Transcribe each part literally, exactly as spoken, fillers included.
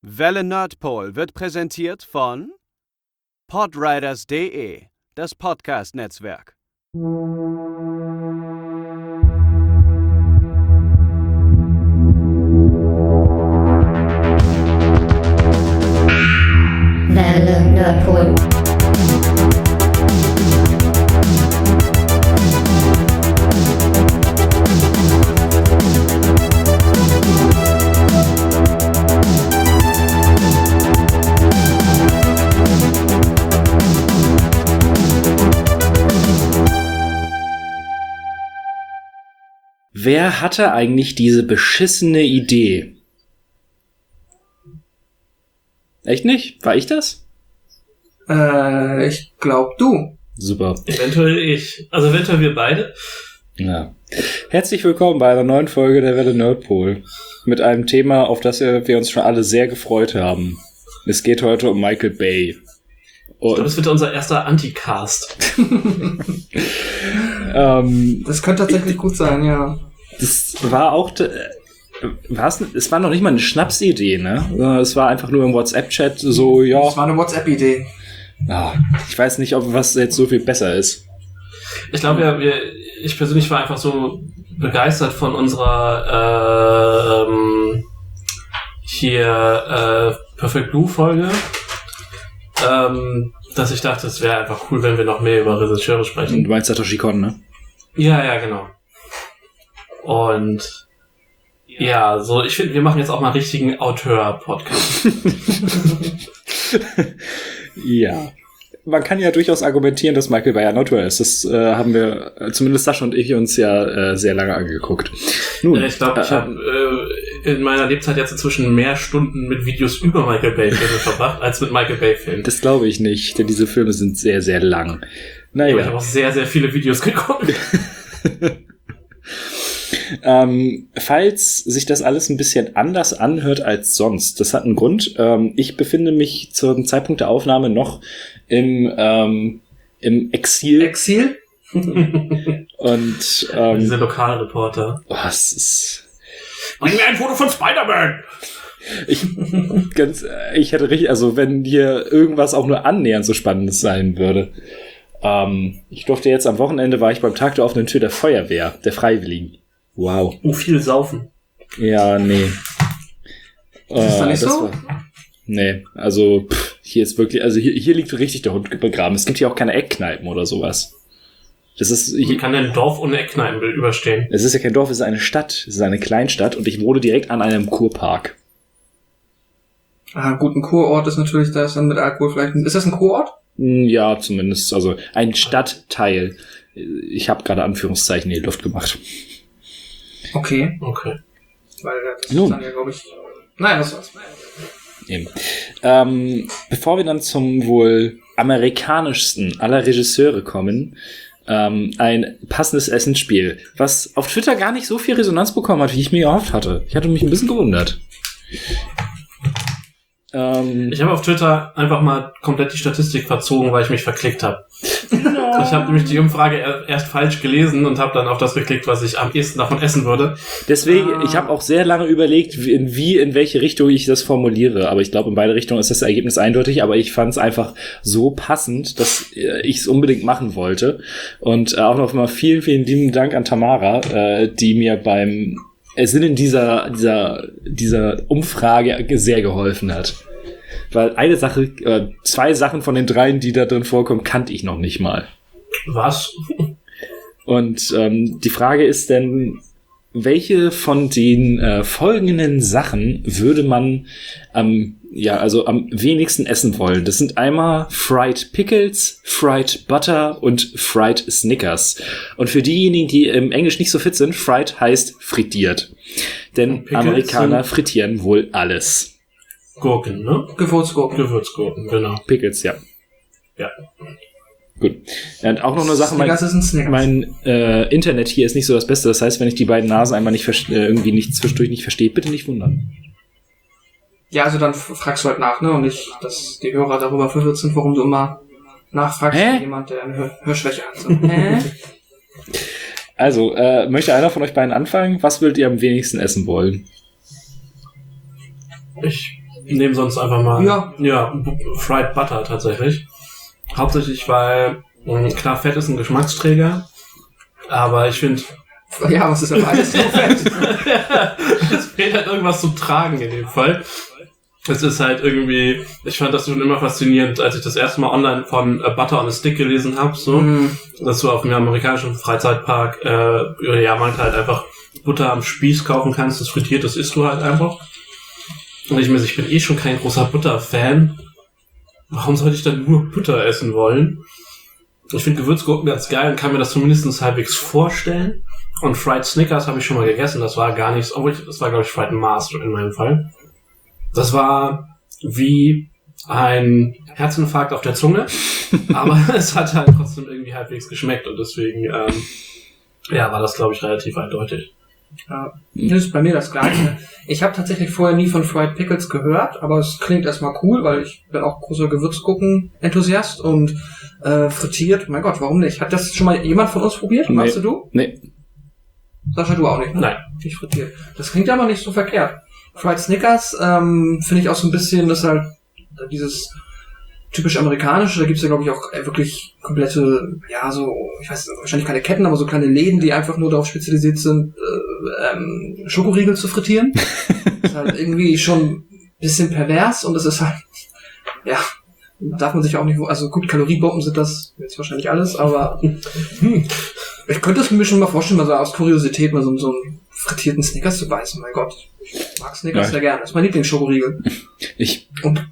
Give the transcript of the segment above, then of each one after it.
Welle Nerdpol wird präsentiert von podriders punkt de, das Podcast-Netzwerk. Welle Nerdpol. Wer hatte eigentlich diese beschissene Idee? Echt nicht? War ich das? Äh, ich glaub du. Super. Eventuell ich. Also eventuell wir beide. Ja. Herzlich willkommen bei einer neuen Folge der Welle Nerdpol. Mit einem Thema, auf das wir uns schon alle sehr gefreut haben. Es geht heute um Michael Bay. Und ich glaube, das wird unser erster Anti-Cast. ähm, das könnte tatsächlich gut sein, ja. Das war auch... Äh, war's, es war noch nicht mal eine Schnapsidee, ne? Es war einfach nur im WhatsApp-Chat so, ja... Es war eine WhatsApp-Idee. Ja, ich weiß nicht, ob was jetzt so viel besser ist. Ich glaube ja, wir, ich persönlich war einfach so begeistert von unserer äh, ähm, hier äh, Perfect Blue Folge, ähm, dass ich dachte, es wäre einfach cool, wenn wir noch mehr über Regisseure sprechen. Du meinst Satoshi Kon, ne? Ja, ja, genau. Und ja, so ich finde, wir machen jetzt auch mal einen richtigen Auteur-Podcast. Ja. Man kann ja durchaus argumentieren, dass Michael Bay ein Autor ist. Das äh, haben wir, äh, zumindest Sascha und ich, uns ja äh, sehr lange angeguckt. Nun, ich glaube, ich äh, habe äh, in meiner Lebzeit jetzt inzwischen mehr Stunden mit Videos über Michael Bay-Filme verbracht, als mit Michael Bay-Filmen. Das glaube ich nicht, denn diese Filme sind sehr, sehr lang. Naja. Ja, ich habe auch sehr, sehr viele Videos geguckt. Ähm, falls sich das alles ein bisschen anders anhört als sonst, das hat einen Grund. Ähm, ich befinde mich zum Zeitpunkt der Aufnahme noch im, ähm, im Exil. Exil? Und ähm, diese Lokalreporter. Oh, es ist... Bring mir ein Foto von Spider-Man! Ich, ganz, ich hätte richtig, also wenn hier irgendwas auch nur annähernd so Spannendes sein würde. Ähm, ich durfte jetzt am Wochenende, war ich beim Tag der offenen Tür der Feuerwehr, der Freiwilligen. Wow. Oh, viel saufen. Ja, nee. Ist das da äh, nicht das so? War, nee, also pff, hier ist wirklich, also hier, hier liegt richtig der Hund begraben. Es gibt hier auch keine Eckkneipen oder sowas. Das ist, Wie kann denn ein Dorf ohne Eckkneipen überstehen? Es ist ja kein Dorf, es ist eine Stadt. Es ist eine Kleinstadt und ich wohne direkt an einem Kurpark. Ah, gut, ein Kurort ist natürlich, da ist dann mit Alkohol vielleicht... Ist das ein Kurort? Ja, zumindest, also ein Stadtteil. Ich habe gerade Anführungszeichen in die Luft gemacht. Okay. Okay. Weil das Nun. ist dann ja, glaube ich... Nein, was war's? Eben. Ähm, bevor wir dann zum wohl amerikanischsten aller Regisseure kommen, ähm, ein passendes Essensspiel, was auf Twitter gar nicht so viel Resonanz bekommen hat, wie ich mir gehofft hatte. Ich hatte mich ein bisschen gewundert. Ähm, Ich habe auf Twitter einfach mal komplett die Statistik verzogen, weil ich mich verklickt habe. Ich habe nämlich die Umfrage er- erst falsch gelesen und habe dann auf das geklickt, was ich am ehesten davon essen würde. deswegen, Ah. ich habe auch sehr lange überlegt, wie in, wie, in welche Richtung ich das formuliere. Aber ich glaube, in beide Richtungen ist das Ergebnis eindeutig. Aber ich fand es einfach so passend, dass äh, ich es unbedingt machen wollte. Und äh, auch noch mal vielen, vielen lieben Dank an Tamara, äh, die mir beim Ersinnen dieser, dieser, dieser Umfrage sehr geholfen hat. Weil eine Sache, äh, zwei Sachen von den dreien, die da drin vorkommen, kannte ich noch nicht mal. Was? Und ähm, die Frage ist denn, welche von den äh, folgenden Sachen würde man am, ja, also am wenigsten essen wollen? Das sind einmal Fried Pickles, Fried Butter und Fried Snickers. Und für diejenigen, die im Englisch nicht so fit sind, Fried heißt frittiert. Denn Pickles Amerikaner sind- frittieren wohl alles. Gurken, ne? Gewürzgurken. Gewürzgurken, genau. Pickles, ja. Ja. Gut. Und auch noch eine Sache, mein, Snickers ist ein Snickers. mein äh, Internet hier ist nicht so das Beste. Das heißt, wenn ich die beiden Nasen einmal nicht verste- äh, irgendwie nicht zwischendurch nicht verstehe, bitte nicht wundern. Ja, also dann f- fragst du halt nach, ne? Und nicht, dass die Hörer darüber verwirrt sind, warum du immer nachfragst. Hä? Jemand, der eine Hör- Hörschwäche hat. So. Hä? Also, äh, möchte einer von euch beiden anfangen? Was würdet ihr am wenigsten essen wollen? Ich nehmen sonst einfach mal Ja. ja, Fried Butter tatsächlich. Hauptsächlich, weil mh, klar, Fett ist ein Geschmacksträger, aber ich finde, Ja, was ist denn alles so fett? es fehlt halt irgendwas zum Tragen in dem Fall. Es ist halt irgendwie, ich fand das schon immer faszinierend, als ich das erste Mal online von äh, Butter on a Stick gelesen habe, so, Mhm. dass du auf einem amerikanischen Freizeitpark äh, über den Jahrmarkt halt einfach Butter am Spieß kaufen kannst, das frittiert, das isst du halt einfach. Und ich mir, ich bin eh schon kein großer Butter-Fan. Warum sollte ich dann nur Butter essen wollen? Ich finde Gewürzgurken ganz geil und kann mir das zumindest halbwegs vorstellen. Und Fried Snickers habe ich schon mal gegessen, das war gar nichts, obwohl ich, das war glaube ich Fried Mars in meinem Fall. Das war wie ein Herzinfarkt auf der Zunge, aber es hat halt trotzdem irgendwie halbwegs geschmeckt und deswegen ähm, ja, war das glaube ich relativ eindeutig. Ja, das ist bei mir das Gleiche. Ich habe tatsächlich vorher nie von Fried Pickles gehört, aber es klingt erstmal cool, weil ich bin auch großer Gewürzgurken-Enthusiast und äh, frittiert, mein Gott, warum nicht? Hat das schon mal jemand von uns probiert? Nee. Magst du? Nee. Sascha, du auch nicht, ne? Nein. Nicht frittiert. Das klingt aber nicht so verkehrt. Fried Snickers ähm, finde ich auch so ein bisschen, das ist halt dieses typisch amerikanische, da gibt's ja glaube ich auch äh, wirklich komplette, ja so, ich weiß wahrscheinlich keine Ketten, aber so kleine Läden, die einfach nur darauf spezialisiert sind, äh, ähm, Schokoriegel zu frittieren. Das ist halt irgendwie schon ein bisschen pervers und das ist halt, ja, darf man sich auch nicht, also gut, Kaloriebomben sind das jetzt wahrscheinlich alles, aber hm, ich könnte es mir schon mal vorstellen, mal so aus Kuriosität mal so, so einen frittierten Snickers zu beißen, mein Gott. Ich mag Snickers Ja. sehr gerne, das ist mein Lieblingsschokoriegel. Ich. Und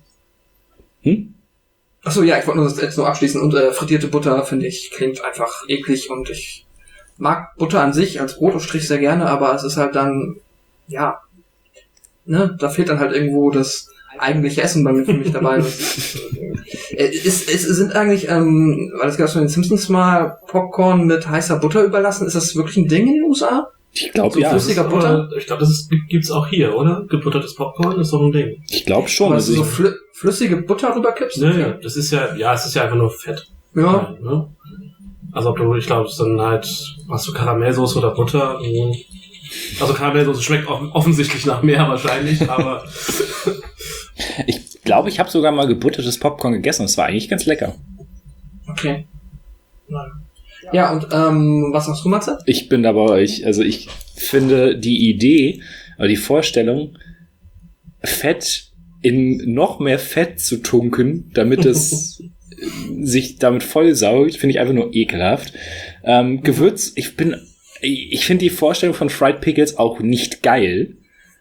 Hm? Achso, ja, ich wollte nur das jetzt nur abschließen. Und äh, frittierte Butter, finde ich, klingt einfach eklig. Und ich mag Butter an sich als Brotaufstrich sehr gerne, aber es ist halt dann, ja, ne, da fehlt dann halt irgendwo das eigentliche Essen bei mir für mich dabei. Das ist, äh, ist, ist, sind eigentlich, ähm, weil das gab es von den Simpsons mal, Popcorn mit heißer Butter überlassen. Ist das wirklich ein Ding in den U S A? Ich glaube So ja. flüssig. Flüssiger Butter? Aber ich glaube, das ist, gibt's auch hier, oder? Gebuttertes Popcorn ist doch ein Ding. Ich glaube schon. Weil du Also so ich, flü flüssige Butter rüberkippst? Ja, ja, das ist ja, ja, es ist ja einfach nur Fett. Ja. Ne? Also ob du, ich glaube, es ist dann halt, hast du Karamellsoße oder Butter? Mhm. Also Karamellsoße schmeckt off- offensichtlich nach mehr wahrscheinlich, aber ich glaube, ich habe sogar mal gebuttertes Popcorn gegessen. Das war eigentlich ganz lecker. Okay. Ja, und ähm, was sagst du, Matze? Ich bin da bei euch. Also ich finde die Idee, oder die Vorstellung, Fett in noch mehr Fett zu tunken, damit es sich damit vollsaugt, finde ich einfach nur ekelhaft. Ähm, Gewürz, ich bin, ich finde die Vorstellung von Fried Pickles auch nicht geil,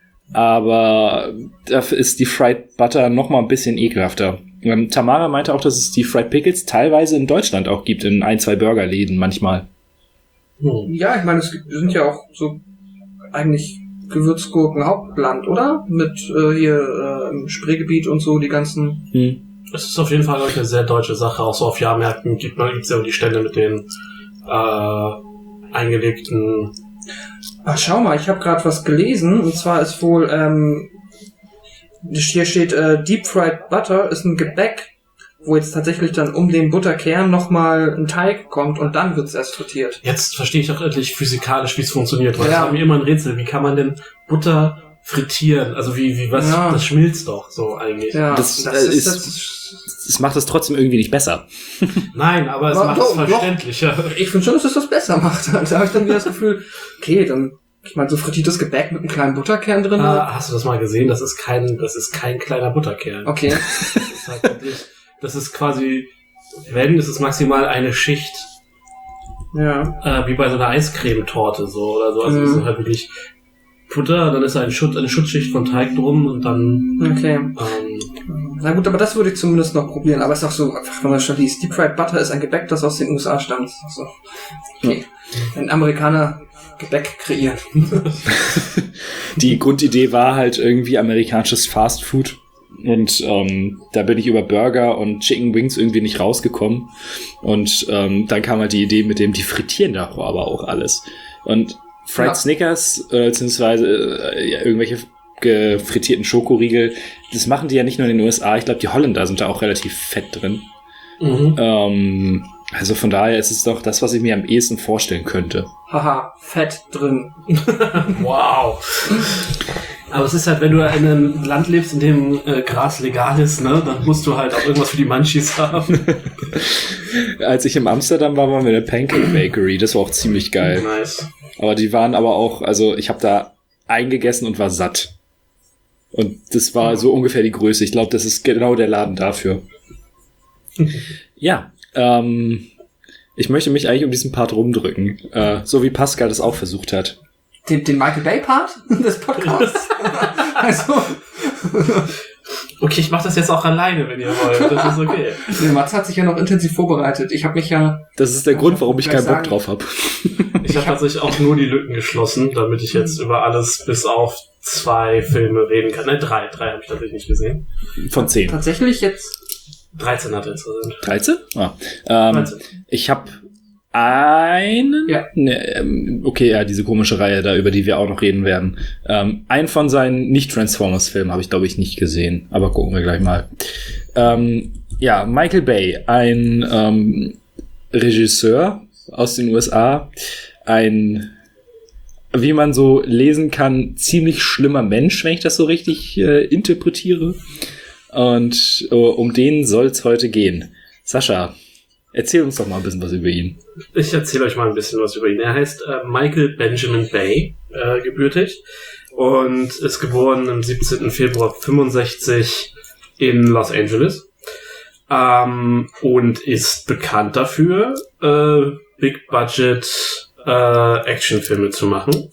aber dafür ist die Fried Butter noch mal ein bisschen ekelhafter. Ähm, Tamara meinte auch, dass es die Fried Pickles teilweise in Deutschland auch gibt, in ein, zwei Burgerläden manchmal. hm. Ja, ich meine, es gibt- sind ja auch so eigentlich Gewürzgurken Hauptland, oder? Mit äh, hier äh, im Spreegebiet und so, die ganzen... Hm. Es ist auf jeden Fall glaub ich, eine sehr deutsche Sache. Auch so auf Jahrmärkten gibt man gibt's ja die Stände mit den äh, eingelegten. Ach, schau mal, ich habe gerade was gelesen, und zwar ist wohl, ähm, hier steht, äh, Deep Fried Butter ist ein Gebäck, wo jetzt tatsächlich dann um den Butterkern nochmal ein Teig kommt und dann wird's erst frittiert. Jetzt verstehe ich auch endlich physikalisch, wie es funktioniert. Weil Ja. das war mir immer ein Rätsel. Wie kann man denn Butter frittieren? Also wie, wie was? Ja. Das schmilzt doch so eigentlich. Ja, Das, das, äh, ist, ist- das Das macht es trotzdem irgendwie nicht besser. Nein, aber es Aber macht doch, es doch. verständlicher. Ich finde schon, dass es das besser macht. Da habe ich dann wieder das Gefühl, okay, dann, ich meine, so frittiertes Gebäck mit einem kleinen Butterkern drin. Ah, hast du das mal gesehen? Das ist kein, das ist kein kleiner Butterkern. Okay. Das ist, halt wirklich, das ist quasi, wenn, ist es maximal eine Schicht, Ja. äh, wie bei so einer Eiscremetorte so oder so. Also Mhm. es ist halt wirklich Butter, dann ist ein Schutz, eine Schutzschicht von Teig drum und dann Okay. ähm, Na gut, aber das würde ich zumindest noch probieren. Aber es ist auch so, einfach, wenn man schon liest, Deep Fried Butter ist ein Gebäck, das aus den U S A stammt. So. Okay. Ein Amerikaner Gebäck kreieren. Die Grundidee war halt irgendwie amerikanisches Fast Food. Und ähm, da bin ich über Burger und Chicken Wings irgendwie nicht rausgekommen. Und ähm, dann kam halt die Idee mit dem, die frittieren da aber auch alles. Und Fried Ja. Snickers, äh, beziehungsweise äh, ja, irgendwelche gefrittierten Schokoriegel, das machen die ja nicht nur in den U S A. Ich glaube, die Holländer sind da auch relativ fett drin. mhm. Ähm, also von daher ist es doch das, was ich mir am ehesten vorstellen könnte. Haha, Fett drin. Wow. Aber es ist halt, wenn du in einem Land lebst, in dem äh, Gras legal ist, ne, dann musst du halt auch irgendwas für die Munchies haben. Als ich in Amsterdam war, waren wir in der Pancake Bakery. Das war auch ziemlich geil. Nice. Aber die waren aber auch, also ich habe da eingegessen und war satt. Und das war so ungefähr die Größe. Ich glaube, das ist genau der Laden dafür. Ja, ähm, ich möchte mich eigentlich um diesen Part rumdrücken. Äh, so wie Pascal das auch versucht hat. Den, den Michael Bay Part des Podcasts? Also. Okay, ich mache das jetzt auch alleine, wenn ihr wollt. Das ist okay. Nee, Mats hat sich ja noch intensiv vorbereitet. Ich habe mich ja... Das ist der Grund, warum ich keinen Bock drauf habe. Ich habe tatsächlich auch nur die Lücken geschlossen, damit ich jetzt über alles bis auf zwei Filme reden kann. Ne, drei. Drei habe ich tatsächlich nicht gesehen. Von zehn. Tatsächlich jetzt... dreizehn hat er insgesamt. dreizehn? Ah. Ähm, dreizehn. Ich habe einen... Ja. Ne, ähm, okay, ja, diese komische Reihe da, über die wir auch noch reden werden. Ähm, einen von seinen Nicht-Transformers-Filmen habe ich, glaube ich, nicht gesehen. Aber gucken wir gleich mal. Ähm, ja, Michael Bay, ein ähm, Regisseur aus den U S A, ein, wie man so lesen kann, ziemlich schlimmer Mensch, wenn ich das so richtig äh, interpretiere. Und uh, um den soll es heute gehen. Sascha, erzähl uns doch mal ein bisschen was über ihn. Ich erzähle euch mal ein bisschen was über ihn. Er heißt äh, Michael Benjamin Bay, äh, gebürtig, und ist geboren am siebzehnten Februar fünfundsechzig in Los Angeles. Ähm, und ist bekannt dafür, äh, Big-Budget äh, Actionfilme zu machen.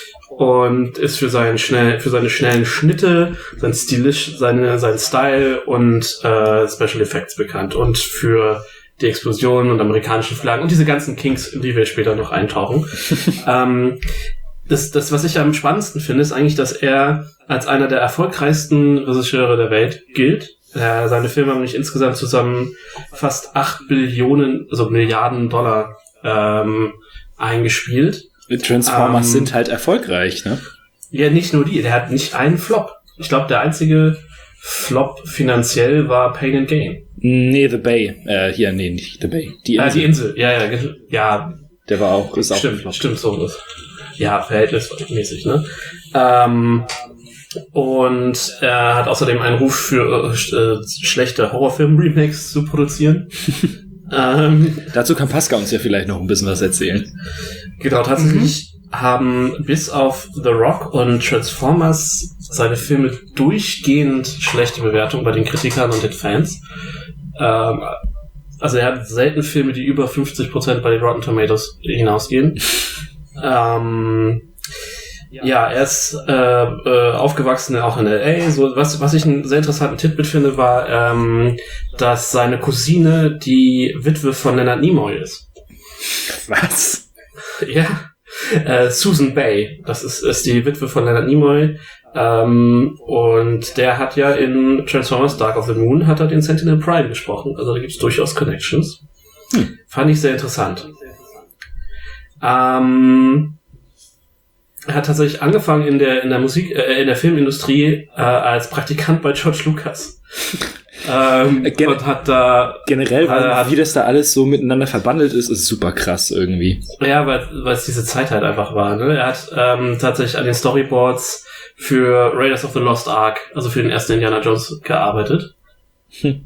Und ist für seinen schnell, für seine schnellen Schnitte, sein Stilisch, seine, sein Style und äh, Special Effects bekannt. Und für die Explosionen und amerikanischen Flaggen und diese ganzen Kinks, in die wir später noch eintauchen. ähm, das, das, was ich am spannendsten finde, ist eigentlich, dass er als einer der erfolgreichsten Regisseure der Welt gilt. Äh, seine Filme haben nicht insgesamt zusammen fast acht Billionen, also Milliarden Dollar ähm, eingespielt. Transformers ähm, sind halt erfolgreich, ne? Ja, nicht nur die, der hat nicht einen Flop. Ich glaube, der einzige Flop finanziell war Pain and Gain. Nee, The Bay. Äh, hier, nee, nicht The Bay. Die Insel. Ah, die Insel, ja, ja, ge- ja. Der war auch, ist auch ein Stimmt, Flop. stimmt so. Das, ja, verhältnismäßig, ne? Ähm, und er hat außerdem einen Ruf für äh, schlechte Horrorfilm-Remakes zu produzieren. ähm, Dazu kann Pascal uns ja vielleicht noch ein bisschen was erzählen. Genau, tatsächlich mhm. haben bis auf The Rock und Transformers seine Filme durchgehend schlechte Bewertungen bei den Kritikern und den Fans. Ähm, also er hat selten Filme, die über fünfzig Prozent bei den Rotten Tomatoes hinausgehen. ähm, ja, er ist äh, äh, aufgewachsen auch in L A. So, was, was ich einen sehr interessanten Titbit finde, war, ähm, dass seine Cousine die Witwe von Leonard Nimoy ist. Was? Ja, äh, Susan Bay, das ist, ist die Witwe von Leonard Nimoy, ähm, und der hat ja in Transformers Dark of the Moon hat er den Sentinel Prime gesprochen, also da gibt's durchaus Connections. Hm. Fand ich sehr interessant. Ähm, er hat tatsächlich angefangen in der in der Musik, äh, in der Filmindustrie äh, als Praktikant bei George Lucas. Ähm, Gen- und hat da Generell, weil, äh, hat, wie das da alles so miteinander verbandelt ist, ist super krass irgendwie. Ja, weil weil es diese Zeit halt einfach war. Ne? Er hat ähm, tatsächlich an den Storyboards für Raiders of the Lost Ark, also für den ersten Indiana Jones, gearbeitet. Hm.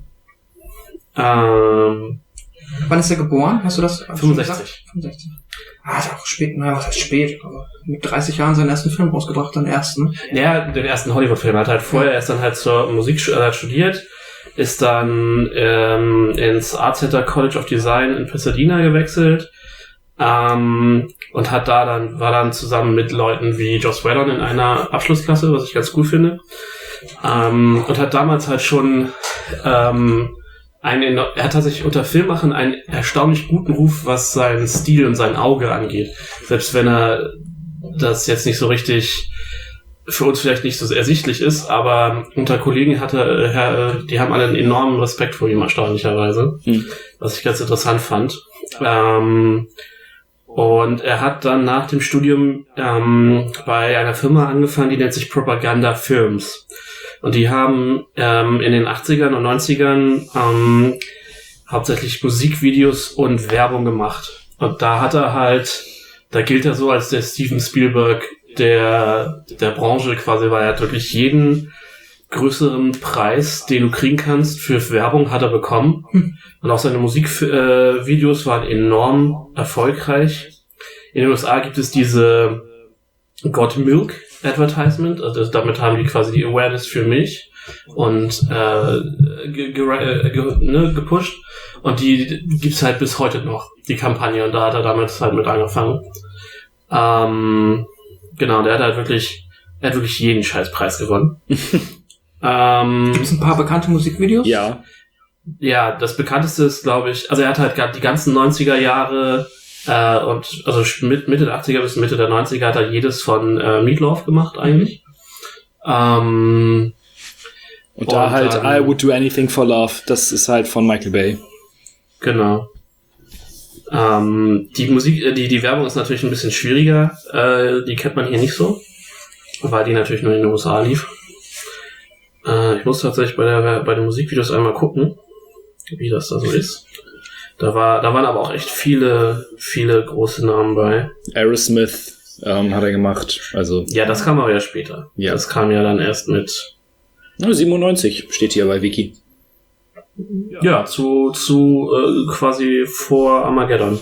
Ähm, Wann ist er geboren? Hast du das? fünfundsechzig. fünfundsechzig. Ah, ist auch spät, naja, was heißt spät? Aber mit dreißig Jahren seinen ersten Film rausgebracht, den ersten. Ja, den ersten Hollywood-Film. Er hat halt vorher, er ist dann halt zur Musik er hat studiert, ist dann ähm, ins Art Center College of Design in Pasadena gewechselt, ähm, und hat da dann, war dann zusammen mit Leuten wie Joss Whedon in einer Abschlussklasse, was ich ganz cool finde, ähm, und hat damals halt schon ähm, einen, er hat tatsächlich unter Filmmachern einen erstaunlich guten Ruf, was seinen Stil und sein Auge angeht. Selbst wenn er das jetzt nicht so richtig für uns vielleicht nicht so ersichtlich ist, aber unter Kollegen hatte er, die haben alle einen enormen Respekt vor ihm, erstaunlicherweise, hm. was ich ganz interessant fand. Ähm, und er hat dann nach dem Studium ähm, bei einer Firma angefangen, die nennt sich Propaganda Films. Und die haben ähm, in den achtzigern und neunzigern ähm, hauptsächlich Musikvideos und Werbung gemacht. Und da hat er halt, da gilt er so als der Steven Spielberg der, der Branche quasi, weil er hat wirklich jeden größeren Preis, den du kriegen kannst für Werbung, hat er bekommen. Hm. Und auch seine Musikvideos äh, waren enorm erfolgreich. In den U S A gibt es diese Got Milk Advertisement, also damit haben die quasi die Awareness für Milch und äh, ge, ge, ge, ne, gepusht. Und die gibt's halt bis heute noch, die Kampagne. Und da hat er damit halt mit angefangen. Ähm, genau, der hat halt wirklich, er hat wirklich jeden Scheißpreis gewonnen. ähm, Gibt es ein paar bekannte Musikvideos? Ja. Ja, das bekannteste ist, glaube ich, also er hat halt gerade die ganzen neunziger Jahre äh, und also mit Mitte der achtziger bis Mitte der neunziger hat er jedes von äh, Meatloaf gemacht eigentlich. Ähm, und, und da halt dann, I Would Do Anything for Love, das ist halt von Michael Bay. Genau. Ähm, die Musik, die die Werbung ist natürlich ein bisschen schwieriger. Äh, die kennt man hier nicht so, weil die natürlich nur in den U S A lief. Äh, ich muss tatsächlich bei der bei den Musikvideos einmal gucken, wie das da so ist. Da war, da waren aber auch echt viele, viele große Namen bei. Aerosmith ähm, hat er gemacht. Also ja, das kam aber ja später. Ja. Das kam ja dann erst mit siebenundneunzig steht hier bei Wiki. Ja, zu, zu äh, quasi vor Armageddon.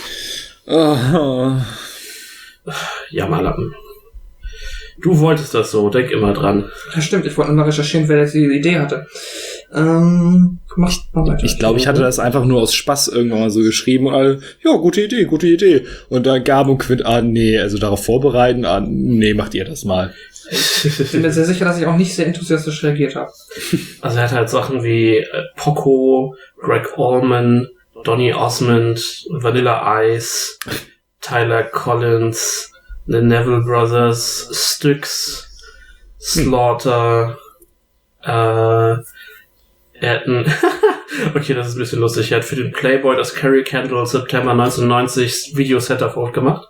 Oh. Jammerlappen. Du wolltest das so, denk immer dran. Ja, stimmt, ich wollte nur mal recherchieren, wer jetzt die Idee hatte. Ähm, mach mal weiter. Ich glaube, ich hatte das einfach nur aus Spaß irgendwann mal so geschrieben. All, ja, gute Idee, gute Idee. Und dann Gab und Quint, ah, nee, also darauf vorbereiten, ah, nee, macht ihr das mal. Ich bin mir sehr sicher, dass ich auch nicht sehr enthusiastisch reagiert habe. Also er hat halt Sachen wie äh, Poco, Greg Allman, Donny Osmond, Vanilla Ice, Tyler Collins, The Neville Brothers, Styx, Slaughter, hm. äh, er hat ein okay, das ist ein bisschen lustig. Er hat für den Playboy das Carrie Candle September neunzehnhundertneunzig Videoset davor gemacht.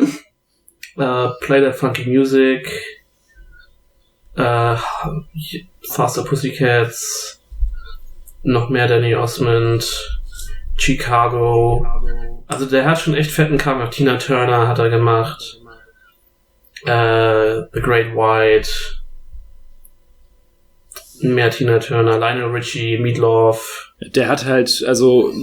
äh, Play That Funky Music, äh, Faster Pussycats, noch mehr Danny Osmond, Chicago. Also der hat schon echt fetten Kram. Tina Turner hat er gemacht. Äh, The Great White. Mehr Tina Turner, Lionel Richie, Meatloaf. Der hat halt, also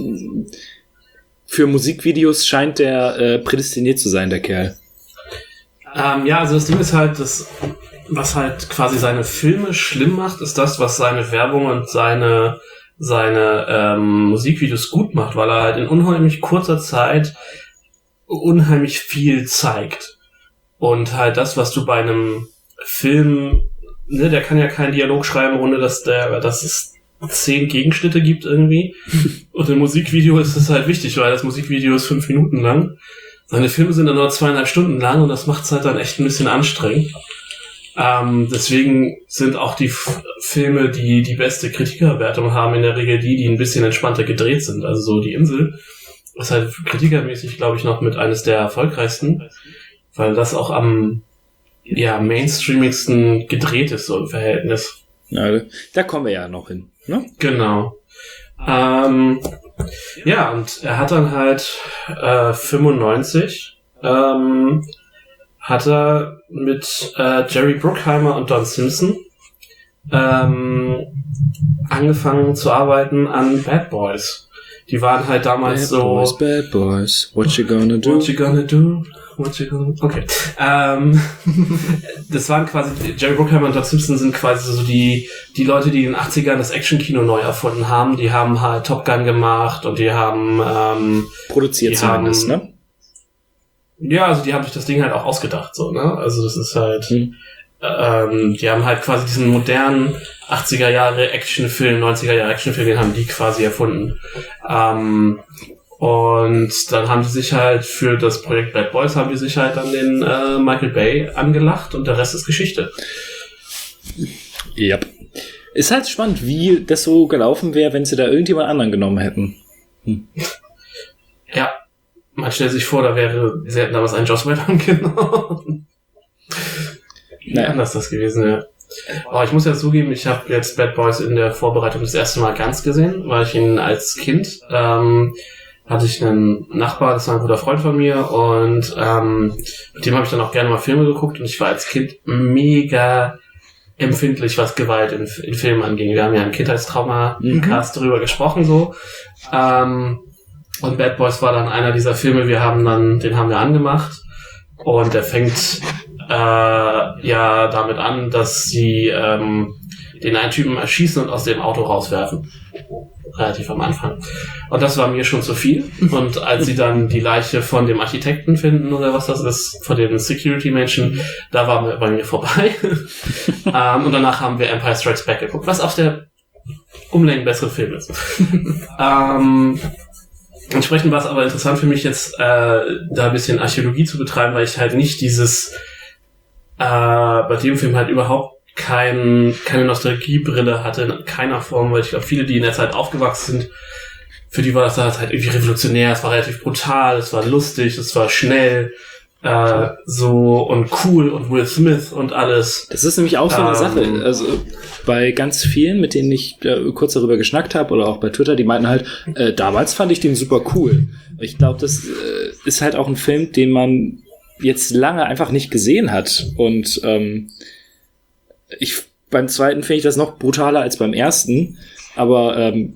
für Musikvideos scheint der äh, prädestiniert zu sein, der Kerl. Ähm, ja, also das Ding ist halt, das, was halt quasi seine Filme schlimm macht, ist das, was seine Werbung und seine seine ähm, Musikvideos gut macht, weil er halt in unheimlich kurzer Zeit unheimlich viel zeigt. Und halt das, was du bei einem Film, ne, der kann ja keinen Dialog schreiben, ohne dass der, dass es zehn Gegenschnitte gibt irgendwie. Und im Musikvideo ist das halt wichtig, weil das Musikvideo ist fünf Minuten lang. Seine Filme sind dann nur zweieinhalb Stunden lang und das macht es halt dann echt ein bisschen anstrengend. Ähm, deswegen sind auch die F- Filme, die die beste Kritikerwertung haben, in der Regel die, die ein bisschen entspannter gedreht sind. Also so Die Insel ist halt kritikermäßig, glaube ich, noch mit eines der erfolgreichsten, weil das auch am ja mainstreamigsten gedreht ist, so im Verhältnis. Ja, da kommen wir ja noch hin, ne? Genau. Ähm, ja, und er hat dann halt äh, fünfundneunzig ähm, hat er mit äh, Jerry Bruckheimer und Don Simpson ähm, angefangen zu arbeiten an Bad Boys. Die waren halt damals Bad so... Boys, Bad Boys, what you gonna do? What you gonna do? What you gonna do? Okay. Ähm, das waren quasi... Jerry Bruckheimer und Don Simpson sind quasi so die die Leute, die in den achtzigern das Actionkino neu erfunden haben. Die haben halt Top Gun gemacht und die haben... Ähm, Produziert die zumindest, haben, ne? Ja, also die haben sich das Ding halt auch ausgedacht, so, ne? Also das ist halt... Hm. Ähm, die haben halt quasi diesen modernen achtziger Jahre Actionfilm, neunziger Jahre Actionfilm, den haben die quasi erfunden. Ähm, und dann haben die sich halt für das Projekt Bad Boys haben die sich halt an den äh, Michael Bay angelacht und der Rest ist Geschichte. Ja. Yep. Ist halt spannend, wie das so gelaufen wäre, wenn sie da irgendjemand anderen genommen hätten. Hm. Ja, man stellt sich vor, da wäre, sie hätten damals einen Joss Whedon genommen. Wie naja. anders das gewesen wäre. Aber ich muss ja zugeben, ich habe jetzt Bad Boys in der Vorbereitung das erste Mal ganz gesehen, weil ich ihn als Kind ähm, hatte ich einen Nachbar, das war ein guter Freund von mir und ähm, mit dem habe ich dann auch gerne mal Filme geguckt und ich war als Kind mega empfindlich, was Gewalt in, in Filmen angeht. Wir haben ja ein Kindheitstrauma im Cast darüber gesprochen so. Ähm, und Bad Boys war dann einer dieser Filme, wir haben dann, den haben wir angemacht und der fängt äh, ja damit an, dass sie ähm, den einen Typen erschießen und aus dem Auto rauswerfen. Relativ am Anfang. Und das war mir schon zu viel. Und als sie dann die Leiche von dem Architekten finden oder was das ist, von den Security-Menschen, da war mir bei mir vorbei. ähm, und danach haben wir Empire Strikes Back geguckt, was auch der Umlängen bessere Film ist. ähm, entsprechend war es aber interessant für mich jetzt, äh, da ein bisschen Archäologie zu betreiben, weil ich halt nicht dieses, äh, bei dem Film halt überhaupt kein, keine Nostalgiebrille hatte in keiner Form, weil ich glaube, viele, die in der Zeit aufgewachsen sind, für die war das halt irgendwie revolutionär, es war relativ brutal, es war lustig, es war schnell, äh, so und cool und Will Smith und alles. Das ist nämlich auch so eine ähm, Sache. Also bei ganz vielen, mit denen ich äh, kurz darüber geschnackt habe oder auch bei Twitter, die meinten halt, äh, damals fand ich den super cool. Ich glaube, das äh, ist halt auch ein Film, den man jetzt lange einfach nicht gesehen hat und ähm, Ich, beim zweiten finde ich das noch brutaler als beim ersten, aber ähm,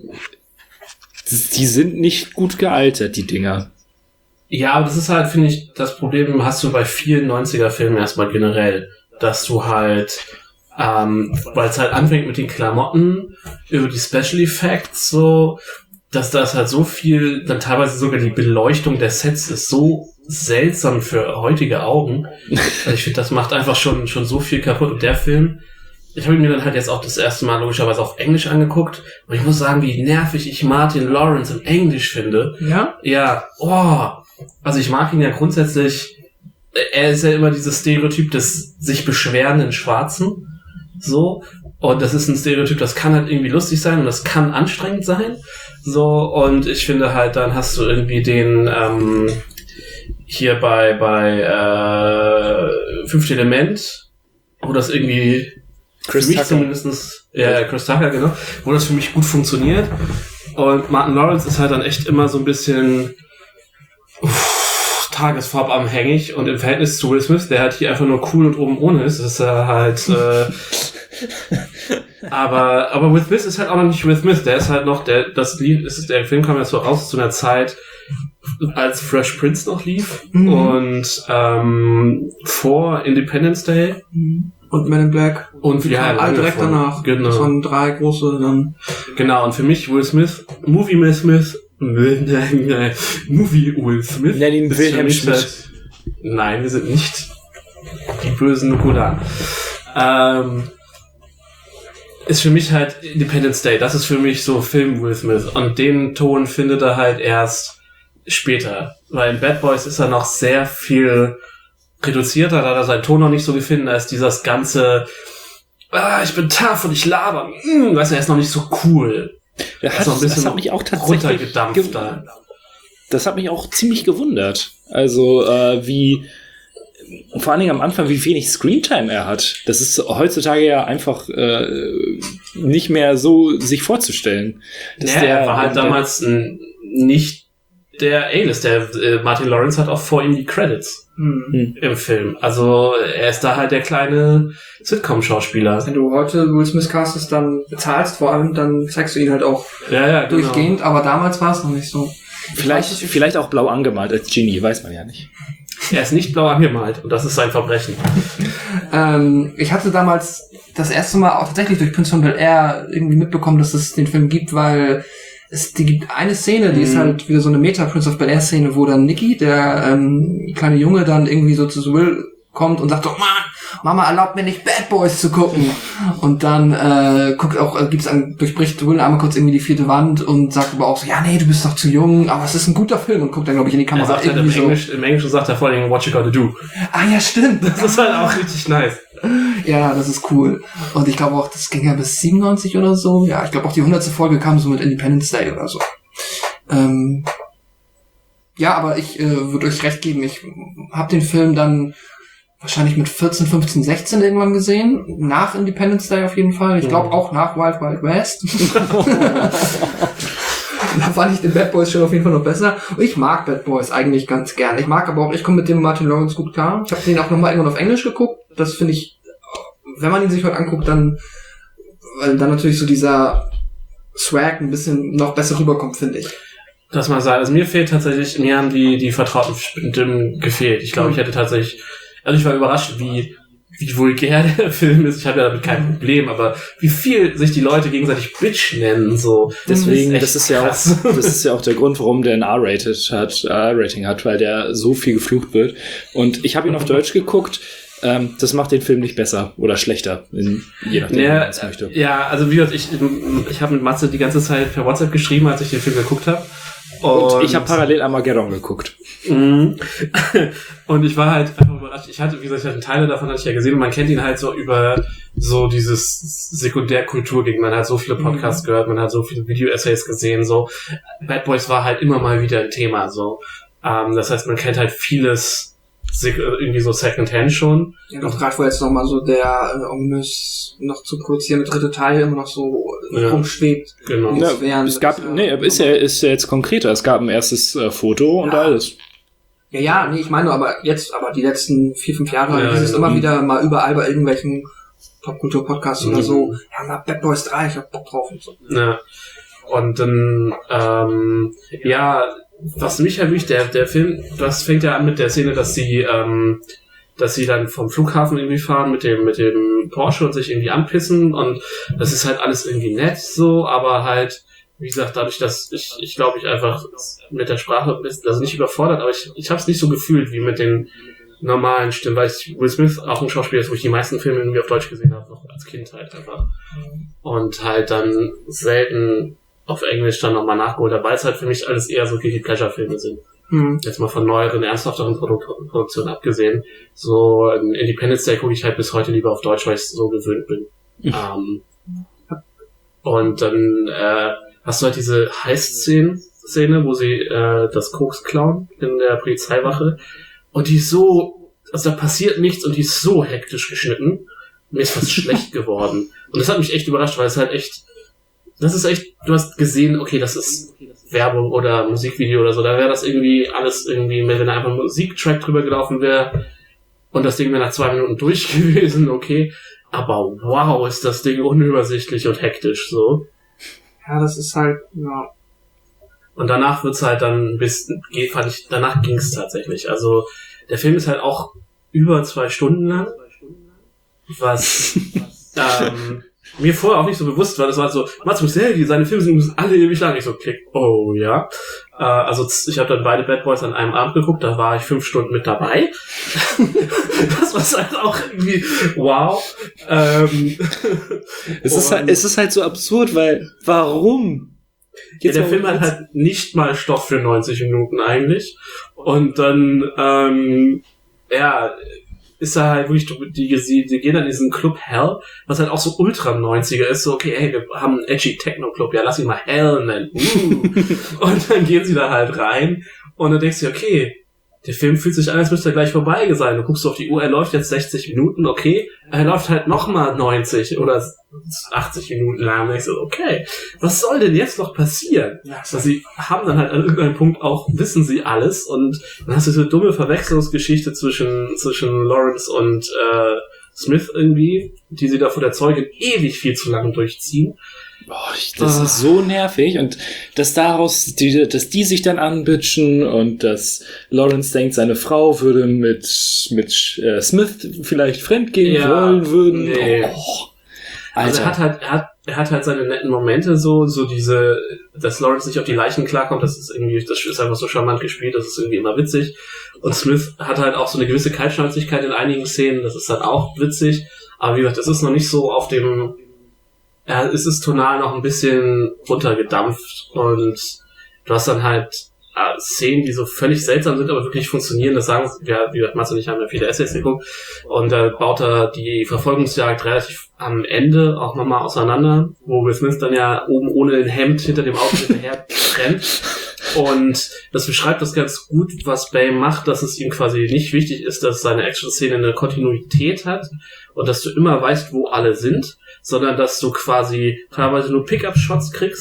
die sind nicht gut gealtert, die Dinger. Ja, aber das ist halt, finde ich, das Problem hast du bei vielen neunziger-Filmen erstmal generell, dass du halt, ähm, weil es halt anfängt mit den Klamotten, über die Special Effects so, dass das halt so viel, dann teilweise sogar die Beleuchtung der Sets ist so seltsam für heutige Augen. Also ich finde, das macht einfach schon schon so viel kaputt. Und der Film, ich habe ihn mir dann halt jetzt auch das erste Mal logischerweise auf Englisch angeguckt. Und ich muss sagen, wie nervig ich Martin Lawrence im Englisch finde. Ja? Ja, oh. Also ich mag ihn ja grundsätzlich. Er ist ja immer dieses Stereotyp des sich beschwerenden Schwarzen. So. Und das ist ein Stereotyp, das kann halt irgendwie lustig sein und das kann anstrengend sein. So. Und ich finde halt, dann hast du irgendwie den, ähm, hier bei, bei, äh, Fünfte Element, wo das irgendwie Chris für mich Tucker. zumindest, ja, Chris Tucker, genau, wo das für mich gut funktioniert. Und Martin Lawrence ist halt dann echt immer so ein bisschen uff, tagesfarbabhängig und im Verhältnis zu Will Smith, der halt hier einfach nur cool und oben ohne ist, ist er halt, äh, aber, aber Will Smith ist halt auch noch nicht Will Smith, der ist halt noch, der, das Lied, ist, der Film kam ja so raus zu einer Zeit, als Fresh Prince noch lief, mhm. und, ähm, vor Independence Day. Und Men in Black. Und ja, all direkt davon. danach. Genau. Das waren drei große, dann. Genau, und für mich Will Smith, Movie Will Smith, Movie Will Smith. Nenn ihn ist Wilhelm für mich Schmidt. halt- Nein, wir sind nicht die bösen Nukulan. Ähm, ist für mich halt Independence Day. Das ist für mich so Film Will Smith. Und den Ton findet er halt erst später. Weil in Bad Boys ist er noch sehr viel reduzierter, da hat er seinen Ton noch nicht so gefunden, als dieses ganze, ah, ich bin tough und ich laber. Hm, weißt du, er ist noch nicht so cool. Der Er hat, ist noch ein bisschen das hat mich auch tatsächlich runtergedampft ge- da. Das hat mich auch ziemlich gewundert. Also äh, wie vor allen Dingen am Anfang, wie wenig Screentime er hat. Das ist heutzutage ja einfach äh, nicht mehr so sich vorzustellen. Dass Ja, der, er war halt der, damals n- nicht der A-List. Der äh, Martin Lawrence hat auch vor ihm die Credits Hm. im Film. Also er ist da halt der kleine Sitcom-Schauspieler. Wenn du heute Will Smith castest, dann bezahlst vor allem, dann zeigst du ihn halt auch Ja, ja, genau. durchgehend, aber damals war es noch nicht so. vielleicht, vielleicht auch blau angemalt als Genie, weiß man ja nicht. Er ist nicht blau angemalt und das ist sein Verbrechen. Ähm, ich hatte damals das erste Mal auch tatsächlich durch Prince von Bel-Air irgendwie mitbekommen, dass es den Film gibt, weil es die gibt eine Szene, die ist halt wieder so eine Meta-Prince of Bel-Air Szene, wo dann Nicky, der ähm, kleine Junge, dann irgendwie so zu Will kommt und sagt, oh Mann, Mama erlaubt mir nicht Bad Boys zu gucken. Und dann äh, guckt auch, äh, gibt's ein, durchbricht Will einmal kurz irgendwie die vierte Wand und sagt aber auch so, ja nee, du bist doch zu jung, aber es ist ein guter Film und guckt dann, glaube ich, in die Er Kamera. sagt halt im, irgendwie so. Englisch, im Englischen sagt er vor allem, what you gotta do. Ah ja, stimmt. Das ist halt auch richtig nice. Ja, das ist cool. Und ich glaube auch, das ging ja bis siebenundneunzig oder so. Ja, ich glaube auch die hundertste Folge kam so mit Independence Day oder so. Ähm, ja, aber ich äh, würde euch recht geben, ich habe den Film dann wahrscheinlich mit vierzehn, fünfzehn, sechzehn irgendwann gesehen. Nach Independence Day auf jeden Fall. Ich glaube auch nach Wild Wild West. da fand ich den Bad Boys schon auf jeden Fall noch besser. Und ich mag Bad Boys eigentlich ganz gern. Ich mag aber auch, ich komme mit dem Martin Lawrence gut klar. Ich habe den auch nochmal irgendwann auf Englisch geguckt. Das finde ich, wenn man ihn sich heute anguckt, dann, weil dann natürlich so dieser Swag ein bisschen noch besser rüberkommt, finde ich. Das mal sagen. Also mir fehlt tatsächlich, mir haben die, die vertrauten Stimmen gefehlt. Ich glaube, ich hätte tatsächlich, also ich war überrascht, wie, wie vulgär der Film ist. Ich habe ja damit kein Problem, aber wie viel sich die Leute gegenseitig Bitch nennen, so. Deswegen, das ist, das ist ja auch, das ist ja auch der Grund, warum der ein R-Rated hat, R-Rating hat, weil der so viel geflucht wird. Und ich habe ihn auf Deutsch geguckt. Ähm, das macht den Film nicht besser oder schlechter, in, je nachdem, ja, wie man es möchte. Ja, also wie gesagt, ich, ich habe mit Matze die ganze Zeit per WhatsApp geschrieben, als ich den Film geguckt habe. Und, und ich habe parallel Armageddon geguckt. Mhm. Und ich war halt einfach überrascht. Ich hatte, wie gesagt, ich hatte Teile davon hatte ich ja gesehen und man kennt ihn halt so über so dieses Sekundärkultur gegen. Man hat so viele Podcasts mhm. gehört, man hat so viele Video-Essays gesehen, so. Bad Boys war halt immer mal wieder ein Thema, so. Ähm, das heißt, man kennt halt vieles irgendwie so Secondhand schon. Ja, doch gerade wo jetzt nochmal so der äh, ominös noch zu produzierende dritte Teil immer noch so ja. rumschwebt. Genau. Ja, es gab, nee, ist ja, ist ja jetzt konkreter. Es gab ein erstes äh, Foto und ja. alles. Ja, ja, nee, ich meine aber jetzt, aber die letzten vier, fünf Jahre, ja, das ist ja, immer ja. wieder mal überall bei irgendwelchen Popkultur-Podcasts mhm. oder so. Ja, mal Bad Boys drei, ich hab Bock drauf und so. Ja. Und dann, ähm, ja, was mich halt wirklich, der, der Film, das fängt ja an mit der Szene, dass sie, ähm, dass sie dann vom Flughafen irgendwie fahren mit dem, mit dem Porsche und sich irgendwie anpissen und das ist halt alles irgendwie nett so, aber halt, wie gesagt, dadurch, dass ich, ich glaube, ich einfach mit der Sprache, also nicht überfordert, aber ich, ich habe es nicht so gefühlt wie mit den normalen Stimmen, weil ich, Will Smith auch ein Schauspieler ist, wo ich die meisten Filme irgendwie auf Deutsch gesehen habe, noch als Kind halt einfach. Und halt dann selten auf Englisch dann nochmal nachgeholt, weil es halt für mich alles eher so Guilty Pleasure Filme sind. Mhm. Jetzt mal von neueren, ernsthafteren Produ- Produktionen abgesehen. So ein Independence Day gucke ich halt bis heute lieber auf Deutsch, weil ich so gewöhnt bin. Mhm. Ähm, und dann äh, hast du halt diese Heist-Szene, Szene, wo sie äh, das Koks klauen in der Polizeiwache. Und die ist so, also da passiert nichts und die ist so hektisch geschnitten. Mir ist fast schlecht geworden. Und das hat mich echt überrascht, weil es halt echt das ist echt, du hast gesehen, okay, das ist Werbung oder Musikvideo oder so, da wäre das irgendwie alles irgendwie, wenn da einfach ein Musiktrack drüber gelaufen wäre und das Ding wäre nach zwei Minuten durch gewesen, okay, aber wow, ist das Ding unübersichtlich und hektisch, so. Ja, das ist halt, ja. Und danach wird's halt dann ein bisschen, fand ich, danach ging's tatsächlich, also der Film ist halt auch über zwei Stunden lang, was, ähm, mir vorher auch nicht so bewusst war, das war so, Mats Mikkelsen, seine Filme sind alle ewig lang. Ich so, klick, oh ja. Äh, also ich habe dann beide Bad Boys an einem Abend geguckt, da war ich fünf Stunden mit dabei. Das war halt auch irgendwie, wow. Ähm, es, ist halt, es ist halt so absurd, weil, warum? Ja, der Film hat halt nicht mal Stoff für neunzig Minuten eigentlich. Und dann, ähm, ja, ist da halt wirklich, die, die, die gehen dann in diesen Club Hell, was halt auch so ultra neunziger ist, so, okay, hey, wir haben einen edgy Techno-Club, ja, lass ihn mal Hell nennen. Uh. Und dann gehen sie da halt rein und dann denkst du, okay, der Film fühlt sich an, als müsste er gleich vorbei sein. Du guckst auf die Uhr, er läuft jetzt sechzig Minuten, okay, er läuft halt nochmal neunzig oder achtzig Minuten lang. Und ich so, okay, was soll denn jetzt noch passieren? Also sie haben dann halt an irgendeinem Punkt auch, wissen sie alles und dann hast du diese dumme Verwechslungsgeschichte zwischen, zwischen Lawrence und äh, Smith irgendwie, die sie da vor der Zeugin ewig viel zu lange durchziehen. Boah, das ah. ist so nervig und dass daraus, die, dass die sich dann anbitschen und dass Lawrence denkt, seine Frau würde mit mit äh, Smith vielleicht fremdgehen ja, wollen würden. Nee. Oh, also er hat halt, er hat, er hat halt seine netten Momente so, so diese, dass Lawrence nicht auf die Leichen klarkommt, das ist irgendwie, das ist einfach so charmant gespielt, das ist irgendwie immer witzig. Und Smith hat halt auch so eine gewisse Kaltschnäuzigkeit in einigen Szenen, das ist dann auch witzig. Aber wie gesagt, es ist noch nicht so auf dem, ja, es ist tonal noch ein bisschen runtergedampft und du hast dann halt äh, Szenen, die so völlig seltsam sind, aber wirklich funktionieren. Das sagen wir, wie gesagt, Mats und ich haben ja viele Essays geguckt und da äh, baut er die Verfolgungsjagd relativ am Ende auch nochmal auseinander, wo Will Smith dann ja oben ohne ein Hemd hinter dem Auto hinterher rennt. Und das beschreibt das ganz gut, was Bay macht, dass es ihm quasi nicht wichtig ist, dass seine Action-Szene eine Kontinuität hat und dass du immer weißt, wo alle sind, sondern dass du quasi teilweise nur Pickup-Shots kriegst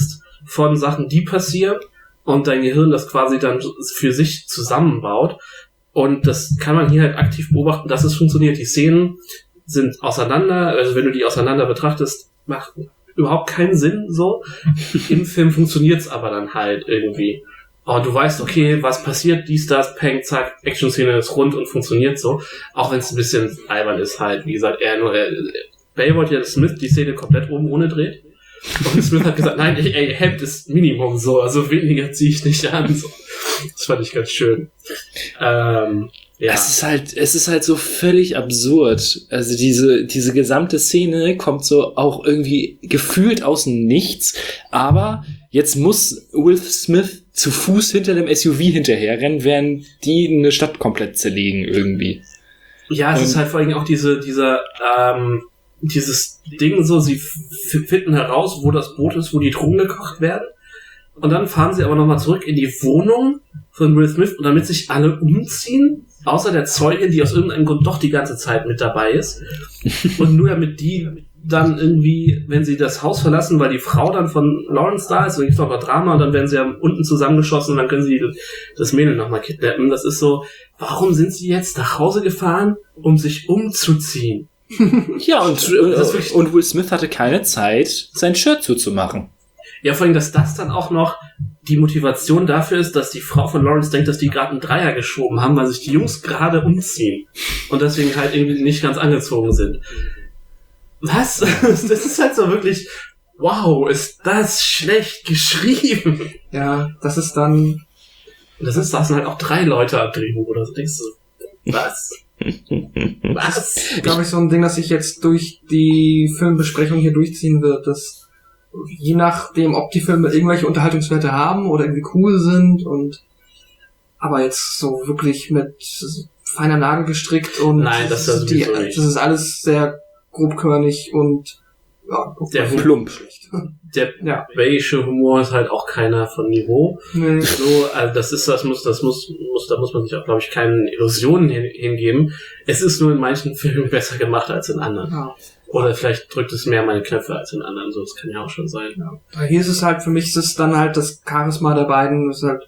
von Sachen, die passieren und dein Gehirn das quasi dann für sich zusammenbaut. Und das kann man hier halt aktiv beobachten, dass es funktioniert. Die Szenen sind auseinander, also wenn du die auseinander betrachtest, macht überhaupt keinen Sinn so. Im Film funktioniert's aber dann halt irgendwie. Und du weißt, okay, was passiert, dies, das, peng, zack, Action-Szene ist rund und funktioniert so. Auch wenn es ein bisschen albern ist halt. Wie gesagt, er nur, er, Bay wollte ja Smith die Szene komplett oben ohne dreht. Und Smith hat gesagt, nein, ey, ey, Hemd ist Minimum so, also weniger ziehe ich nicht an. So. Das fand ich ganz schön. Ähm, ja. Es ist halt, es ist halt so völlig absurd. Also diese, diese gesamte Szene kommt so auch irgendwie gefühlt aus dem Nichts. Aber jetzt muss Will Smith zu Fuß hinter dem S U V hinterherrennen, während die eine Stadt komplett zerlegen irgendwie. Ja, es Und ist halt vor allem auch diese, dieser, ähm, dieses Ding so, sie f- finden heraus, wo das Boot ist, wo die Drogen gekocht werden. Und dann fahren sie aber nochmal zurück in die Wohnung von Will Smith und damit sich alle umziehen, außer der Zeugin, die aus irgendeinem Grund doch die ganze Zeit mit dabei ist. Und nur damit die dann irgendwie, wenn sie das Haus verlassen, weil die Frau dann von Lawrence da ist, dann gibt's noch mal Drama und dann werden sie ja unten zusammengeschossen und dann können sie das Mädel nochmal kidnappen. Das ist so, warum sind sie jetzt nach Hause gefahren, um sich umzuziehen? ja, und, wirklich- und Will Smith hatte keine Zeit, sein Shirt zuzumachen. Ja, vor allem, dass das dann auch noch die Motivation dafür ist, dass die Frau von Lawrence denkt, dass die gerade einen Dreier geschoben haben, weil sich die Jungs gerade umziehen und deswegen halt irgendwie nicht ganz angezogen sind. Was? Das ist halt so wirklich, wow, ist das schlecht geschrieben. Ja, das ist dann, Und das ist, saßen halt auch drei Leute am Drehbuch oder so. Denkst du, was? Was? glaube ich, so ein Ding, das sich jetzt durch die Filmbesprechung hier durchziehen wird, dass je nachdem, ob die Filme irgendwelche Unterhaltungswerte haben oder irgendwie cool sind und aber jetzt so wirklich mit feiner Nadel gestrickt und Nein, das ist die, sowieso nicht. das ist alles sehr grobkörnig und ja, Der Plump. schlecht. Der Ja. belgische Humor ist halt auch keiner von Niveau. Nee. So, also das ist, das muss, das muss, muss, da muss man sich auch, glaube ich, keinen Illusionen hin, hingeben. Es ist nur in manchen Filmen besser gemacht als in anderen. Ja. Oder vielleicht drückt es mehr meine Knöpfe als in anderen, so, das kann ja auch schon sein. Ja. Hier ist es halt, für mich ist es dann halt das Charisma der beiden, ist halt,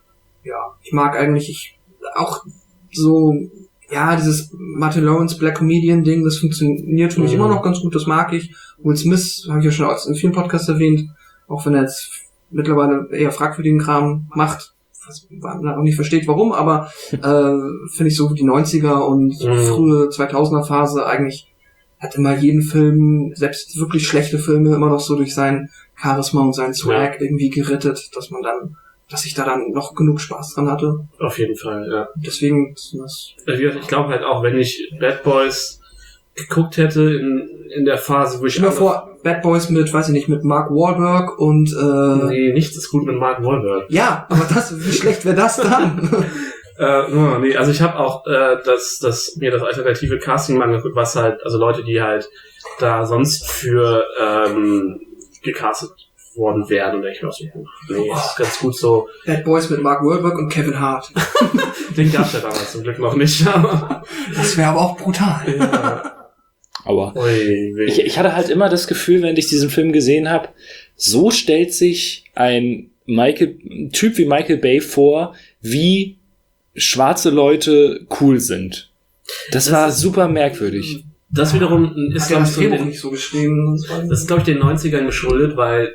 ja, ich mag eigentlich, ich, auch so, ja, dieses Martin Lawrence Black Comedian Ding, das funktioniert für mich Mhm. immer noch ganz gut, das mag ich. Will Smith, habe ich ja schon in vielen Podcasts erwähnt, auch wenn er jetzt mittlerweile eher fragwürdigen Kram macht, was man auch nicht versteht, warum, aber äh, finde ich so die neunziger und Mhm. frühe zweitausender Phase eigentlich hat immer jeden Film, selbst wirklich schlechte Filme, immer noch so durch sein Charisma und seinen Swag irgendwie gerettet, dass man dann, dass ich da dann noch genug Spaß dran hatte. Auf jeden Fall, ja. Deswegen ist das, Ich glaube halt auch, wenn ich Bad Boys geguckt hätte in, in der Phase, wo ich... stell dir mal vor, Bad Boys mit, weiß ich nicht, mit Mark Wahlberg und äh, Nee, nichts ist gut mit Mark Wahlberg. ja, aber das, wie schlecht wäre das dann? Äh, oh, nee, also ich habe auch äh, das, das, mir das alternative Casting mal angeguckt, was halt, also Leute, die halt da sonst für ähm, gecastet worden wären. Und ich mir auch so, nee, ist ganz gut so. Bad Boys mit Mark Wahlberg und Kevin Hart. Den gab's ja damals zum Glück noch nicht. Aber Das wäre aber auch brutal. ja. Aber Ui, weh. ich, ich hatte halt immer das Gefühl, wenn ich diesen Film gesehen habe, so stellt sich ein Michael, ein Typ wie Michael Bay vor, wie schwarze Leute cool sind. Das, Das war ist- super merkwürdig. Das wiederum ist, Hat ja glaube das ich, so Drehbuch den, nicht so geschrieben. Das war- das ist, glaube ich, den neunzigern geschuldet, weil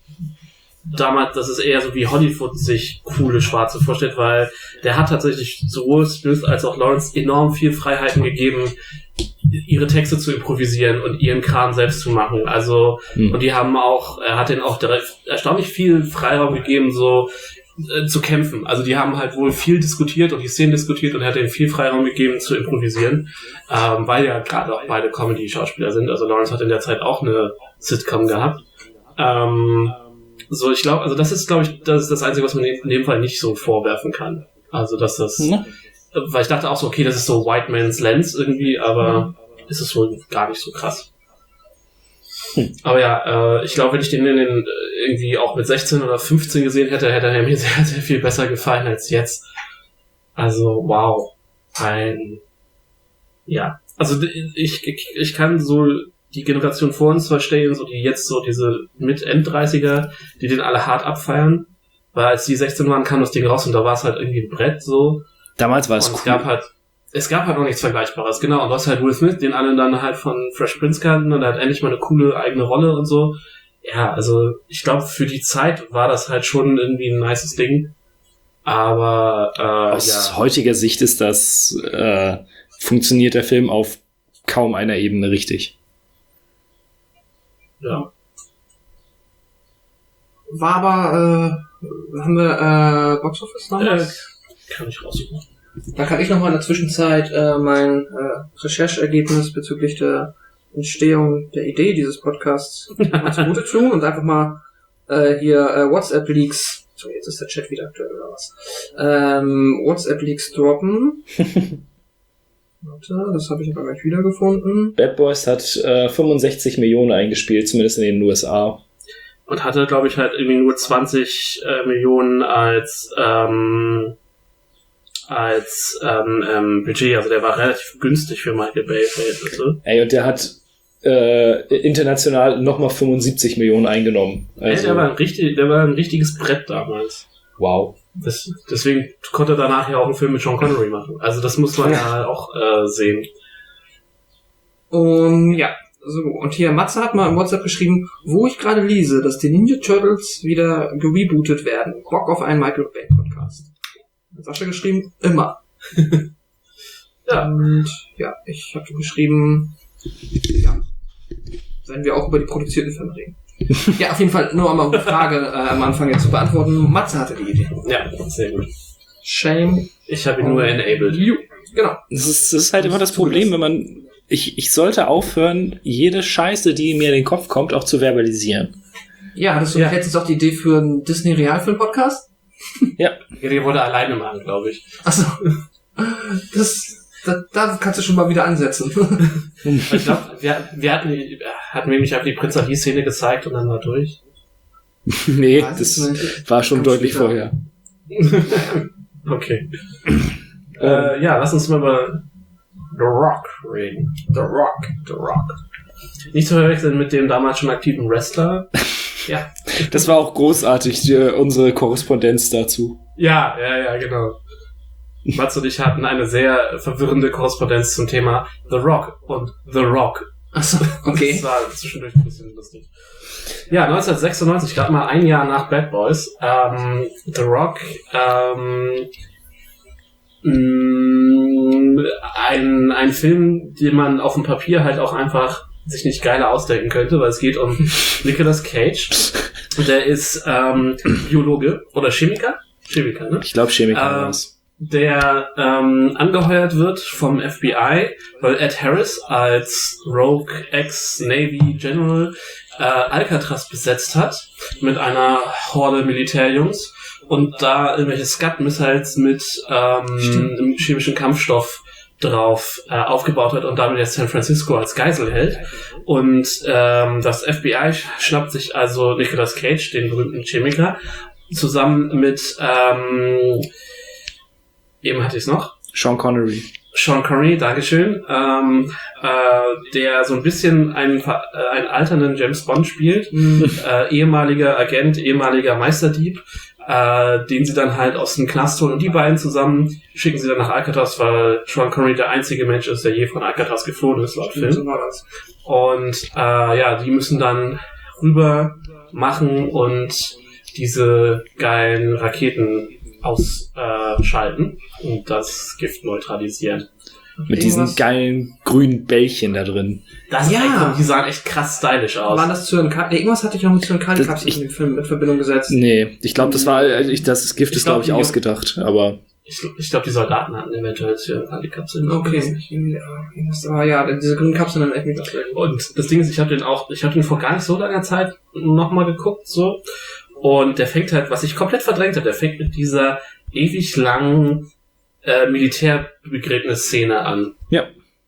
damals, das ist eher so, wie Hollywood sich coole Schwarze vorstellt, weil der hat tatsächlich sowohl Smith als auch Lawrence enorm viel Freiheiten gegeben, ihre Texte zu improvisieren und ihren Kram selbst zu machen. Also, Hm. und die haben auch, er hat denen auch direkt erstaunlich viel Freiraum gegeben, so äh, zu kämpfen. Also die haben halt wohl viel diskutiert und die Szenen diskutiert und er hat denen viel Freiraum gegeben zu improvisieren, ähm, weil ja gerade auch beide Comedy-Schauspieler sind. Also Lawrence hat in der Zeit auch eine Sitcom gehabt. Ähm, so, ich glaube, also das ist, glaube ich, das ist das Einzige, was man in dem Fall nicht so vorwerfen kann. Also, dass das, Ne? weil ich dachte auch so, okay, das ist so White Man's Lens irgendwie, aber ist es wohl gar nicht so krass. Hm. Aber ja, äh, ich glaube, wenn ich den in den äh, irgendwie auch mit sechzehn oder fünfzehn gesehen hätte, hätte er mir sehr, sehr viel besser gefallen als jetzt. Also, wow. Ein, ja. Also, ich, ich, ich kann so die Generation vor uns verstehen, so die jetzt so diese Mit-End-dreißiger, die den alle hart abfeiern. Weil als die sechzehn waren, kam das Ding raus und da war es halt irgendwie ein Brett so. Damals war es und cool. Es gab halt, es gab halt noch nichts Vergleichbares, genau. Und du hast halt Will Smith, den alle dann halt von Fresh Prince kannten und er hat endlich mal eine coole eigene Rolle und so. Ja, also ich glaube, für die Zeit war das halt schon irgendwie ein nices Ding. Aber äh, aus ja. heutiger Sicht ist das, äh, funktioniert der Film auf kaum einer Ebene richtig. Ja. War aber, äh, haben wir äh, Box Office noch Äh, was? kann ich raussuchen. Da kann ich noch mal in der Zwischenzeit äh, mein äh, Rechercheergebnis bezüglich der Entstehung der Idee dieses Podcasts mal zugute tun und einfach mal äh, hier äh, WhatsApp-Leaks, so jetzt ist der Chat wieder aktuell oder was, ähm, WhatsApp-Leaks droppen. Warte, das habe ich aber gleich wiedergefunden. Bad Boys hat äh, fünfundsechzig Millionen eingespielt, zumindest in den U S A. Und hatte, glaube ich, halt irgendwie nur zwanzig äh, Millionen als ähm, als ähm, ähm, Budget. Also der war relativ günstig für Michael Bay Verhältnisse. Ey, und der hat äh, international nochmal fünfundsiebzig Millionen eingenommen. Also, Also, Ey, der war ein richtig, der war ein richtiges Brett damals. wow. Das, deswegen konnte er danach ja auch einen Film mit Sean Connery machen. Also das muss man ja auch äh, sehen. Und ja, so, und hier Matze hat mal im WhatsApp geschrieben, wo ich gerade lese, dass die Ninja Turtles wieder gerebootet werden. Bock auf einen Michael Bay Podcast. Hat Sascha geschrieben, immer. Ja. Und ja, ich habe geschrieben, ja, werden wir auch über die produzierten Filme reden. Ja, auf jeden Fall nur einmal eine Frage äh, am Anfang jetzt zu beantworten. Matze hatte die Idee. Ja, sehr gut. Shame. Ich habe ihn nur enabled. You. Genau. Das ist, das ist halt immer das Problem, wenn man, ich, ich sollte aufhören, jede Scheiße, die mir in den Kopf kommt, auch zu verbalisieren. Ja, hattest du Ja. letztens auch die Idee für einen Disney-Realfilm-Podcast? Ja. Ja, den wollte er alleine machen, glaube ich. Achso. Das, da, da kannst du schon mal wieder ansetzen. Ich glaube, wir, wir hatten, hatten wir nämlich einfach die Prinz Ali-Szene gezeigt und dann war durch. Nee, Weiß das ich nicht. war schon Ganz deutlich später. vorher. Okay. äh, ja, lass uns mal über The Rock reden. The Rock. The Rock. Nicht zu verwechseln mit dem damals schon aktiven Wrestler. Ja. Das war auch großartig, die, unsere Korrespondenz dazu. Ja, ja, ja, genau. Mats und ich hatten eine sehr verwirrende Korrespondenz zum Thema The Rock und The Rock. Achso, okay. Das war zwischendurch ein bisschen lustig. Ja, neunzehnhundertsechsundneunzig, gerade mal ein Jahr nach Bad Boys, ähm, The Rock, ähm, mh, ein, ein Film, den man auf dem Papier halt auch einfach sich nicht geiler ausdenken könnte, weil es geht um Nicolas Cage. Der ist ähm, Biologe oder Chemiker. Chemiker, ne? Ich glaube, Chemiker Ähm, war es. Der ähm, angeheuert wird vom F B I, weil Ed Harris als Rogue Ex-Navy General äh, Alcatraz besetzt hat mit einer Horde Militärjungs und da irgendwelche Scud-Missiles mit ähm, einem chemischen Kampfstoff drauf äh, aufgebaut hat und damit jetzt San Francisco als Geisel hält. Und ähm, das F B I schnappt sich also Nicolas Cage, den berühmten Chemiker, zusammen mit ähm, eben hatte ich es noch. Sean Connery. Sean Connery, Dankeschön, ähm, äh, der so ein bisschen einen, äh, einen alternden James Bond spielt, äh, ehemaliger Agent, ehemaliger Meisterdieb, äh, den sie dann halt aus dem Knast holen und die beiden zusammen schicken sie dann nach Alcatraz, weil Sean Connery der einzige Mensch ist, der je von Alcatraz geflohen ist, laut So Film. war das. Und äh, ja, die müssen dann rüber machen und diese geilen Raketen ausschalten äh, und das Gift neutralisieren. Mit diesen Irgendwas- geilen grünen Bällchen da drin. Das Ja. ey, komm, die sahen echt krass stylisch aus. Waren das Zyankali? Irgendwas hatte ich noch mit Zyankali Das- ich- in dem Film in Verbindung gesetzt. Nee, ich glaube, das war, also ich, das Gift Ich ist, glaub, glaube ich, die- ausgedacht, aber Ich, ich glaube, die Soldaten hatten eventuell Zyankali-Kapseln. Okay. Ja, irgendwas- aber ja, diese grünen Kapseln dann echt nicht das Und das Ding ist, ich habe den auch, ich habe den vor gar nicht so langer Zeit nochmal geguckt, so. Und der fängt halt, was ich komplett verdrängt habe, der fängt mit dieser ewig langen äh, Militärbegräbnisszene an. ja.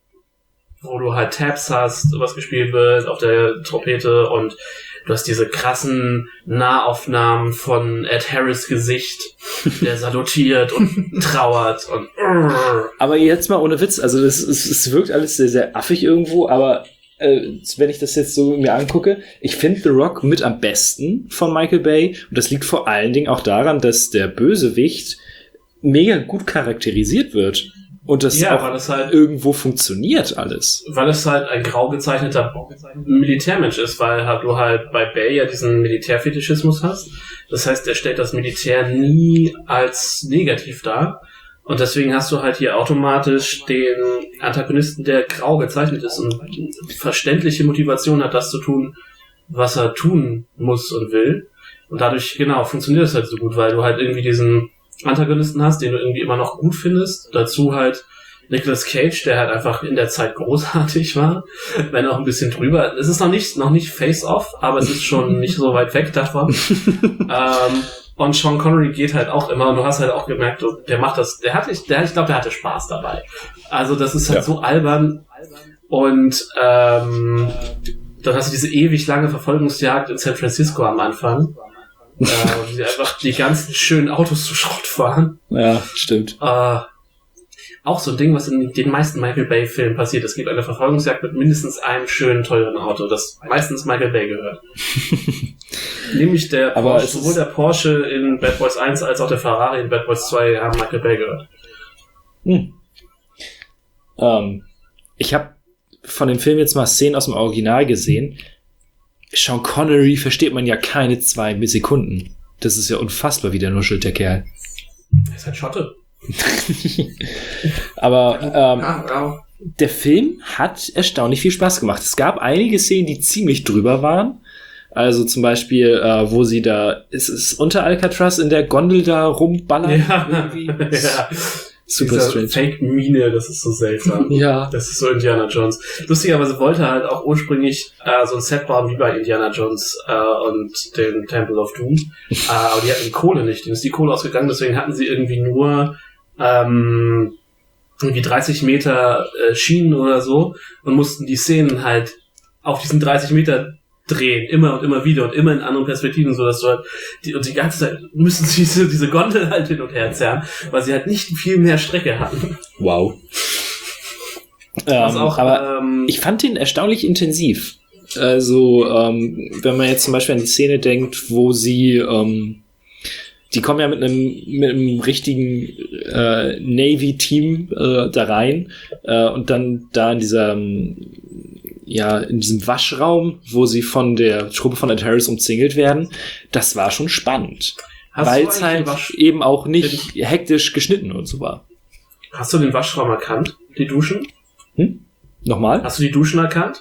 Wo du halt Tabs hast, was gespielt wird auf der Trompete und du hast diese krassen Nahaufnahmen von Ed Harris Gesicht, der salutiert und trauert und Aber jetzt mal ohne Witz, also das, es, es wirkt alles sehr, sehr affig irgendwo, aber äh, wenn ich das jetzt so mir angucke, ich finde The Rock mit am besten von Michael Bay. Und das liegt vor allen Dingen auch daran, dass der Bösewicht mega gut charakterisiert wird. Und das Ja, auch weil das halt- irgendwo funktioniert alles. Weil es halt ein grau gezeichneter Militärmensch ist, weil halt du halt bei Bay ja diesen Militärfetischismus hast. Das heißt, er stellt das Militär nie als negativ dar. Und deswegen hast du halt hier automatisch den Antagonisten, der grau gezeichnet ist und verständliche Motivation hat, das zu tun, was er tun muss und will. Und dadurch, genau, funktioniert es halt so gut, weil du halt irgendwie diesen Antagonisten hast, den du irgendwie immer noch gut findest. Dazu halt Nicolas Cage, der halt einfach in der Zeit großartig war, wenn auch ein bisschen drüber. Es ist noch nicht noch nicht Face-Off, aber es ist schon nicht so weit weg davon. ähm, und Sean Connery geht halt auch immer, und du hast halt auch gemerkt, der macht das, der hatte, der, ich glaube, der hatte Spaß dabei. Also das ist halt Ja. so albern. Und ähm, dann hast du diese ewig lange Verfolgungsjagd in San Francisco am Anfang. äh, wo sie einfach die ganzen schönen Autos zu Schrott fahren. Ja, stimmt. Äh, auch so ein Ding, was in den meisten Michael Bay-Filmen passiert. Es gibt eine Verfolgungsjagd mit mindestens einem schönen, teuren Auto, das meistens Michael Bay gehört. Nämlich der Aber Porsche, es ist- sowohl der Porsche in Bad Boys eins als auch der Ferrari in Bad Boys zwei haben Michael Bay gehört. Hm. Ähm, ich habe von dem Film jetzt mal Szenen aus dem Original gesehen. Sean Connery versteht man ja keine zwei Sekunden. Das ist ja unfassbar, wie der nuschelt, der Kerl. Er ist halt Schotte. Aber ähm, Ja, ja. der Film hat erstaunlich viel Spaß gemacht. Es gab einige Szenen, die ziemlich drüber waren. Also zum Beispiel, äh, wo sie da, ist es unter Alcatraz in der Gondel da rumballern? Ja, Irgendwie? ja. Super Diese strange. Fake-Mine, das ist so seltsam. Ja. Das ist so Indiana Jones. Lustigerweise wollte er halt auch ursprünglich äh, so ein Set bauen wie bei Indiana Jones äh, und dem Temple of Doom. äh, aber die hatten die Kohle nicht. Denen ist die Kohle ausgegangen, deswegen hatten sie irgendwie nur ähm, irgendwie dreißig Meter äh, Schienen oder so und mussten die Szenen halt auf diesen dreißig Meter drehen, immer und immer wieder und immer in anderen Perspektiven, so dass du halt die, und die ganze Zeit müssen sie diese, diese Gondel halt hin und her zerren, weil sie halt nicht viel mehr Strecke hatten. Wow. Was Ähm, auch, aber ähm, ich fand den erstaunlich intensiv. Also, ähm, wenn man jetzt zum Beispiel an die Szene denkt, wo sie, ähm, die kommen ja mit einem, mit einem richtigen äh, Navy-Team äh, da rein äh, und dann da in dieser, ähm, ja, in diesem Waschraum, wo sie von der Truppe von Ed Harris umzingelt werden, das war schon spannend. Hast Weil du es eigentlich halt den Wasch- eben auch nicht hektisch geschnitten und so war. Hast du den Waschraum erkannt? Die Duschen? Hm? Nochmal? Hast du die Duschen erkannt?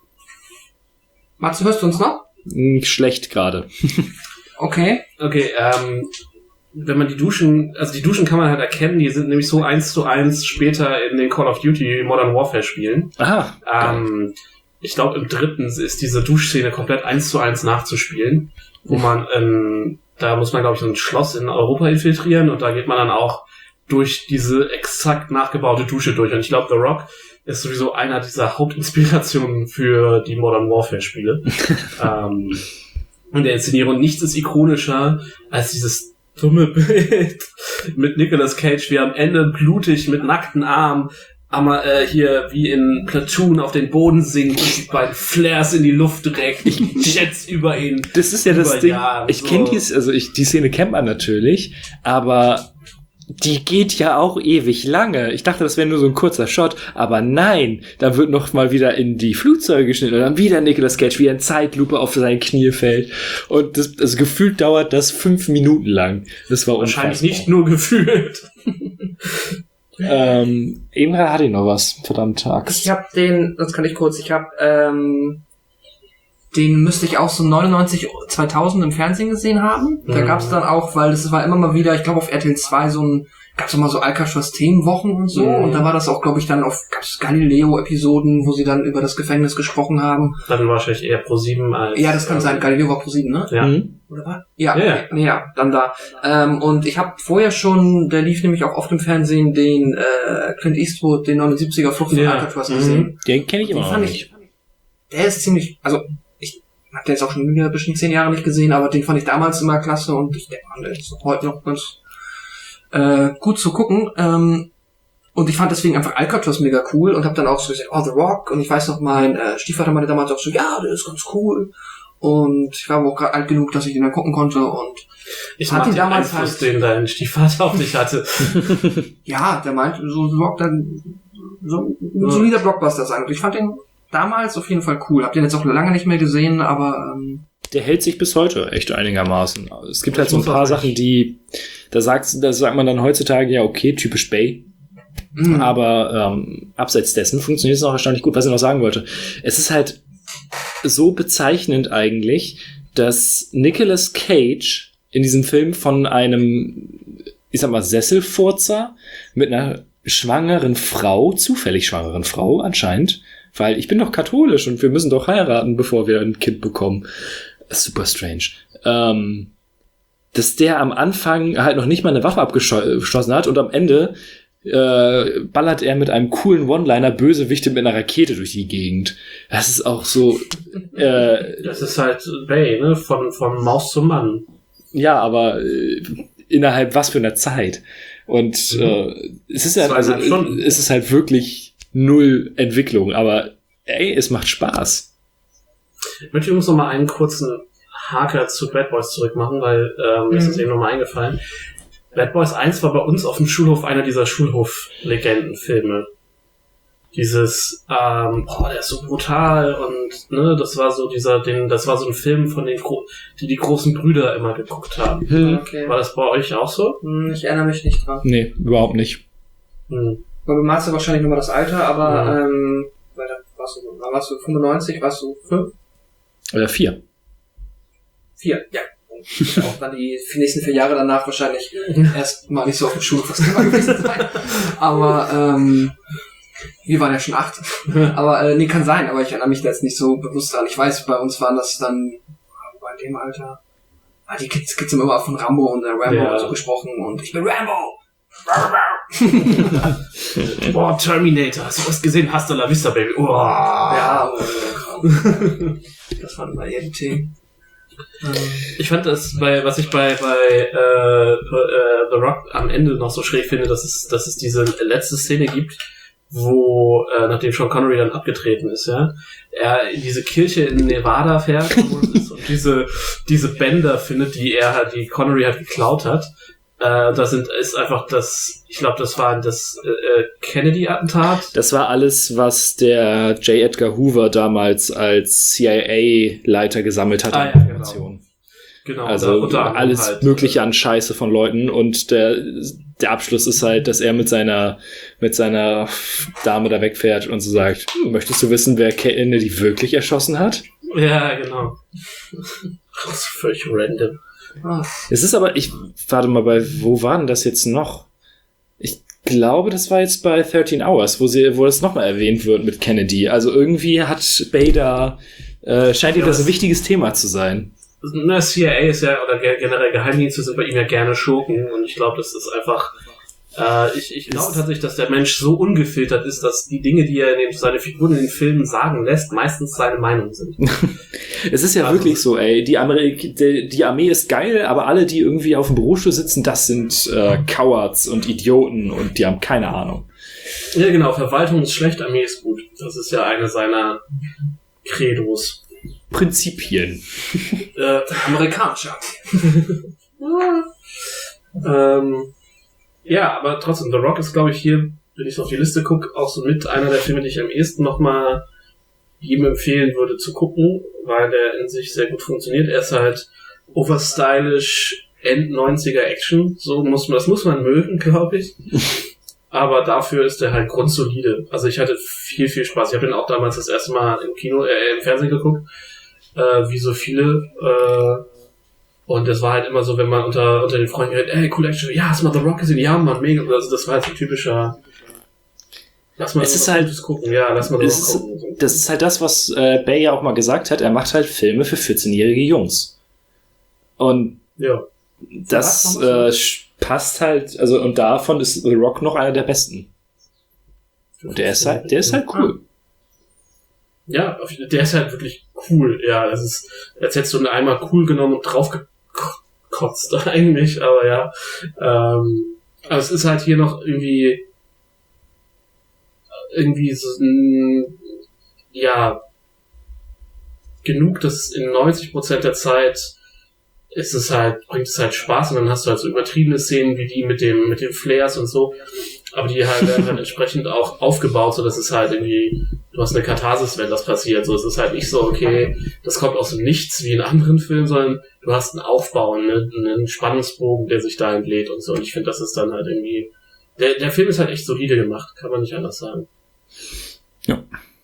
Matze, hörst du uns noch? Hm, schlecht gerade. Okay. Okay, ähm, wenn man die Duschen, also die Duschen kann man halt erkennen, die sind nämlich so eins zu eins später in den Call of Duty Modern Warfare Spielen. Aha. Ähm, ich glaube, im dritten ist diese Duschszene komplett eins zu eins nachzuspielen, wo man, ähm, da muss man, glaube ich, ein Schloss in Europa infiltrieren und da geht man dann auch durch diese exakt nachgebaute Dusche durch. Und ich glaube, The Rock ist sowieso einer dieser Hauptinspirationen für die Modern Warfare Spiele. ähm, und der Inszenierung, nichts ist ikonischer als dieses dumme Bild mit Nicolas Cage, wie er am Ende blutig mit nackten Armen aber äh, hier wie in Platoon auf den Boden sinkt und die beiden Flares in die Luft direkt, Jets über ihn. Das ist ja das über Ding. Jahre, Ich so. kenne die, also ich, die Szene kennt man natürlich, aber die geht ja auch ewig lange. Ich dachte, das wäre nur so ein kurzer Shot, aber nein, dann wird noch mal wieder in die Flugzeuge geschnitten und dann wieder Nicolas Cage, wie er in Zeitlupe auf seine Knie fällt. Und das, das gefühlt dauert das fünf Minuten lang. Das war Wahrscheinlich unfassbar. nicht nur gefühlt. Ähm, Emra hatte noch was, verdammte Axt. Ich hab den, das kann ich kurz, ich hab, ähm, den müsste ich auch so neunundneunzig, zweitausend im Fernsehen gesehen haben. Da Mhm. gab's dann auch, weil das war immer mal wieder, ich glaube auf R T L zwei so ein, gab's auch mal so Alcatraz-Themenwochen und so. Mhm. Und da war das auch, glaube ich, dann auf, gab's Galileo-Episoden, wo sie dann über das Gefängnis gesprochen haben. Dann wahrscheinlich eher Pro sieben als... Ja, das kann sein, Galileo war Pro sieben, ne? Ja. Mhm. Oder was? Ja, Ja, ja. ja, nee, ja, dann da. Ähm, und ich habe vorher schon, der lief nämlich auch oft im Fernsehen, den äh, Clint Eastwood, den neunundsiebziger Flucht von Ja. Alcatraz Mhm. gesehen. Den kenne ich Den immer noch fand nicht. ich, der ist ziemlich, also ich hab den jetzt auch schon wieder bestimmt zehn Jahre nicht gesehen, aber den fand ich damals immer klasse und ich denke, der ist heute noch ganz äh, gut zu gucken. Ähm, Und ich fand deswegen einfach Alcatraz mega cool und habe dann auch so gesagt, oh, The Rock. Und ich weiß noch, mein äh, Stiefvater meinte damals auch so, ja, der ist ganz cool. Und ich war aber auch gerade alt genug, dass ich ihn dann gucken konnte. Und Ich hat mag ihn den damals Einfluss, halt, den dein Stiefvater auf dich hatte. ja, der meinte, so The Rock dann so ein solider Blockbuster sein. Und ich fand den damals auf jeden Fall cool. Hab den jetzt auch lange nicht mehr gesehen, aber ähm, Der hält sich bis heute echt einigermaßen. Es gibt Ich halt so ein muss paar auch Sachen, die, da sagt, da sagt man dann heutzutage, ja, okay, typisch Bay. mh. Aber ähm, abseits dessen funktioniert es noch erstaunlich gut. Was ich noch sagen wollte, es ist halt so bezeichnend eigentlich, dass Nicolas Cage in diesem Film von einem, ich sag mal, Sesselfurzer mit einer schwangeren Frau, zufällig schwangeren Frau anscheinend, weil ich bin doch katholisch und wir müssen doch heiraten, bevor wir ein Kind bekommen. Super strange. Ähm, dass der am Anfang halt noch nicht mal eine Waffe abgeschossen hat und am Ende äh, ballert er mit einem coolen One-Liner Bösewichte mit einer Rakete durch die Gegend. Das ist auch so äh, Das ist halt Bay, ne? Von, von Maus zum Mann. ja, aber äh, innerhalb was für einer Zeit. Und Mhm. äh, es ist ja, also Zweieinhalb Stunden. es ist halt wirklich null Entwicklung, aber ey, es macht Spaß. Ich möchte übrigens noch mal einen kurzen Haker zu Bad Boys zurückmachen, weil ähm, mir ist das Mhm. eben noch mal eingefallen. Bad Boys eins war bei uns auf dem Schulhof einer dieser Schulhof-Legenden-Filme. Dieses, ähm, oh, der ist so brutal und ne, das war so dieser, den, das war so ein Film von den, Gro- die die großen Brüder immer geguckt haben. Okay. War das bei euch auch so? Hm, Ich erinnere mich nicht dran. Nee, überhaupt nicht. Hm. Weil du meinst ja wahrscheinlich nochmal das Alter, aber Ja. ähm, weil da warst du, da warst du fünfundneunzig, warst du fünf? Oder vier. Vier, ja. Und auch dann die nächsten vier Jahre danach wahrscheinlich erst mal nicht so auf dem Schulhof was gewesen sein. Aber ähm, wir waren ja schon acht. Aber äh, nee, kann sein, aber ich erinnere mich da jetzt nicht so bewusst dran. Ich weiß, bei uns waren das dann bei dem Alter. Ah, die Kids, Kids haben immer von Rambo und äh, Rambo Ja. und so gesprochen und ich bin Rambo! Boah, Terminator, hast du das gesehen? Hasta la vista, Baby. Oh. Ja, und, äh, das waren mal eher die Themen. Ähm, Ich fand das, bei, was ich bei, bei äh, äh, The Rock am Ende noch so schräg finde, dass es, dass es diese letzte Szene gibt, wo, äh, nachdem Sean Connery dann abgetreten ist, ja, er in diese Kirche in Nevada fährt und, ist und diese, diese Bänder findet, die er halt, die Connery halt geklaut hat. Äh, das sind, ist einfach das, ich glaube, das war das äh, Kennedy-Attentat. Das war alles, was der J. Edgar Hoover damals als C I A-Leiter gesammelt hat Ah, an ja, genau. Informationen. Genau, Also da unter anderem alles halt, Mögliche an Scheiße von Leuten und der, der Abschluss ist halt, dass er mit seiner mit seiner Dame da wegfährt und so sagt, hm, möchtest du wissen, wer Kennedy wirklich erschossen hat? Ja, genau. Das ist völlig random. ah, Es ist aber, ich warte mal, bei wo war denn das jetzt noch? Ich glaube, das war jetzt bei thirteen Hours, wo sie, wo das nochmal erwähnt wird mit Kennedy. Also irgendwie hat Bay da, äh, scheint ihm Ja, das ein das- wichtiges Thema zu sein. Na, C I A ist ja, oder ge- generell Geheimdienste sind bei ihm ja gerne Schurken und ich glaube, das ist einfach, äh, ich, ich glaube tatsächlich, dass der Mensch so ungefiltert ist, dass die Dinge, die er in den, seine Figuren in den Filmen sagen lässt, meistens seine Meinung sind. Es ist ja Also- wirklich so, ey, die, Amerik die, die Armee ist geil, aber alle, die irgendwie auf dem Bürostuhl sitzen, das sind äh, Cowards und Idioten und die haben keine Ahnung. Ja, genau, Verwaltung ist schlecht, Armee ist gut. Das ist ja eine seiner Credos. Prinzipien. Äh, amerikanischer. ähm, ja, aber trotzdem, The Rock ist, glaube ich, hier, wenn ich so auf die Liste gucke, auch so mit einer der Filme, die ich am ehesten nochmal jedem empfehlen würde zu gucken, weil der in sich sehr gut funktioniert. Er ist halt overstylish, End-neunziger Action, so muss man, das muss man mögen, glaube ich. Aber dafür ist er halt grundsolide. Also ich hatte viel, viel Spaß. Ich habe ihn auch damals das erste Mal im Kino, äh, im Fernsehen geguckt, äh, wie so viele. Äh, und das war halt immer so, wenn man unter unter den Freunden redet, ey, cool Action, ja, hast du mal The Rock gesehen? Ja, Mann, mega. Also das war halt so ein typischer, lass mal Es was ist halt- Gutes gucken. Ja, lass mal The Es Rock ist, gucken. das ist halt das, was äh, Bay ja auch mal gesagt hat. Er macht halt Filme für vierzehnjährige Jungs. Und Ja. das Was noch äh, sch- passt halt, also und davon ist The Rock noch einer der besten. Und der ist halt, der ist halt cool. Ja, auf- der ist halt wirklich cool. Ja, das ist, als hättest du ihn einmal cool genommen und draufgekotzt eigentlich, aber ja. Ähm, aber es ist halt hier noch irgendwie, irgendwie so ein, ja, genug, dass in neunzig Prozent der Zeit ist es halt, bringt es halt Spaß und dann hast du halt so übertriebene Szenen wie die mit dem, mit den Flares und so. Aber die halt werden halt entsprechend auch aufgebaut, so dass es halt irgendwie, du hast eine Katharsis, wenn das passiert. So, es ist halt nicht so, okay, das kommt aus dem Nichts wie in anderen Filmen, sondern du hast einen Aufbau, einen, einen Spannungsbogen, der sich da entlädt und so. Und ich finde, das ist dann halt irgendwie, der, der Film ist halt echt solide gemacht, kann man nicht anders sagen. Ja.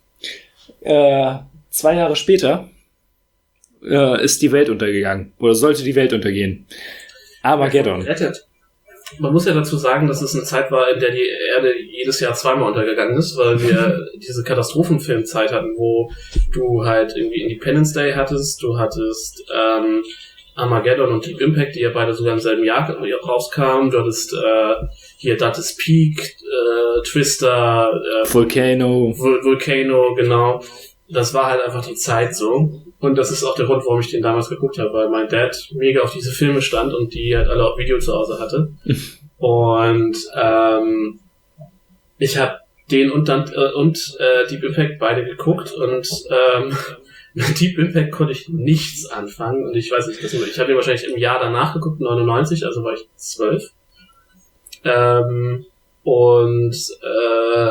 Äh, zwei Jahre später äh, ist die Welt untergegangen. Oder sollte die Welt untergehen. Armageddon. Rettet. Man muss ja dazu sagen, dass es eine Zeit war, in der die Erde jedes Jahr zweimal untergegangen ist, weil wir diese Katastrophenfilmzeit hatten, wo du halt irgendwie Independence Day hattest, du hattest ähm, Armageddon und Deep Impact, die ja beide sogar im selben Jahr rauskamen, du hattest äh, hier Dante's Peak, äh, Twister, äh, Volcano. Vul- Volcano, genau. Das war halt einfach die Zeit so. Und das ist auch der Grund, warum ich den damals geguckt habe, weil mein Dad mega auf diese Filme stand und die halt alle auf Video zu Hause hatte. Und ähm, ich habe den und dann äh, und äh, Deep Impact beide geguckt und ähm, mit Deep Impact konnte ich nichts anfangen. Und ich weiß nicht, das, ich habe den wahrscheinlich im Jahr danach geguckt, neunundneunzig, also war ich zwölf. Ähm, und äh,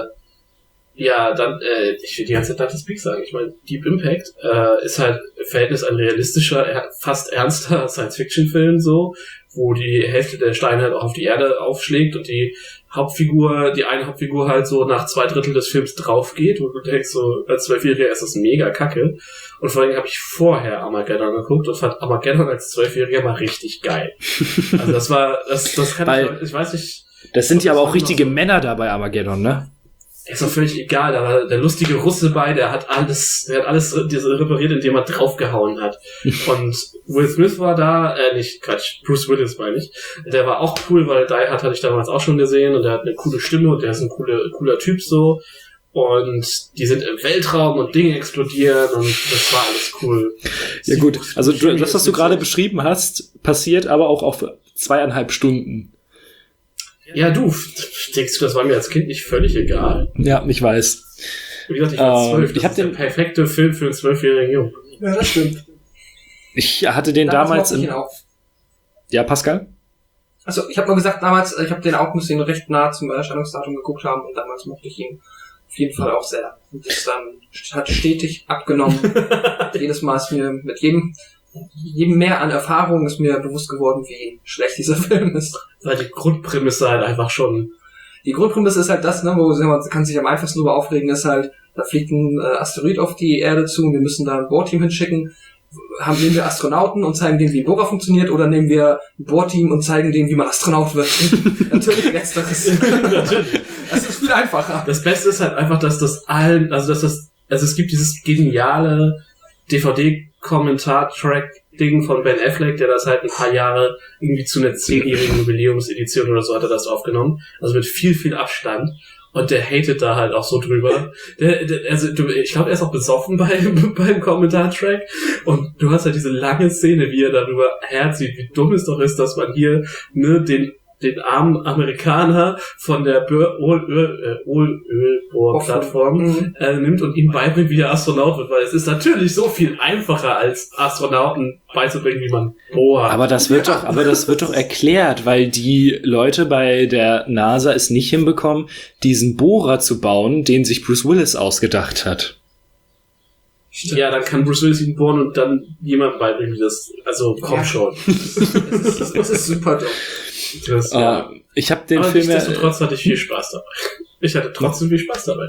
ja, dann, äh, ich will die ganze Zeit Dante's Peak sagen. Ich meine, Deep Impact äh, ist halt im Verhältnis ein realistischer, er- fast ernster Science-Fiction-Film so, wo die Hälfte der Steine halt auch auf die Erde aufschlägt und die Hauptfigur, die eine Hauptfigur halt so nach zwei Drittel des Films drauf geht und du denkst so, als Zwölfjähriger ist das mega kacke. Und vor allem habe ich vorher Armageddon geguckt und fand Armageddon als Zwölfjähriger mal richtig geil. Also das war, das, das kann Weil- ich, ich weiß nicht. Das sind ja aber auch Das war richtige noch so- Männer da bei Armageddon, ne? Ist doch völlig egal, da war der lustige Russe bei, der hat alles, der hat alles repariert, indem er draufgehauen hat. Und Will Smith war da, äh, nicht, Quatsch, Bruce Willis meine ich. Der war auch cool, weil Die Hard hatte ich damals auch schon gesehen und der hat eine coole Stimme und der ist ein cooler, cooler Typ so. Und die sind im Weltraum und Dinge explodieren und das war alles cool. Ja gut, also du, das, was du gerade beschrieben hast, passiert aber auch auf zweieinhalb Stunden. Ja, du, denkst du, das war mir als Kind nicht völlig egal? Ja, ich weiß. Wie gesagt, ich war Ähm, zwölf. ich Das hab ist der den- perfekte Film für einen zwölfjährigen Jungen. Ja, das stimmt. Ich hatte den damals mochte ich im... ihn auch. Ja, Pascal? Also ich habe nur gesagt, damals, ich habe den auch, muss ihn recht nah zum Erscheinungsdatum geguckt haben und damals mochte ich ihn auf jeden Fall auch sehr. Und das dann hat stetig abgenommen. Jedes Mal ist mir mit jedem, jedem mehr an Erfahrung ist mir bewusst geworden, wie schlecht dieser Film ist. Weil die Grundprämisse halt einfach schon... Die Grundprämisse ist halt das, ne, wo man kann sich am einfachsten drüber aufregen, ist halt, da fliegt ein äh, Asteroid auf die Erde zu und wir müssen da ein Bohrteam hinschicken. Haben nehmen wir Astronauten und zeigen denen, wie ein Bohrer funktioniert, oder nehmen wir ein Bohrteam und zeigen denen, wie man Astronaut wird. Natürlich letzteres. Natürlich. Das ist viel einfacher. Das Beste ist halt einfach, dass das allen, also dass das, also es gibt dieses geniale D V D-Kommentar-Track-Ding von Ben Affleck, der das halt ein paar Jahre irgendwie zu einer zehnjährigen Jubiläumsedition oder so hat er das aufgenommen. Also mit viel, viel Abstand. Und der hatet da halt auch so drüber. Der, der, also du, ich glaube, er ist auch besoffen beim, beim Kommentar-Track. Und du hast halt diese lange Szene, wie er darüber herzieht, wie dumm es doch ist, dass man hier ne, den den armen Amerikaner von der Ölbohrplattform Mhm. äh, nimmt und ihm beibringt, wie er Astronaut wird, weil es ist natürlich so viel einfacher, als Astronauten beizubringen, wie man bohrt. Aber das wird doch, aber das wird doch erklärt, weil die Leute bei der NASA es nicht hinbekommen, diesen Bohrer zu bauen, den sich Bruce Willis ausgedacht hat. Ja, dann kann Bruce Willis ihn bohren und dann jemand beibringen, wie das, also komm Ja. schon. Das ist, das ist super dumm. Das, ja. Äh, ich habe den Aber Film ja, nichtsdestotrotz hatte ich viel Spaß dabei. Ich hatte trotzdem viel Spaß dabei.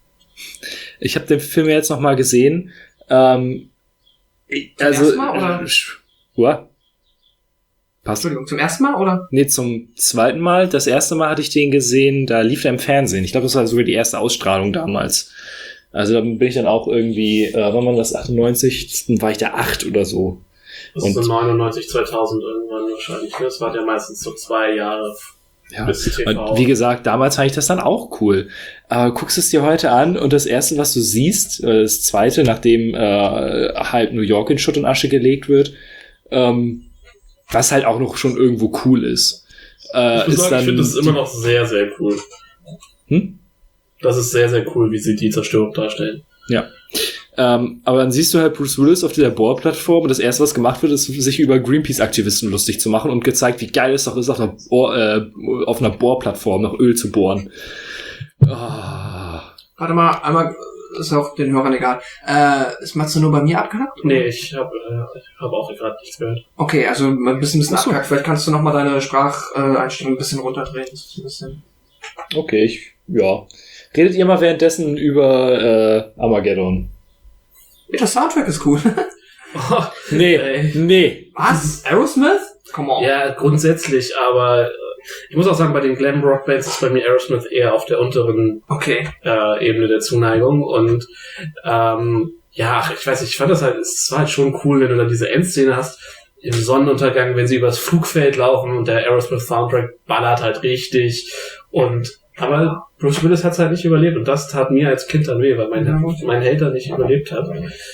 ich habe den Film ja jetzt noch mal gesehen. Ähm, ich- Zum also, ersten Mal, oder? äh, sch- What? Passt. Entschuldigung, zum ersten Mal, oder? Nee, zum zweiten Mal. Das erste Mal hatte ich den gesehen, da lief er im Fernsehen. Ich glaube, das war sogar die erste Ausstrahlung damals. Also da bin ich dann auch irgendwie, äh, wann war das, achtundneunzig, dann war ich da acht oder so. Das Und- ist so neunundneunzig, zweitausend irgendwann wahrscheinlich. Ne? Das war ja meistens so zwei Jahre Ja. bis T V. Und wie gesagt, damals fand ich das dann auch cool. Aber guckst es dir heute an und das erste, was du siehst, äh, das zweite, nachdem äh, halt New York in Schutt und Asche gelegt wird, ähm, was halt auch noch schon irgendwo cool ist, äh, ich muss ist sagen, dann ich finde das immer noch sehr, sehr cool. Hm? Das ist sehr, sehr cool, wie sie die Zerstörung darstellen. Ja. Ähm, aber dann siehst du halt Bruce Willis auf dieser Bohrplattform und das erste, was gemacht wird, ist, sich über Greenpeace-Aktivisten lustig zu machen und gezeigt, wie geil es doch ist, auf einer, Bohr, äh, auf einer Bohrplattform nach Öl zu bohren. Oh. Warte mal, einmal, ist auch den Hörern egal. Äh, ist Matze nur bei mir abgehackt? Nee, ich habe äh, ich hab auch gerade nichts gehört. Okay, also ein bisschen, ein bisschen Achso. abgehackt. Vielleicht kannst du nochmal deine Spracheinstellung ein bisschen runterdrehen. Das ist ein bisschen... Okay, ich, ja. Redet ihr mal währenddessen über äh, Armageddon? Ja, der Soundtrack ist cool. Oh, Nee, ey. nee. Was? Aerosmith? Come on. Ja, grundsätzlich, aber äh, ich muss auch sagen, bei den Glam-Rock-Bands ist bei mir Aerosmith eher auf der unteren Okay. äh, Ebene der Zuneigung und ähm, ja, ach, ich weiß nicht, ich fand das halt, es war halt schon cool, wenn du dann diese Endszene hast, im Sonnenuntergang, wenn sie übers Flugfeld laufen und der Aerosmith-Soundtrack ballert halt richtig und aber Bruce Willis hat's halt nicht überlebt und das tat mir als Kind dann weh, weil mein, Ja. mein Held dann nicht überlebt hat.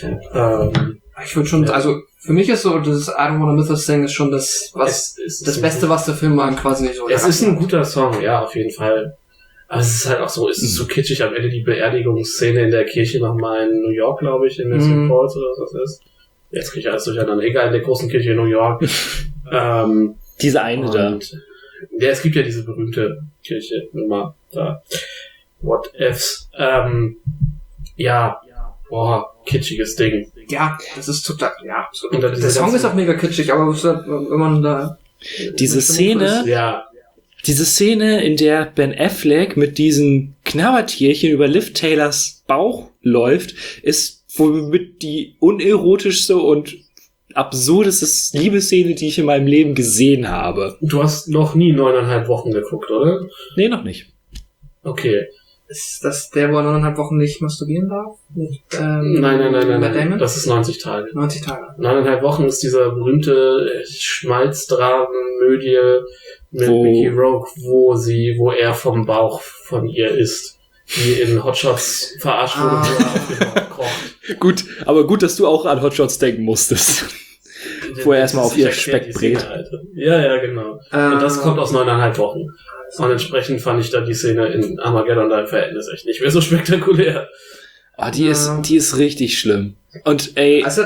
Ähm, Ich würde schon, Ja. also für mich ist so, das I Don't Wanna Miss a Thing ist schon das, was, es ist das ein Beste, was der Film mal quasi nicht so Es ist ein guter Song, ja, auf jeden Fall. Aber es ist halt auch so, es ist so kitschig am Ende die Beerdigungsszene in der Kirche nochmal in New York, glaube ich, in der Mhm. Saint Paul's oder was das ist. Jetzt kriege ich alles durcheinander. Egal, in der großen Kirche in New York. ähm, Diese eine da. und, ja, es gibt ja diese berühmte Kirche, Nummer da. What ifs. Ähm, ja, boah, kitschiges Ding. Ja, das ist total, ja. So, Und dann der diese Song ganzen- ist auch mega kitschig, aber es ist halt, wenn man da... Diese Szene, Ja, diese Szene, in der Ben Affleck mit diesen Knabbertierchen über Liv Taylors Bauch läuft, ist womit die unerotischste und absurdeste Liebesszene, die ich in meinem Leben gesehen habe. du hast noch nie neuneinhalb Wochen geguckt, oder? Nee, noch nicht. Okay. Ist das der, wo er neuneinhalb Wochen nicht masturbieren darf? Mit, ähm, Nein, nein, nein, nein, Matt nein. Damon? Das ist neunzig Tage. neunzig Tage. Neuneinhalb Wochen ist dieser berühmte Schmalzdramen-Mödie mit Wo- Mickey Rourke, wo sie, wo er vom Bauch von ihr isst, die in Hotshots verarscht wurde, Ah. wo er aufgetaucht kocht. Gut, aber gut, dass du auch an Hotshots denken musstest. Wo er erstmal auf Ich ihr erklär die Speck brät. Szene, Alter. Ja, ja, genau. Ähm, Und das kommt aus neuneinhalb Wochen. Und entsprechend fand ich dann die Szene in Armageddon da im Verhältnis echt nicht mehr so spektakulär. Oh, die Ja. ist, die ist richtig schlimm. Und ey, Also,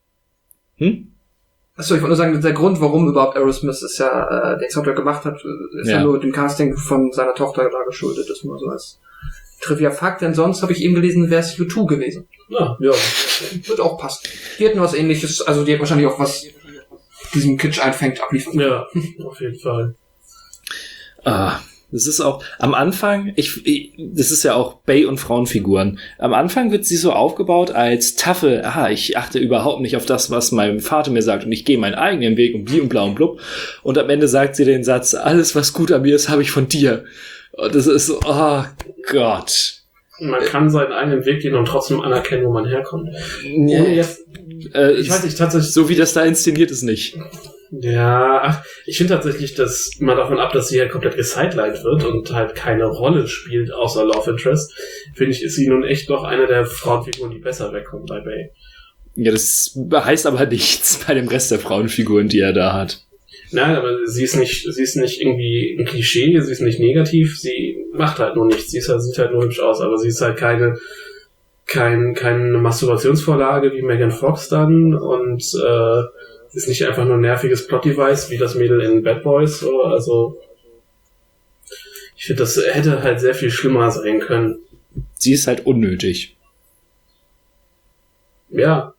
hm? achso, ich wollte nur sagen, der Grund, warum überhaupt Aerosmith ist ja, äh, den Soundtrack gemacht hat, ist ja. Ja. nur dem Casting von seiner Tochter da geschuldet. Das nur so als Trivia-Fakt, denn sonst habe ich eben gelesen, wäre es U zwei gewesen. Ja, ja. Wird auch passen. Die hätten was ähnliches, also die hätten wahrscheinlich auch was diesem Kitsch einfängt, abliefern. Ja, auf jeden Fall. Ah, das ist auch, am Anfang, ich, ich das ist ja auch Bay- und Frauenfiguren. Am Anfang wird sie so aufgebaut als taffe, aha, ich achte überhaupt nicht auf das, was mein Vater mir sagt und ich gehe meinen eigenen Weg und bli und bla und blub. Und am Ende sagt sie den Satz, alles, was gut an mir ist, habe ich von dir. Und das ist so, oh Gott. Man kann seinen eigenen Weg gehen und trotzdem anerkennen, wo man herkommt. Ohne jetzt, Äh, ich weiß nicht, tatsächlich, so wie das da inszeniert ist, nicht. ja, ach, ich finde tatsächlich, dass mal davon ab, dass sie halt komplett gesidelined wird und halt keine Rolle spielt, außer Love Interest, finde ich, ist sie nun echt noch eine der Frauenfiguren, die besser wegkommen bei Bay. Ja, das heißt aber nichts bei dem Rest der Frauenfiguren, die er da hat. Nein, aber sie ist nicht, sie ist nicht irgendwie ein Klischee, sie ist nicht negativ, sie macht halt nur nichts, sie ist halt, sieht halt nur hübsch aus, aber sie ist halt keine, kein, keine Masturbationsvorlage wie Megan Fox dann und, äh, sie ist nicht einfach nur ein nerviges Plot-Device wie das Mädel in Bad Boys, so, also, ich finde, das hätte halt sehr viel schlimmer sein können. Sie ist halt unnötig. Ja,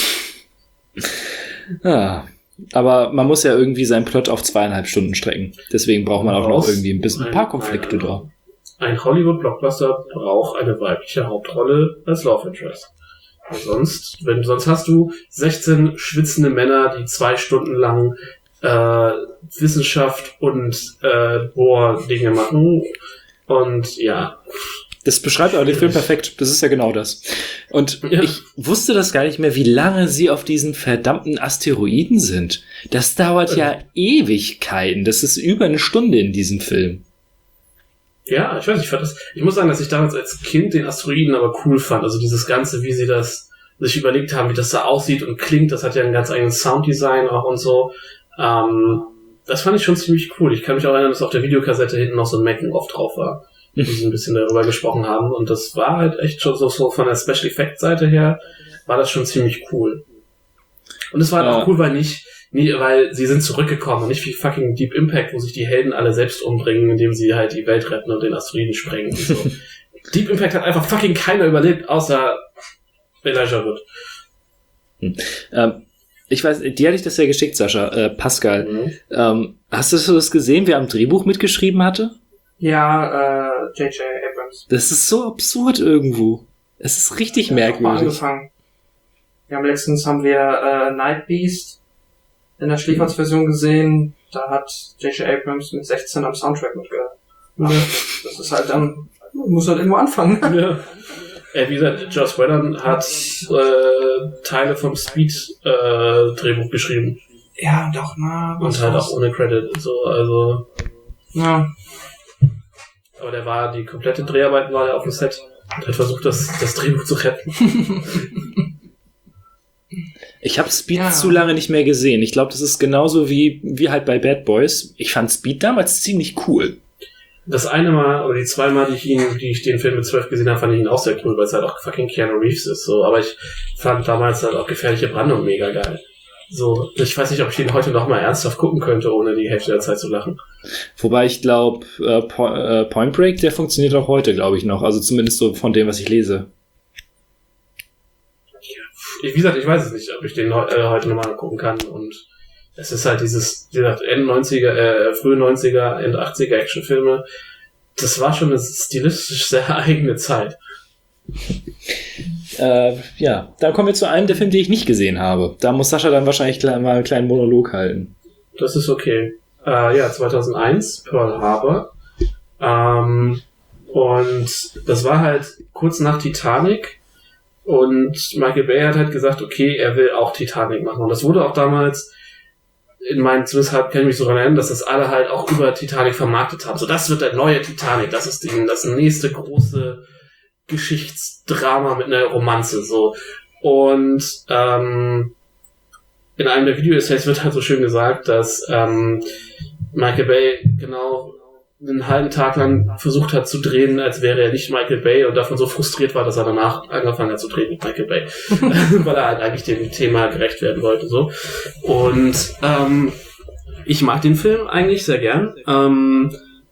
Ah, aber man muss ja irgendwie seinen Plot auf zweieinhalb Stunden strecken. Deswegen braucht man auch noch Raus. irgendwie ein bisschen ein paar Konflikte Nein, da. ein Hollywood-Blockbuster braucht eine weibliche Hauptrolle als Love Interest. Und sonst, wenn sonst hast du sechzehn schwitzende Männer, die zwei Stunden lang äh, Wissenschaft und äh, Bohr-Dinge machen. Und ja. Das beschreibt aber den Film perfekt. Das ist ja genau das. Und Ja. ich wusste das gar nicht mehr, wie lange sie auf diesen verdammten Asteroiden sind. Das dauert ja Ewigkeiten. Das ist über eine Stunde in diesem Film. Ja, ich weiß nicht, ich fand das, ich muss sagen, dass ich damals als Kind den Asteroiden aber cool fand. Also dieses Ganze, wie sie das sich überlegt haben, wie das da aussieht und klingt, das hat ja ein ganz eigenes Sounddesign auch und so. Ähm, das fand ich schon ziemlich cool. Ich kann mich auch erinnern, dass auf der Videokassette hinten noch so ein Making-of drauf war. wo sie ein bisschen darüber gesprochen haben. Und das war halt echt schon so, so von der Special Effect Seite her, war das schon ziemlich cool. Und es war halt ja. auch cool, weil nicht, nie, weil sie sind zurückgekommen und nicht wie fucking Deep Impact, wo sich die Helden alle selbst umbringen, indem sie halt die Welt retten und den Asteroiden sprengen und so. Deep Impact hat einfach fucking keiner überlebt, außer Elijah Wood. Hm. Ähm, ich weiß, dir hatte ich das ja geschickt, Sascha, äh, Pascal. Mhm. Ähm, hast du das gesehen, wer am Drehbuch mitgeschrieben hatte? Ja, äh, J J Abrams. Das ist so absurd irgendwo. Es ist richtig Ja, merkwürdig. Mal angefangen. Wir haben letztens haben wir äh, Night Beast in der Schläferz-Version gesehen. Da hat J J Abrams mit sechzehn am Soundtrack mitgehört. Ja, das ist halt dann, muss halt irgendwo anfangen. Ja. Äh, wie gesagt, Joss Whedon hat äh, Teile vom Speed-Drehbuch äh, geschrieben. Ja, doch, na. Und halt auch ohne Credit und so, also. Ja. Aber der war, die komplette Dreharbeiten war ja auf dem Set und hat versucht, das, das Drehbuch zu retten. Ich habe Speed Ja. zu lange nicht mehr gesehen. Ich glaube, das ist genauso wie, wie halt bei Bad Boys. Ich fand Speed damals ziemlich cool. Das eine Mal, oder die zwei Mal, die ich ihn, die ich den Film mit zwölf gesehen habe, fand ich ihn auch sehr cool, weil es halt auch fucking Keanu Reeves ist, so. Aber ich fand damals halt auch Gefährliche Brandung mega geil. So, ich weiß nicht, ob ich den heute noch mal ernsthaft gucken könnte, ohne die Hälfte der Zeit zu lachen. Wobei ich glaube, äh, po- äh, Point Break, der funktioniert auch heute, glaube ich, noch. Also zumindest so von dem, was ich lese. Ich, wie gesagt, ich weiß es nicht, ob ich den heu- äh, heute nochmal gucken kann. Und es ist halt dieses, wie gesagt, Ende neunziger, äh, frühe neunziger, Ende achtziger Actionfilme. Das war schon eine stilistisch sehr eigene Zeit. Äh, ja, dann kommen wir zu einem der Filme, die ich nicht gesehen habe. Da muss Sascha dann wahrscheinlich kle- mal einen kleinen Monolog halten. Das ist okay. Äh, ja, zweitausendeins, Pearl Harbor. Ähm, und das war halt kurz nach Titanic. Und Michael Bay hat halt gesagt, okay, er will auch Titanic machen. Und das wurde auch damals in meinen, zumindest halt, kann ich mich so daran erinnern, dass das alle halt auch über Titanic vermarktet haben. So, das wird der neue Titanic. Das ist die, das nächste große Geschichtsdrama mit einer Romanze, so. Und, ähm, in einem der Video-Essays wird halt so schön gesagt, dass, ähm, Michael Bay genau einen halben Tag lang versucht hat zu drehen, als wäre er nicht Michael Bay und davon so frustriert war, dass er danach angefangen hat zu drehen mit Michael Bay. Weil er halt eigentlich dem Thema gerecht werden wollte, so. Und, ähm, ich mag den Film eigentlich sehr gern. Ähm,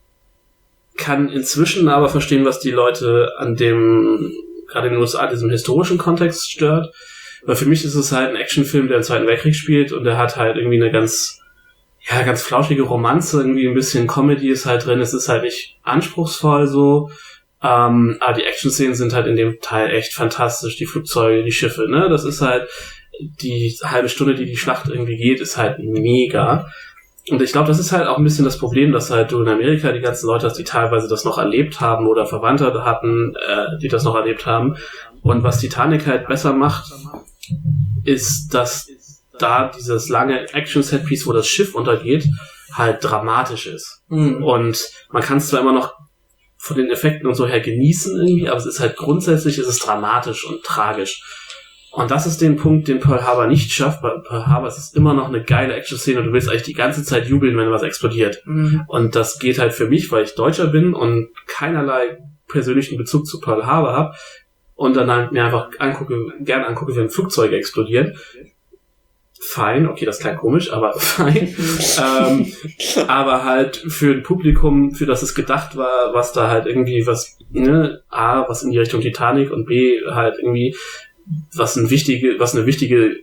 kann inzwischen aber verstehen, was die Leute an dem, gerade in den U S A, diesem historischen Kontext stört. Weil für mich ist es halt ein Actionfilm, der im Zweiten Weltkrieg spielt und der hat halt irgendwie eine ganz, ja, ganz flauschige Romanze, irgendwie ein bisschen Comedy ist halt drin. Es ist halt nicht anspruchsvoll so, ähm, aber die Action-Szenen sind halt in dem Teil echt fantastisch. Die Flugzeuge, die Schiffe, ne, das ist halt die halbe Stunde, die die Schlacht irgendwie geht, ist halt mega. Und ich glaube, das ist halt auch ein bisschen das Problem, dass halt du in Amerika die ganzen Leute hast, die teilweise das noch erlebt haben oder Verwandte hatten, äh, die das noch erlebt haben. Und was Titanic halt besser macht, ist, dass da dieses lange Action-Set-Piece, wo das Schiff untergeht, halt dramatisch ist. Mhm. Und man kann es zwar immer noch von den Effekten und so her genießen irgendwie, aber es ist halt grundsätzlich, ist es dramatisch und tragisch. Und das ist den Punkt, den Pearl Harbor nicht schafft. Bei Pearl Harbor ist es immer noch eine geile Action-Szene und du willst eigentlich die ganze Zeit jubeln, wenn was explodiert. Mhm. Und das geht halt für mich, weil ich Deutscher bin und keinerlei persönlichen Bezug zu Pearl Harbor habe und dann halt mir einfach angucke, gerne angucke, wenn Flugzeuge explodieren. Fein, okay, das klingt komisch, aber fein. ähm, aber halt für ein Publikum, für das es gedacht war, was da halt irgendwie was, ne, A, was in die Richtung Titanic und B, halt irgendwie was ein wichtige, was eine wichtige,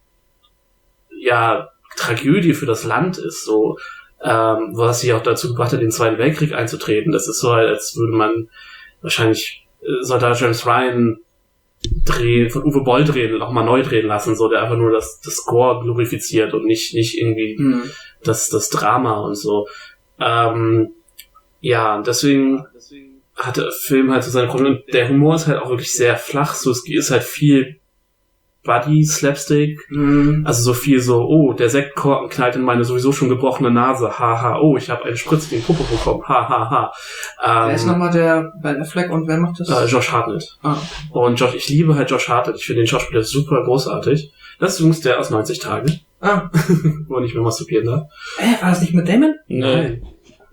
ja, Tragödie für das Land ist, so, ähm, was sie auch dazu gebracht hat, in den Zweiten Weltkrieg einzutreten. Das ist so halt, als würde man wahrscheinlich äh, Soldat James Ryan drehen, von Uwe Boll drehen, auch mal neu drehen lassen, so, der einfach nur das, das Score glorifiziert und nicht, nicht irgendwie Mhm. das, das Drama und so. Ähm, ja, deswegen hat der Film halt so seine Probleme. Der Humor ist halt auch wirklich sehr flach, so, es ist halt viel Buddy-Slapstick, Mhm. also so viel so, oh, der Sektkorken knallt in meine sowieso schon gebrochene Nase, haha, oh, ich habe einen Spritz in den Popo bekommen, hahaha. Ha, ha. Wer ist Ähm, nochmal der Ben Affleck und wer macht das? äh, Josh Hartnett. Ah. Und Josh, ich liebe halt Josh Hartnett, ich finde den Schauspieler super großartig. Das ist übrigens der aus neunzig Tagen, Ah. wo ich mir masturbieren darf. Äh, war das nicht mit Damon? Nein.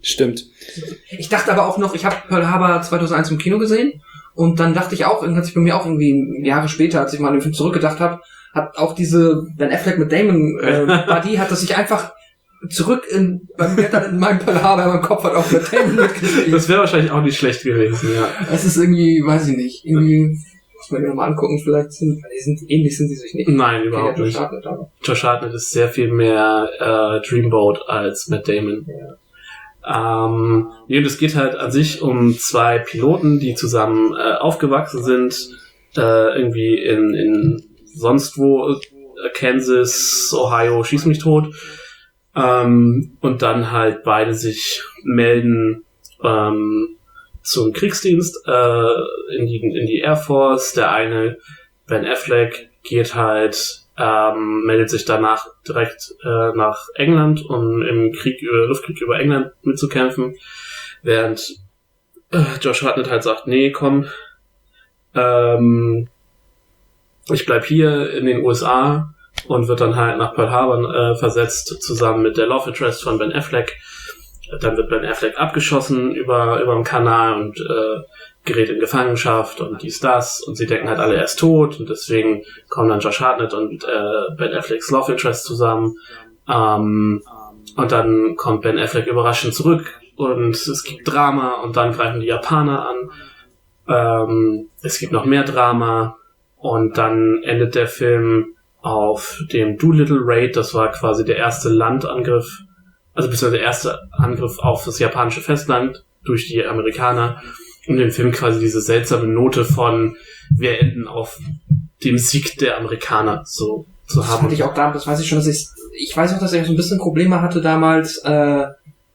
Stimmt. Ich dachte aber auch noch, ich habe Pearl Harbor zweitausendeins im Kino gesehen und dann dachte ich auch, hat sich bei mir auch irgendwie Jahre später, als ich mal an den Film zurückgedacht habe, hat auch diese Ben Affleck mit Damon äh, Buddy, hat das sich einfach zurück in, bei mir dann in meinem Pearl Harbor in meinem Kopf hat auch mit Damon mitgespielt. Das wäre wahrscheinlich auch nicht schlecht gewesen, ja. Es ist irgendwie, weiß ich nicht, irgendwie, muss man mir mal angucken, vielleicht sind, die sind, ähnlich sind sie sich nicht. Nein, überhaupt okay, nicht. Josh Hartnett, aber. Josh Hartnett ist sehr viel mehr äh, Dreamboat als Matt Damon. Ja. Ähm, nee, das geht halt an sich um zwei Piloten, die zusammen äh, aufgewachsen sind, äh, irgendwie in, in sonst wo, äh, Kansas, Ohio, schieß mich tot, ähm, und dann halt beide sich melden ähm, zum Kriegsdienst äh, in die in die Air Force. Der eine, Ben Affleck, geht halt Ähm, meldet sich danach direkt äh, nach England, um im Krieg über Luftkrieg über England mitzukämpfen, während äh, Josh Hartnett halt sagt, nee, komm, ähm, ich bleib hier in den U S A, und wird dann halt nach Pearl Harbor äh, versetzt, zusammen mit der Love Interest von Ben Affleck. Dann wird Ben Affleck abgeschossen über über dem Kanal und äh, gerät in Gefangenschaft und dies, das, und sie denken halt alle, er ist tot, und deswegen kommen dann Josh Hartnett und äh, Ben Afflecks Love Interest zusammen, ähm, und dann kommt Ben Affleck überraschend zurück und es gibt Drama, und dann greifen die Japaner an, ähm, es gibt noch mehr Drama, und dann endet der Film auf dem Doolittle Raid. Das war quasi der erste Landangriff, also beziehungsweise der erste Angriff auf das japanische Festland durch die Amerikaner, um dem Film quasi diese seltsame Note von wir enden auf dem Sieg der Amerikaner so zu Das haben. fand ich auch damals, das weiß ich schon, dass ich, ich weiß auch, dass ich so ein bisschen Probleme hatte damals, äh,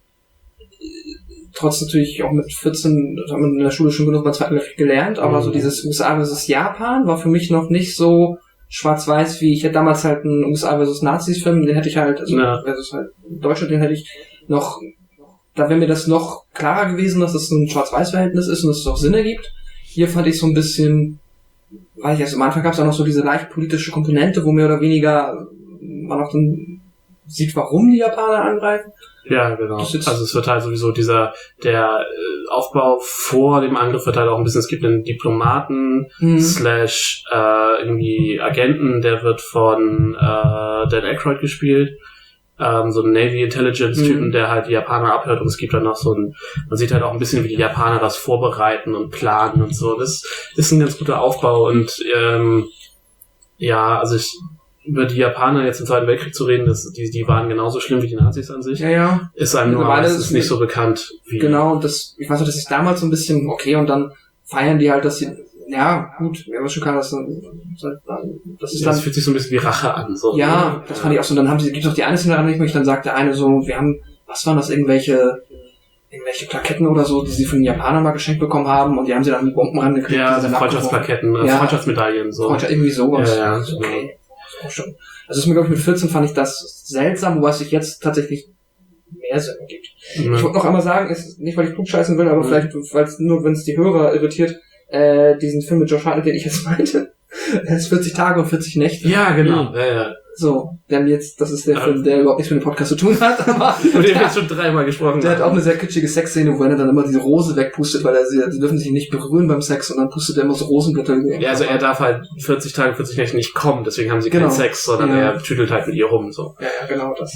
trotz natürlich auch mit vierzehn, das hat man in der Schule schon genug beim Zweiten Weltkrieg gelernt, aber Mhm. so dieses U S A versus Japan war für mich noch nicht so schwarz-weiß, wie ich hätte damals halt einen U S A versus Nazis-Film, den hätte ich halt, also Ja. versus halt Deutschland, den hätte ich noch, da wäre mir das noch klarer gewesen, dass das ein Schwarz-Weiß-Verhältnis ist und dass es auch Sinn ergibt. Hier fand ich so ein bisschen, weil ich erst am Anfang gab es auch noch so diese leicht politische Komponente, wo mehr oder weniger man auch dann sieht, warum die Japaner angreifen. Ja, genau. Das ist- Also es wird halt sowieso dieser, der äh, Aufbau vor dem Angriff wird halt auch ein bisschen, es gibt einen Diplomaten Mhm. slash äh, irgendwie Agenten, der wird von äh, Dan Aykroyd gespielt. Ähm, so einen Navy Intelligence Typen, Mhm. der halt die Japaner abhört, und es gibt dann noch so ein, man sieht halt auch ein bisschen, wie die Japaner das vorbereiten und planen und so. Das ist ein ganz guter Aufbau, und ähm, ja, also ich, über die Japaner jetzt im Zweiten Weltkrieg zu reden, das, die, die waren genauso schlimm wie die Nazis an sich, Ja, ja. ist einem nur Mittlerweile meistens ist nicht es- so bekannt wie. Genau, und das, ich weiß noch, dass ich damals so ein bisschen, okay, und dann feiern die halt, dass sie, ja, gut, mir war schon klar, dass dann, das ist Ja, das dann, fühlt sich so ein bisschen wie Rache an. So. ja, das fand ich auch so, dann haben sie, gibt's auch die eine Szene, daran ich dann sagt der eine so, wir haben, was waren das, irgendwelche, irgendwelche Plaketten oder so, die sie von den Japanern mal geschenkt bekommen haben, und die haben sie dann mit Bomben rangekriegt. Ja, die sind so Freundschaftsplaketten, äh, Ja. Freundschaftsmedaillen, so. Freundschaft, irgendwie sowas. Ja, ja, Okay. Das ist auch schon. Also, es ist mir, glaube ich, mit vierzehn fand ich das seltsam, was sich jetzt tatsächlich mehr Sinn ergibt. Ich Ja. wollte noch einmal sagen, ist nicht, weil ich klugscheißen will, aber Mhm. vielleicht, weil es nur, wenn es die Hörer irritiert, äh, diesen Film mit Josh Hartnett, den ich jetzt meinte, der ist vierzig Tage und vierzig Nächte. Ja, genau. Ja, ja. So, denn jetzt, das ist der Ja. Film, der überhaupt nichts mit dem Podcast zu tun hat, aber Über den wir jetzt schon dreimal gesprochen der hat auch haben. eine sehr kitschige Sexszene, wo er dann immer diese Rose wegpustet, weil er sie, die dürfen sich nicht berühren beim Sex, und dann pustet er immer so Rosenblätter über ihren Ja, also er Körper. darf halt vierzig Tage, vierzig Nächte nicht kommen, deswegen haben sie keinen Genau. Sex, sondern Ja. er tüdelt halt mit ihr rum, so. Ja, ja, genau das.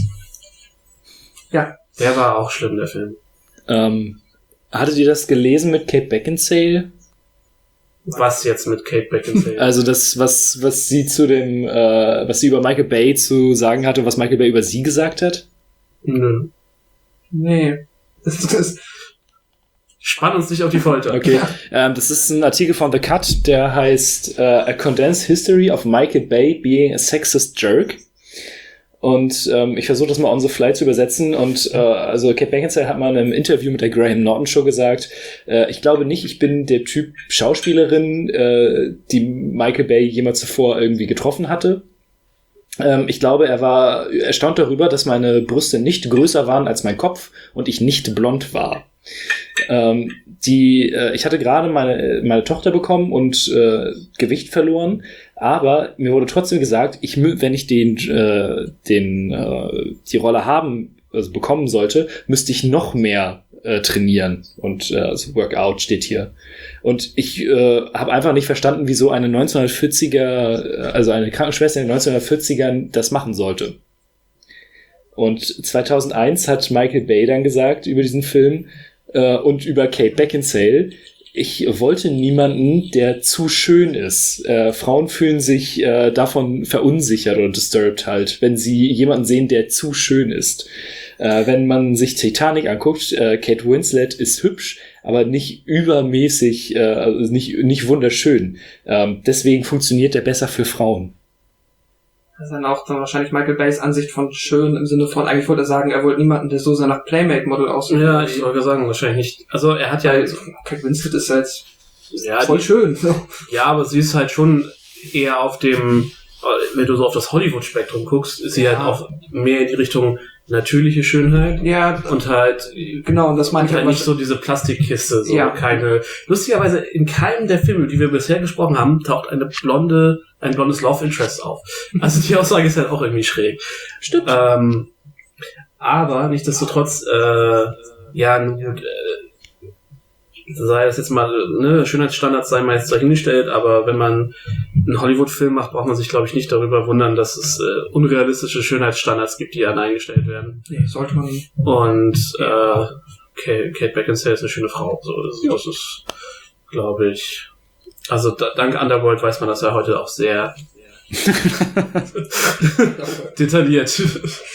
Der war auch schlimm, der Film. Ähm, hattet ihr das gelesen mit Kate Beckinsale? Was jetzt mit Kate Beckinsale? Also das, was, was sie zu dem, äh, was sie über Michael Bay zu sagen hatte, was Michael Bay über sie gesagt hat? Nö. Nee. Das ist, das, Spann uns nicht auf die Folter. Okay, ähm, das ist ein Artikel von The Cut, der heißt äh, A Condensed History of Michael Bay Being a Sexist Jerk. Und ähm, ich versuche das mal on the fly zu übersetzen. Und äh, also Kate Beckinsale hat mal in einem Interview mit der Graham Norton Show gesagt, äh, ich glaube nicht, ich bin der Typ Schauspielerin, äh, die Michael Bay jemals zuvor irgendwie getroffen hatte. Ähm, ich glaube, er war erstaunt darüber, dass meine Brüste nicht größer waren als mein Kopf und ich nicht blond war. Ähm, die, äh, ich hatte gerade meine, meine Tochter bekommen und äh, Gewicht verloren, aber mir wurde trotzdem gesagt, ich, mü- wenn ich den, äh, den, äh, die Rolle haben also bekommen sollte, müsste ich noch mehr äh, trainieren. Und äh, also Workout steht hier. Und ich äh, habe einfach nicht verstanden, wieso eine neunzehnhundertvierziger, also eine Krankenschwester in den neunzehnhundertvierzigern das machen sollte. Und zweitausendeins hat Michael Bay dann gesagt über diesen Film äh, und über Kate Beckinsale, ich wollte niemanden, der zu schön ist. Äh, Frauen fühlen sich äh, davon verunsichert oder disturbed halt, wenn sie jemanden sehen, der zu schön ist. Äh, wenn man sich Titanic anguckt, äh, Kate Winslet ist hübsch, aber nicht übermäßig, äh, also nicht, nicht wunderschön. Ähm, deswegen funktioniert der besser für Frauen. Das ist dann auch dann wahrscheinlich Michael Bays Ansicht von schön im Sinne von, eigentlich wollte er sagen, er wollte niemanden, der so sehr nach Playmate-Model aussieht. Ja, ich wollte sagen, wahrscheinlich nicht. Also er hat ja... Also, Kate Winslet ist halt ja, voll die, schön. So. Ja, aber sie ist halt schon eher auf dem, wenn du so auf das Hollywood-Spektrum guckst, ist sie ja. halt auch mehr in die Richtung natürliche Schönheit. Ja, und halt genau, und das meine ich halt halt nicht so diese Plastikkiste, so ja. keine. Lustigerweise in keinem der Filme, die wir bisher gesprochen haben, taucht eine blonde, ein blondes Love Interest auf. Also die Aussage ist halt auch irgendwie schräg. Stimmt. Ähm, aber nichtsdestotrotz, äh, ja, nun gut, äh, sei das jetzt mal, ne, Schönheitsstandards sei mal jetzt dahingestellt, aber wenn man einen Hollywood-Film macht, braucht man sich, glaube ich, nicht darüber wundern, dass es äh, unrealistische Schönheitsstandards gibt, die dann eingestellt werden. Nee, sollte man nicht. Und äh, Kate, Kate Beckinsale ist eine schöne Frau. So, das, das ist, glaube ich, also da, dank Underworld weiß man das ja heute auch sehr detailliert.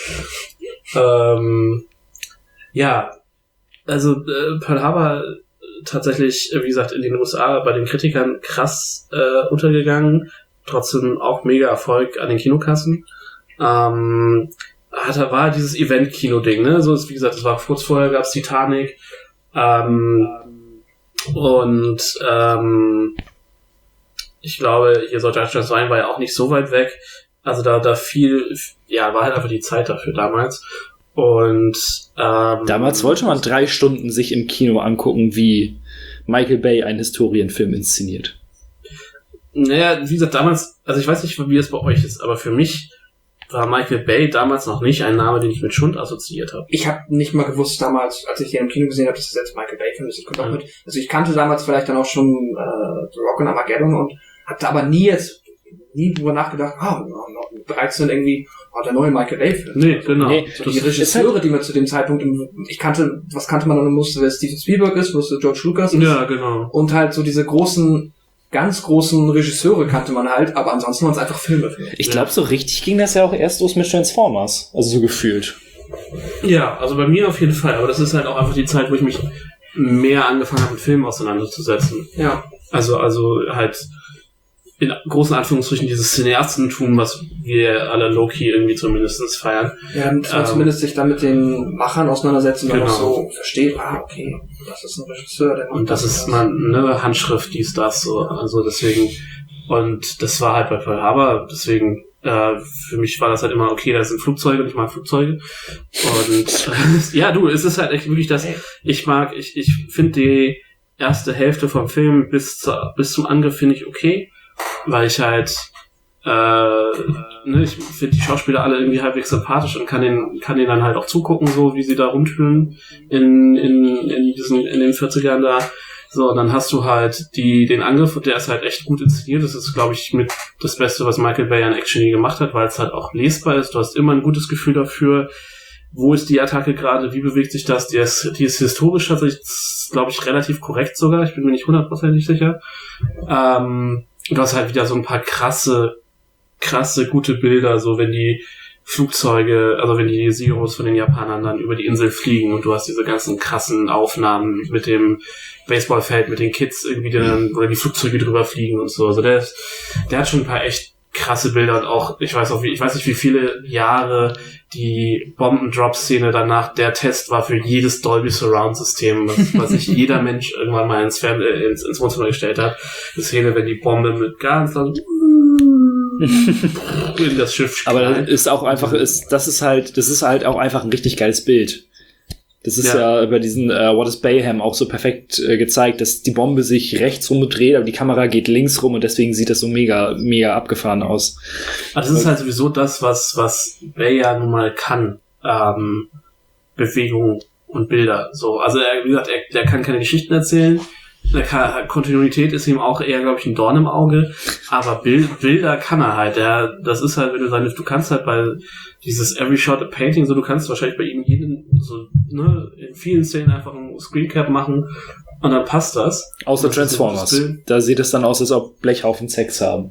ähm, ja, also äh, Pearl Harbor tatsächlich, wie gesagt, in den U S A bei den Kritikern krass äh, untergegangen, trotzdem auch mega Erfolg an den Kinokassen. Ähm, hatte, war dieses Event-Kino-Ding, ne? So ist, wie gesagt, es war kurz vorher, gab's Titanic, ähm, und ähm, ich glaube, hier sollte Deutschland sein, war ja auch nicht so weit weg. Also da, da viel, ja, war halt einfach die Zeit dafür damals. Und ähm, damals wollte man drei Stunden sich im Kino angucken, wie Michael Bay einen Historienfilm inszeniert. Naja, wie gesagt, damals, also ich weiß nicht, wie es bei euch ist, aber für mich war Michael Bay damals noch nicht ein Name, den ich mit Schund assoziiert habe. Ich habe nicht mal gewusst damals, als ich den im Kino gesehen habe, dass das jetzt Michael Bay Film ist. Ich auch mit, also ich kannte damals vielleicht dann auch schon äh, The Rock und Armageddon und hatte aber nie jetzt nie drüber nachgedacht, ah, bereits dann irgendwie oh, der neue Michael Bay Film. Nee, genau. Nee, so die Regisseure, halt, die man zu dem Zeitpunkt, im, ich kannte, was kannte man dann, wusste, wer Steven Spielberg ist, wusste George Lucas ist. Ja, genau. Und halt so diese großen, ganz großen Regisseure kannte man halt, aber ansonsten waren es einfach Filme. Ich glaube, so richtig ging das ja auch erst los mit Transformers, also so gefühlt. Ja, also bei mir auf jeden Fall, aber das ist halt auch einfach die Zeit, wo ich mich mehr angefangen habe, mit Filmen auseinanderzusetzen. Ja. Also, also halt in großen Anführungsstrichen dieses Cineastentum, was wir alle low-key irgendwie zumindest feiern. Ja, dass man ähm, zumindest sich dann mit den Machern auseinandersetzen und genau. auch so versteht, ah, okay, das ist ein Regisseur, der macht und das, das ist mal eine Handschrift, dies, das, so, also deswegen, und das war halt bei Pearl Harbor, deswegen, äh, für mich war das halt immer, okay, das sind Flugzeuge und ich mag Flugzeuge. Und, äh, ja, du, es ist halt echt wirklich das, ich mag, ich, ich finde die erste Hälfte vom Film bis, zu, bis zum Angriff finde ich okay, weil ich halt, äh, ne, ich finde die Schauspieler alle irgendwie halbwegs sympathisch und kann den, kann denen dann halt auch zugucken, so wie sie da rumtüdeln in, in, in diesen, in den vierzigern da. So, und dann hast du halt die, den Angriff und der ist halt echt gut inszeniert. Das ist, glaube ich, mit das Beste, was Michael Bay an Action je gemacht hat, weil es halt auch lesbar ist. Du hast immer ein gutes Gefühl dafür, wo ist die Attacke gerade, wie bewegt sich das. Die ist, die ist historisch tatsächlich, glaube ich, relativ korrekt sogar. Ich bin mir nicht hundertprozentig sicher. Ähm, du hast halt wieder so ein paar krasse, krasse, gute Bilder, so wenn die Flugzeuge, also wenn die Zeros von den Japanern dann über die Insel fliegen und du hast diese ganzen krassen Aufnahmen mit dem Baseballfeld, mit den Kids irgendwie, die dann, oder die Flugzeuge drüber fliegen und so. Also der ist, der hat schon ein paar echt krasse Bilder und auch, ich weiß auch wie, ich weiß nicht wie viele Jahre die Bomben-Drop-Szene danach der Test war für jedes Dolby Surround-System, was, was sich jeder Mensch irgendwann mal ins, Fern- äh, ins, ins Wohnzimmer gestellt hat. Die Szene, wenn die Bombe mit ganz laut in das Schiff Aber das ist auch einfach, ist, das ist halt, das ist halt auch einfach ein richtig geiles Bild. Das ist ja, ja bei diesen äh, What is Bayham auch so perfekt äh, gezeigt, dass die Bombe sich rechts rum dreht, aber die Kamera geht links rum und deswegen sieht das so mega, mega abgefahren aus. Also das ist halt sowieso das, was, was Bay ja nun mal kann. Ähm, Bewegung und Bilder. So, also er, wie gesagt, er, der kann keine Geschichten erzählen. Der kann, Kontinuität ist ihm auch eher, glaube ich, ein Dorn im Auge. Aber Bild, Bilder kann er halt. Der, das ist halt, wenn du seine, du kannst halt bei dieses Every Shot a Painting, so du kannst wahrscheinlich bei ihm jeden, so, ne, in vielen Szenen einfach einen Screencap machen und dann passt das. Außer Transformers. Da sieht es dann aus, als ob Blechhaufen Sex haben.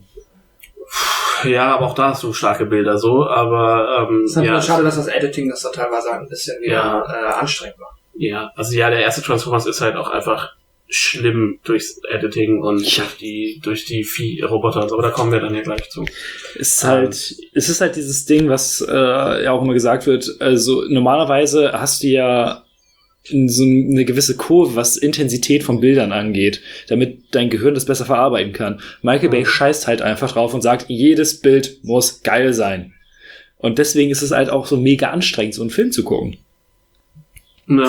Ja, aber auch da hast du starke Bilder so, aber ähm, es ist halt ja, nur schade, dass das Editing das da teilweise ein bisschen wieder Ja. äh, anstrengend war. ja, also ja, der erste Transformers ist halt auch einfach schlimm durchs Editing und Ja. durch die durch die Vieh-Roboter und so, aber da kommen wir dann ja gleich zu. Es ist halt, es ist halt dieses Ding, was äh, ja auch immer gesagt wird. Also normalerweise hast du ja so eine gewisse Kurve, was Intensität von Bildern angeht, damit dein Gehirn das besser verarbeiten kann. Michael Bay scheißt halt einfach drauf und sagt, jedes Bild muss geil sein. Und deswegen ist es halt auch so mega anstrengend, so einen Film zu gucken. Ne.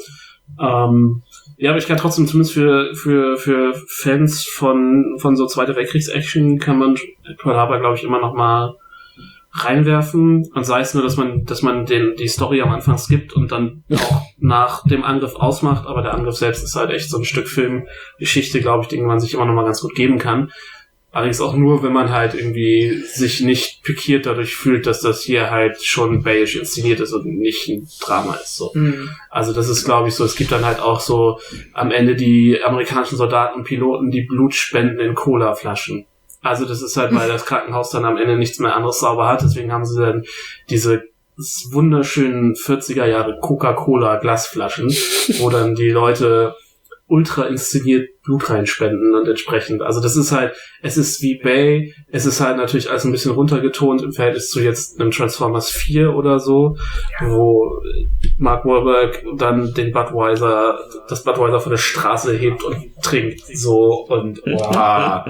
Ähm, ja, aber ich kann trotzdem zumindest für für für Fans von von so Zweite Weltkriegs-Action kann man Pearl Harbor, glaube ich, immer noch mal reinwerfen, und sei es nur, dass man dass man den die Story am Anfang skippt und dann auch nach dem Angriff ausmacht, aber der Angriff selbst ist halt echt so ein Stück Filmgeschichte, glaube ich, den man sich immer noch mal ganz gut geben kann. Allerdings auch nur, wenn man halt irgendwie sich nicht pikiert dadurch fühlt, dass das hier halt schon bayisch inszeniert ist und nicht ein Drama ist. So. Mhm. Also das ist, glaube ich, so, es gibt dann halt auch so am Ende die amerikanischen Soldaten und Piloten, die Blut spenden in Colaflaschen. Also das ist halt, weil das Krankenhaus dann am Ende nichts mehr anderes sauber hat, deswegen haben sie dann diese wunderschönen vierziger Jahre Coca-Cola-Glasflaschen, wo dann die Leute ultra inszeniert Blut reinspenden und entsprechend. Also das ist halt, es ist wie Bay, es ist halt natürlich alles ein bisschen runtergetont im Verhältnis zu jetzt einem Transformers vier oder so, wo Mark Wahlberg dann den Budweiser, das Budweiser von der Straße hebt und trinkt, so, und wow.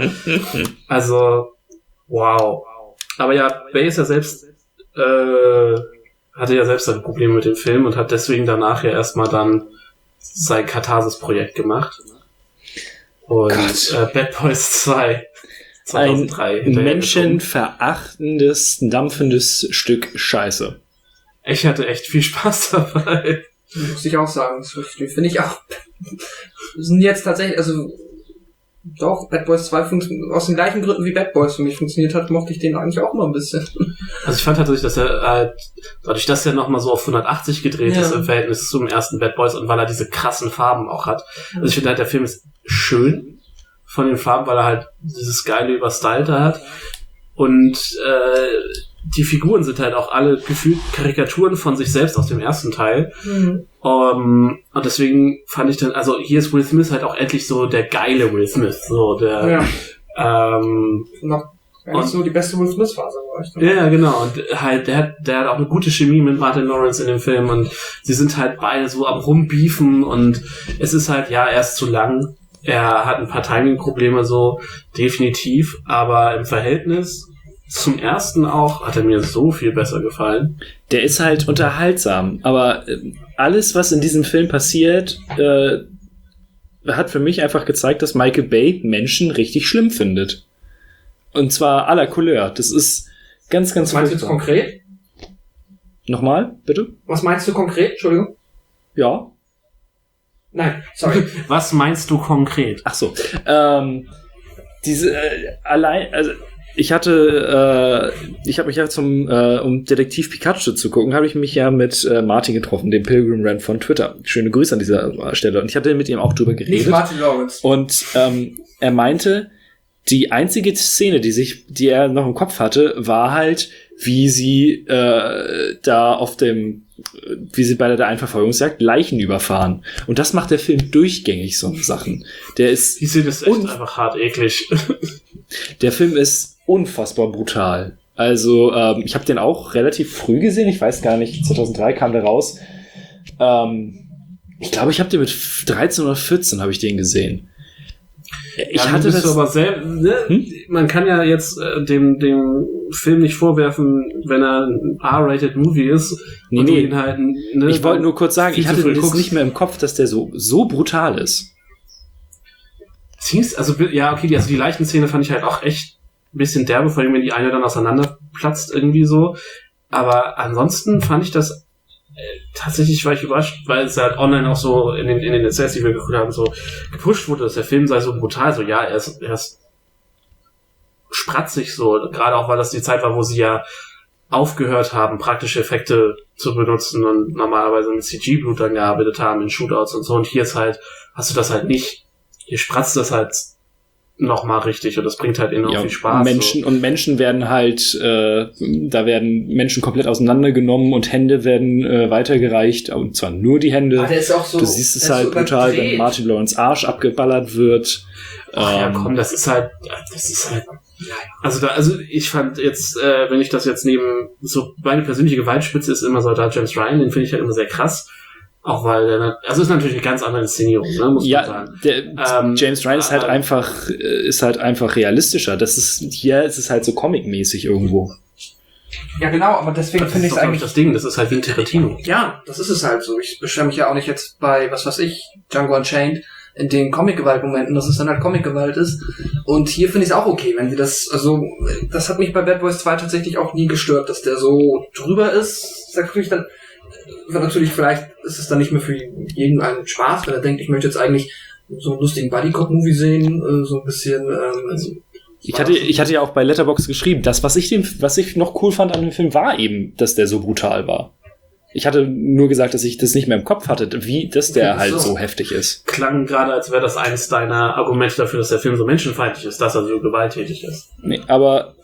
Also, wow. Aber ja, Bay ist ja selbst, äh, hatte ja selbst ein Problem mit dem Film und hat deswegen danach ja erstmal dann sein Katharsis-Projekt gemacht. Und äh, Bad Boys zwei zweitausenddrei. Ein menschenverachtendes, dampfendes Stück Scheiße. Ich hatte echt viel Spaß dabei. Muss ich auch sagen. Das finde ich auch. Sind jetzt tatsächlich, also doch, Bad Boys zwei funktioniert aus den gleichen Gründen wie Bad Boys für mich funktioniert hat, mochte ich den eigentlich auch mal ein bisschen. Also ich fand tatsächlich, dass er halt, dadurch, dass er nochmal so auf hundertachtzig gedreht ja. ist im Verhältnis zum ersten Bad Boys und weil er diese krassen Farben auch hat. Also ich finde halt, der Film ist schön von den Farben, weil er halt dieses geile Überstylte hat. Und äh, die Figuren sind halt auch alle gefühlt Karikaturen von sich selbst aus dem ersten Teil. Mhm. Um, und deswegen fand ich dann, also hier ist Will Smith halt auch endlich so der geile Will Smith, so der, Ja. ähm, Noch eigentlich so die beste Will Smith-Phase war ich. ja, ja, genau, und halt, der hat, der hat auch eine gute Chemie mit Martin Lawrence in dem Film und sie sind halt beide so am Rumbiefen und es ist halt, ja, er ist zu lang, er hat ein paar Timing-Probleme so, definitiv, aber im Verhältnis zum ersten auch hat er mir so viel besser gefallen. Der ist halt unterhaltsam, aber äh, alles, was in diesem Film passiert, äh, hat für mich einfach gezeigt, dass Michael Bay Menschen richtig schlimm findet. Und zwar à la Couleur. Das ist ganz, ganz Was meinst du jetzt furchtbar. konkret? Nochmal, bitte? Was meinst du konkret? Entschuldigung. Ja. Nein, sorry. Was meinst du konkret? Ach so. Ähm, diese äh, allein, also ich hatte, äh, ich habe mich ja zum, äh, um Detektiv Pikachu zu gucken, habe ich mich ja mit äh, Martin getroffen, dem Pilgrim Rant von Twitter. Schöne Grüße an dieser Stelle. Und ich hatte mit ihm auch drüber geredet. Nicht Martin Lawrence. Und ähm, er meinte, die einzige Szene, die sich, die er noch im Kopf hatte, war halt, wie sie äh, da auf dem, wie sie bei der Einverfolgungsjagd Leichen überfahren. Und das macht der Film durchgängig, so Sachen. Der ist, Die Szene ist echt Und- einfach hart eklig. der Film ist unfassbar brutal. Also ähm, ich habe den auch relativ früh gesehen. Ich weiß gar nicht, zweitausenddrei kam der raus. Ähm, ich glaube, ich habe den mit dreizehn oder vierzehn habe ich den gesehen. Ich ja, hatte du bist das. aber sehr, ne? Hm? Man kann ja jetzt äh, dem dem Film nicht vorwerfen, wenn er ein R-rated Movie ist. Nee, und du nee. ihn halt, ne, Ich wollte nur kurz sagen, viel ich zu hatte früh das guckst. nicht mehr im Kopf, dass der so so brutal ist. Ziehst, also ja, okay, die, also die Leichenszene fand ich halt auch echt ein bisschen derbe, vor allem wenn die eine dann auseinanderplatzt irgendwie so. Aber ansonsten fand ich das tatsächlich war ich überrascht, weil es halt online auch so in den, in den Essays, die wir geguckt haben, so gepusht wurde, dass der Film sei so brutal, so ja, er ist, er ist spratzig so, gerade auch, weil das die Zeit war, wo sie ja aufgehört haben, praktische Effekte zu benutzen und normalerweise mit C G-Blut dann gearbeitet haben in Shootouts und so, und hier ist halt, hast du das halt nicht, hier spratzt das halt nochmal richtig und das bringt halt enorm ja, viel Spaß. Menschen so. Und Menschen werden halt, äh, da werden Menschen komplett auseinandergenommen und Hände werden äh, weitergereicht, und zwar nur die Hände. Ah, der ist auch so, du siehst es der ist halt so brutal, überdreht. wenn Martin Lawrence Arsch abgeballert wird. Ach ja, Ähm, komm, das ist halt, das ist halt, also da, also ich fand jetzt, äh, wenn ich das jetzt neben, so meine persönliche Gewaltspitze ist immer so da James Ryan, den finde ich halt immer sehr krass. Auch weil, der, also ist natürlich eine ganz andere Inszenierung, ne, muss ja, man sagen. der, Ähm, James Ryan ist halt äh, einfach, äh, ist halt einfach realistischer. Das ist, hier ist es halt so comic-mäßig irgendwo. Ja, genau, aber deswegen Das finde ist ich doch, es glaub ich, eigentlich... das Ding, das ist halt wie ein Tarantino. Ja, das ist es halt so. Ich beschwere mich ja auch nicht jetzt bei, was weiß ich, Django Unchained, in den Comic-Gewalt-Momenten, dass es dann halt Comic-Gewalt ist. Und hier finde ich es auch okay, wenn sie das, also, das hat mich bei Bad Boys zwei tatsächlich auch nie gestört, dass der so drüber ist. Sagt natürlich dann, wird natürlich, vielleicht ist es dann nicht mehr für jeden einen Spaß, wenn er denkt, ich möchte jetzt eigentlich so einen lustigen Buddy-Cop-Movie sehen, äh, so ein bisschen, ähm, also, Ich hatte, ich hatte ja auch bei Letterboxd geschrieben, das, was ich den, was ich noch cool fand an dem Film, war eben, dass der so brutal war. Ich hatte nur gesagt, dass ich das nicht mehr im Kopf hatte, wie, dass der Okay, halt so. so heftig ist. Klang gerade, als wäre das eines deiner Argumente dafür, dass der Film so menschenfeindlich ist, dass er so gewalttätig ist. Nee, aber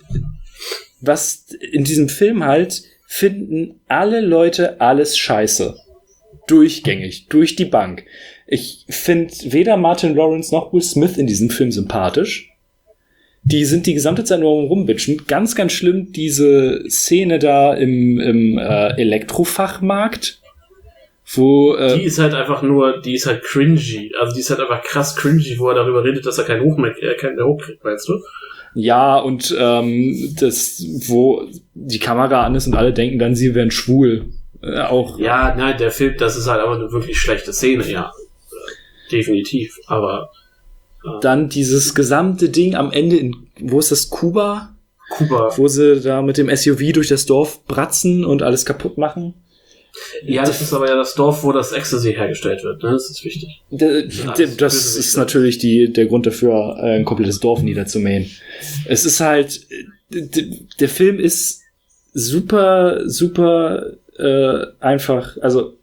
was in diesem Film halt, finden alle Leute alles scheiße. Durchgängig, durch die Bank. Ich finde weder Martin Lawrence noch Will Smith in diesem Film sympathisch. Die sind die gesamte Zeit nur rumbitchen. Ganz, ganz schlimm, diese Szene da im, im äh, Elektrofachmarkt, wo... Äh, Die ist halt einfach nur, die ist halt cringy. Also die ist halt einfach krass cringy, wo er darüber redet, dass er keinen Hoch mehr, äh, keinen mehr hochkriegt, weißt du? ja, und ähm, das, wo die Kamera an ist und alle denken dann, sie wären schwul. Äh, auch. Ja, nein, der Film, das ist halt aber eine wirklich schlechte Szene, ja. Definitiv, aber... Äh, Dann dieses gesamte Ding am Ende in, wo ist das, Kuba? Kuba. Wo sie da mit dem S U V durch das Dorf bratzen und alles kaputt machen. Ja, das ist aber ja das Dorf, wo das Ecstasy hergestellt wird, ne? Das ist wichtig. D- d- das ist natürlich die, der Grund dafür, äh, ein komplettes Dorf niederzumähen. Es ist halt, d- der Film ist super, super äh, einfach, also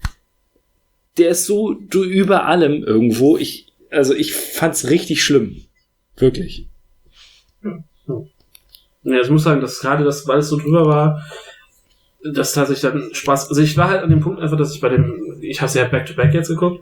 der ist so du über allem irgendwo. Ich, also ich fand's richtig schlimm. Wirklich. Ja, ich muss sagen, dass gerade das, weil es so drüber war, dass tatsächlich dann Spaß, also ich war halt an dem Punkt einfach, dass ich bei dem, ich habe ja Back-to-Back jetzt geguckt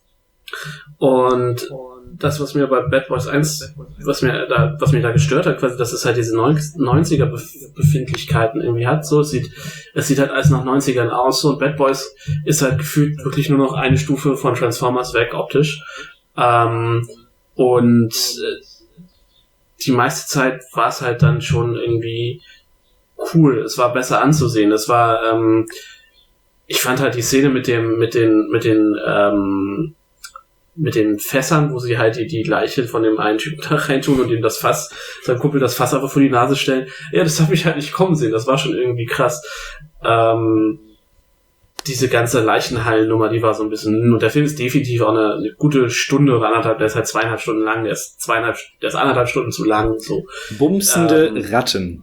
und das, was mir bei Bad Boys eins, was mir da, was mich da gestört hat, quasi, dass es halt diese neunziger-Befindlichkeiten irgendwie hat, so, es sieht, es sieht halt alles nach neunzigern aus, so, und Bad Boys ist halt gefühlt wirklich nur noch eine Stufe von Transformers weg, optisch, ähm, und äh, die meiste Zeit war es halt dann schon irgendwie cool, es war besser anzusehen, es war, ähm, ich fand halt die Szene mit dem, mit den, mit den, ähm, mit den Fässern, wo sie halt die, die Leiche von dem einen Typen da reintun und ihm das Fass, sein Kumpel das Fass einfach vor die Nase stellen. Ja, das habe ich halt nicht kommen sehen, das war schon irgendwie krass. Ähm, diese ganze Leichenhallennummer, die war so ein bisschen, und der Film ist definitiv auch eine, eine gute Stunde oder anderthalb, der ist halt zweieinhalb Stunden lang, der ist zweieinhalb, der ist anderthalb Stunden zu lang, so. Bumsende Ähm. Ratten.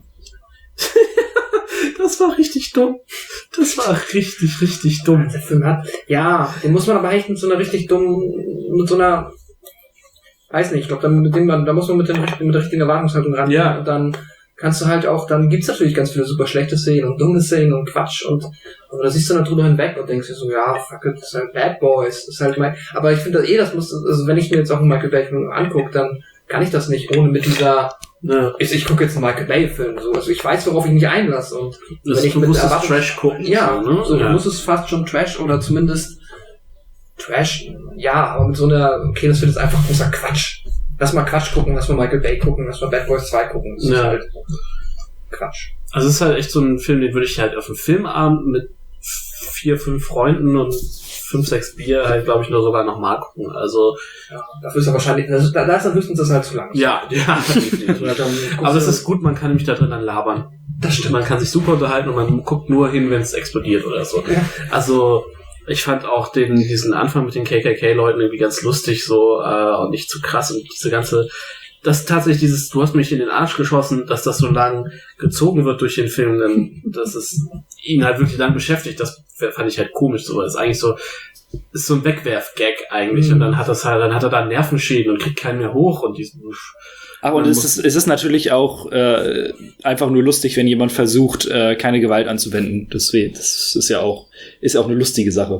Das war richtig dumm. Das war richtig, richtig dumm. Der Film hat, ja, den muss man aber echt mit so einer richtig dummen, mit so einer, weiß nicht, ich glaube, da, mit dem man- da muss man mit, den, mit der richtigen Erwartungshaltung ran. Ja. Und dann kannst du halt auch, dann gibt's natürlich ganz viele super schlechte Szenen und dumme Szenen und Quatsch und, aber da siehst du dann drüber hinweg und denkst dir so, ja, fuck it, das ist halt Bad Boys, das ist halt mein, aber ich finde eh, das muss, also wenn ich mir jetzt auch einen Michael Bay-Film angucke, dann kann ich das nicht ohne mit dieser, Ne, ich, ich gucke jetzt einen Michael Bay-Film, so, also ich weiß, worauf ich mich einlasse und das, wenn ich du mit musst das Erwartung- Trash gucken. ja, so, ne? so, ja. du musst es fast schon Trash oder zumindest Trash, ja, aber mit so einer, okay, das wird jetzt einfach großer Quatsch. Lass mal Quatsch gucken, lass mal Michael Bay gucken, lass mal Bad Boys zwei gucken. Das Ja. ist halt Quatsch. Also es ist halt echt so ein Film, den würde ich halt auf einem Filmabend mit vier, fünf Freunden und fünf, sechs Bier halt, glaube ich, nur sogar nochmal gucken. Also, Ja, dafür ist er wahrscheinlich, das ist, da, da ist dann höchstens das halt zu lang. ja, ja. Oder dann guckst Aber es du- ist gut, man kann nämlich da drin dann labern. Das stimmt. Man kann sich super unterhalten und man guckt nur hin, wenn es explodiert oder so. Ja. Also, ich fand auch den, diesen Anfang mit den K K K-Leuten irgendwie ganz lustig so äh, und nicht zu krass und diese ganze, das tatsächlich dieses, du hast mich in den Arsch geschossen, dass das so lang gezogen wird durch den Film, dann, dass es ihn halt wirklich lang beschäftigt, das fand ich halt komisch so, das ist eigentlich so, ist so ein Wegwerf-Gag eigentlich mhm. und dann hat das halt, dann hat er da Nervenschäden und kriegt keinen mehr hoch und diesen, Ach, und es ist, es ist natürlich auch äh, einfach nur lustig, wenn jemand versucht, äh, keine Gewalt anzuwenden. Deswegen, das ist ja auch, ist auch eine lustige Sache.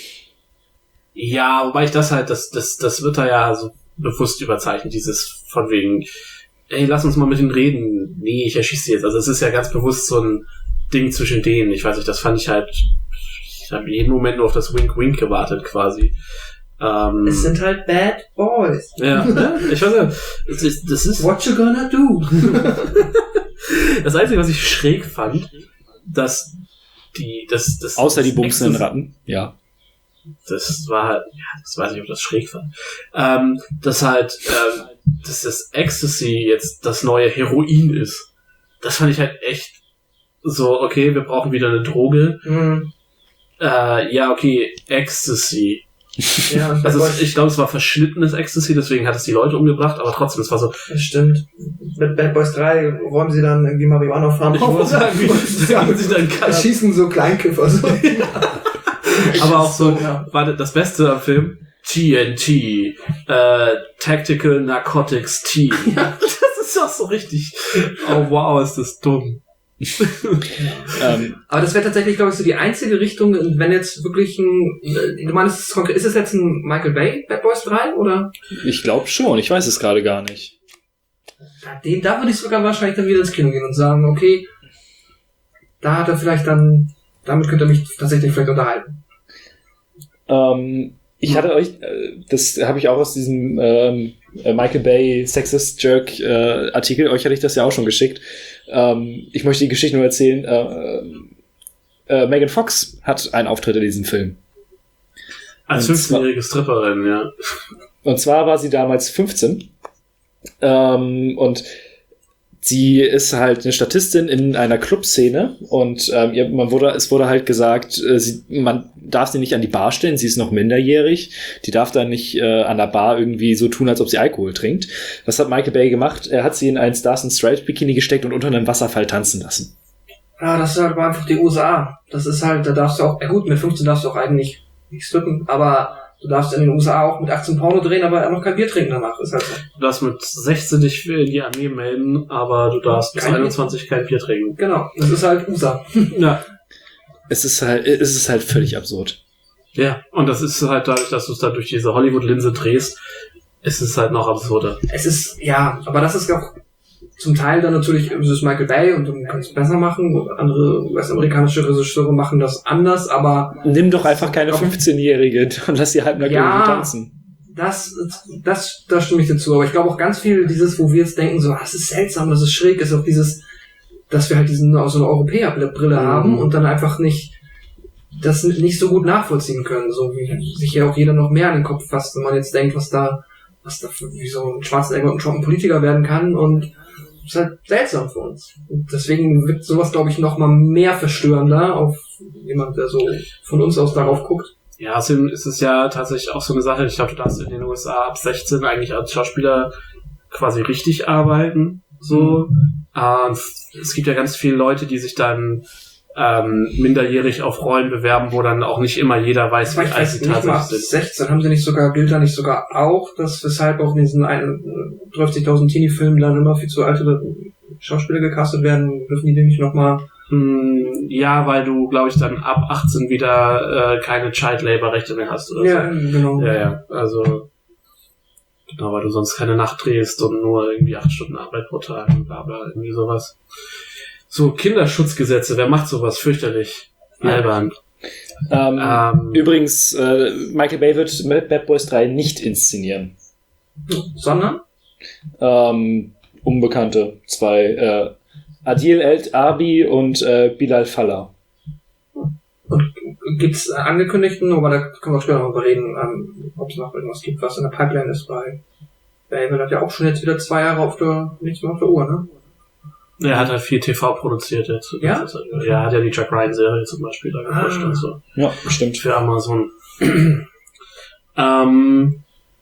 Ja, wobei ich das halt, das, das, das wird da ja so bewusst überzeichnet, dieses von wegen, ey, lass uns mal mit denen reden. Nee, ich erschieße sie jetzt. Also es ist ja ganz bewusst so ein Ding zwischen denen. Ich weiß nicht, das fand ich halt, ich habe jeden Moment nur auf das Wink-Wink gewartet quasi. Ähm, es sind halt Bad Boys. Ja, ne? Ich weiß nicht, das ist, das ist... What you gonna do? Das Einzige, was ich schräg fand, dass die... Das, das, Außer das die bumsenden Ratten, ja. Das war halt... Ja, das weiß ich, ob das schräg fand. Ähm, dass halt... Ähm, dass das Ecstasy jetzt das neue Heroin ist. Das fand ich halt echt so, okay, wir brauchen wieder eine Droge. Mhm. Äh, ja, okay, Ecstasy. Ja, also es, ich glaube, es war verschnittenes Ecstasy, deswegen hat es die Leute umgebracht, aber trotzdem, es war so... Das stimmt. Mit Bad Boys drei räumen sie dann irgendwie Marihuana-Farmen auf. Ich sagen, sie haben sich dann schießen so Kleinkiffer. So. Aber auch so, ja. War das Beste am Film? T N T, äh, Tactical Narcotics Team. Ja. Das ist doch so richtig... Oh wow, ist das dumm. ähm, aber das wäre tatsächlich, glaube ich, so die einzige Richtung, wenn jetzt wirklich ein, du meinst, ist es, ist es jetzt ein Michael Bay, Bad Boys drei, oder? Ich glaube schon, ich weiß es gerade gar nicht. Den, da würde ich sogar wahrscheinlich dann wieder ins Kino gehen und sagen, okay, da hat er vielleicht dann, damit könnte er mich tatsächlich vielleicht unterhalten. Ähm, ich hatte euch, das habe ich auch aus diesem ähm, Michael Bay Sexist Jerk äh, Artikel, euch hatte ich das ja auch schon geschickt. Ähm, ich möchte die Geschichte nur erzählen. Äh, äh, Megan Fox hat einen Auftritt in diesem Film. Als fünfzehnjährige Stripperin, ja. Und zwar war sie damals fünfzehn. Ähm, und sie ist halt eine Statistin in einer Clubszene und ähm, ihr, man wurde, es wurde halt gesagt, äh, sie, man darf sie nicht an die Bar stellen, sie ist noch minderjährig, die darf dann nicht äh, an der Bar irgendwie so tun, als ob sie Alkohol trinkt. Was hat Michael Bay gemacht? Er hat sie in ein Stars and Stripes Bikini gesteckt und unter einem Wasserfall tanzen lassen. Ja, das ist halt einfach die U S A. Das ist halt, da darfst du auch, ja gut, mit fünfzehn darfst du auch eigentlich nicht strippen, aber du darfst in den U S A auch mit achtzehn Porno drehen, aber noch kein Bier trinken danach. Ist halt so. Du darfst mit sechzehn dich in die Armee melden, aber du darfst bis einundzwanzig kein Bier trinken. Genau, das ist halt U S A. Ja. Es ist halt, es ist halt völlig absurd. Ja, und das ist halt dadurch, dass du es da durch diese Hollywood-Linse drehst, ist es halt noch absurder. Es ist, ja, aber das ist auch zum Teil dann natürlich, das ist Michael Bay und du kannst es besser machen. Andere US-amerikanische Regisseure machen das anders, aber... Nimm doch einfach keine fünfzehnjährige und lass sie halb nackt ja, tanzen. Das, das, da stimme ich dir zu. Aber ich glaube auch ganz viel dieses, wo wir jetzt denken, so, ah, das ist seltsam, das ist schräg, ist auch dieses, dass wir halt diesen, so eine Europäerbrille mhm. haben und dann einfach nicht, das nicht so gut nachvollziehen können. So wie sich ja auch jeder noch mehr an den Kopf fasst, wenn man jetzt denkt, was da, was da, für, wie so ein Schwarzenegger und Trump ein Politiker werden kann und das ist halt seltsam für uns. Und deswegen wird sowas, glaube ich, noch mal mehr verstörender auf jemand, der so von uns aus darauf guckt. Ja, außerdem ist es ja tatsächlich auch so eine Sache, ich glaube, du darfst in den U S A ab sechzehn eigentlich als Schauspieler quasi richtig arbeiten. So. Mhm. Äh, es gibt ja ganz viele Leute, die sich dann ähm, minderjährig auf Rollen bewerben, wo dann auch nicht immer jeder weiß, wie alt sie tatsächlich sind. sechzehn haben sie nicht sogar, gilt da nicht sogar auch, dass weshalb auch in diesen dreißigtausend Teenie-Filmen dann immer viel zu alte Schauspieler gecastet werden, dürfen die nicht nochmal... Hm, ja, weil du, glaube ich, dann ab achtzehn wieder äh, keine Child-Labor-Rechte mehr hast oder ja, so. Genau. Ja, ja, also genau, weil du sonst keine Nacht drehst und nur irgendwie acht Stunden Arbeit pro Tag und bla bla, irgendwie sowas. So, Kinderschutzgesetze, wer macht sowas? Fürchterlich. Albern. Ähm, ähm, übrigens, äh, Michael Bay wird Bad Boys drei nicht inszenieren. Sondern? Ähm, Unbekannte. Zwei, äh, Adil El-Abi und äh, Bilal Fallah. Und gibt's angekündigten, aber da können wir später noch drüber reden, ähm, ob es noch irgendwas gibt, was in der Pipeline ist bei Bay. Weil hat ja auch schon jetzt wieder zwei Jahre auf der, nichts mehr auf der Uhr, ne? Er hat halt viel T V produziert jetzt. Ja? Ja, hat ja die Jack Ryan-Serie zum Beispiel da gepusht Ah. und so. Ja, stimmt. Für Amazon. ähm,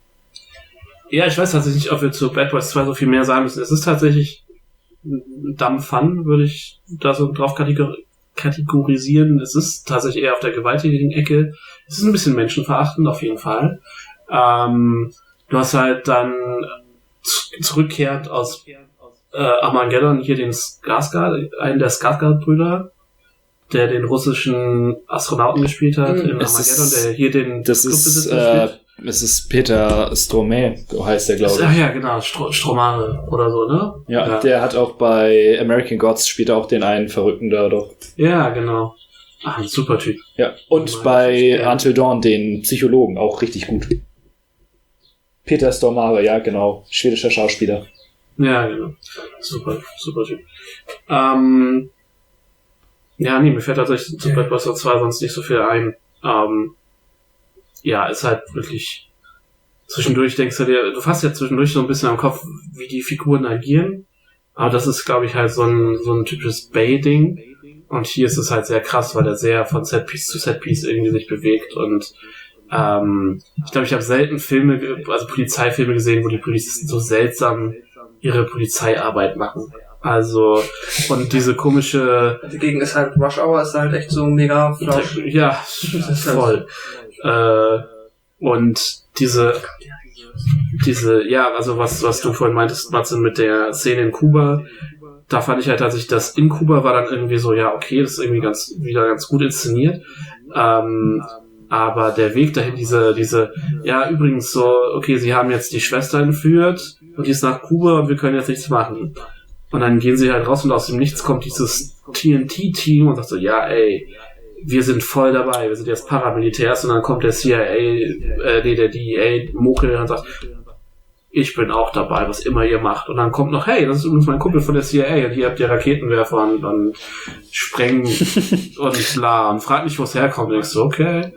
ja, ich weiß tatsächlich nicht, ob wir zu Bad Boys zwei so viel mehr sagen müssen. Es ist tatsächlich ein Dumb Fun, würde ich da so drauf kategor- kategorisieren. Es ist tatsächlich eher auf der gewalttätigen Ecke. Es ist ein bisschen menschenverachtend, auf jeden Fall. Ähm, du hast halt dann z- zurückkehrend aus äh, Armageddon hier den Skarsgård, einen der Skarsgård-Brüder, der den russischen Astronauten gespielt hat Mhm. in Es Armageddon, ist- der hier den Das ist, Clubbesitzer äh, spielt. es ist Peter Stormare, so heißt der, glaube Ach ich. ja, genau, Stro- Stromare oder so, ne? Ja, ja. der hat auch bei American Gods spielt er auch den einen Verrückten da doch. Ja, genau. Ach, ein super Typ. Ja, und Meine bei Güte. Until Dawn den Psychologen auch richtig gut. Peter Stormare, ja, genau. Schwedischer Schauspieler. Ja, genau. Super, super Typ. Ähm, ja, nee, mir fällt tatsächlich zu Bad Boys zwei sonst nicht so viel ein. Ähm, ja, ist halt wirklich zwischendurch denkst du dir, du fasst ja zwischendurch so ein bisschen am Kopf, wie die Figuren agieren. Aber das ist, glaube ich, halt so ein, so ein typisches Bay-Ding. Und hier ist es halt sehr krass, weil er sehr von Setpiece zu Setpiece irgendwie sich bewegt. Und ähm, ich glaube, ich habe selten Filme, ge- also Polizeifilme gesehen, wo die Polizisten so seltsam ihre Polizeiarbeit machen. Also, und diese komische, Dagegen ist halt Rush Hour ist halt echt so mega flausch. ja, voll. Äh, und diese, diese, ja, also was, was du vorhin meintest, Matze, mit der Szene in Kuba, da fand ich halt tatsächlich, das in Kuba war dann irgendwie so, ja, okay, das ist irgendwie ganz, wieder ganz gut inszeniert. Ähm, aber der Weg dahin, diese, diese, ja, übrigens so, okay, sie haben jetzt die Schwester entführt und die ist nach Kuba und wir können jetzt nichts machen. Und dann gehen sie halt raus und aus dem Nichts kommt dieses T N T-Team und sagt so, ja, ey, wir sind voll dabei, wir sind jetzt Paramilitärs und dann kommt der C I A, äh, nee, der D E A, Mokel und sagt, ich bin auch dabei, was immer ihr macht. Und dann kommt noch, hey, das ist übrigens mein Kumpel von der C I A und hier habt ihr Raketenwerfer und, und Sprengen und bla und fragt mich, wo es herkommt. Und ich so, okay,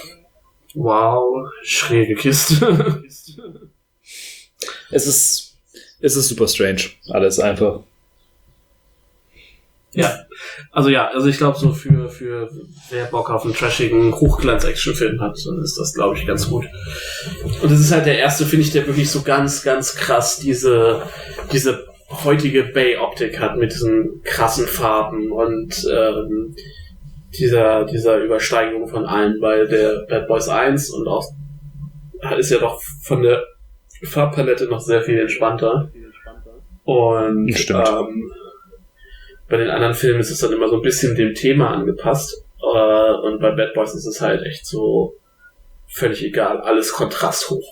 wow, schräge Kiste. Es ist, es ist super strange. Alles einfach. Ja, also ja, also ich glaube so für, für wer Bock auf einen trashigen Hochglanz-Action-Film hat, dann ist das, glaube ich, ganz gut. Und das ist halt der erste, finde ich, der wirklich so ganz, ganz krass diese, diese heutige Bay-Optik hat mit diesen krassen Farben und ähm, dieser, dieser Übersteigerung von allen, weil der Bad Boys eins und auch ist ja doch von der Farbpalette noch sehr viel entspannter. Und Stimmt. ähm, bei den anderen Filmen ist es dann immer so ein bisschen dem Thema angepasst. Äh, und bei Bad Boys ist es halt echt so völlig egal. Alles Kontrast hoch.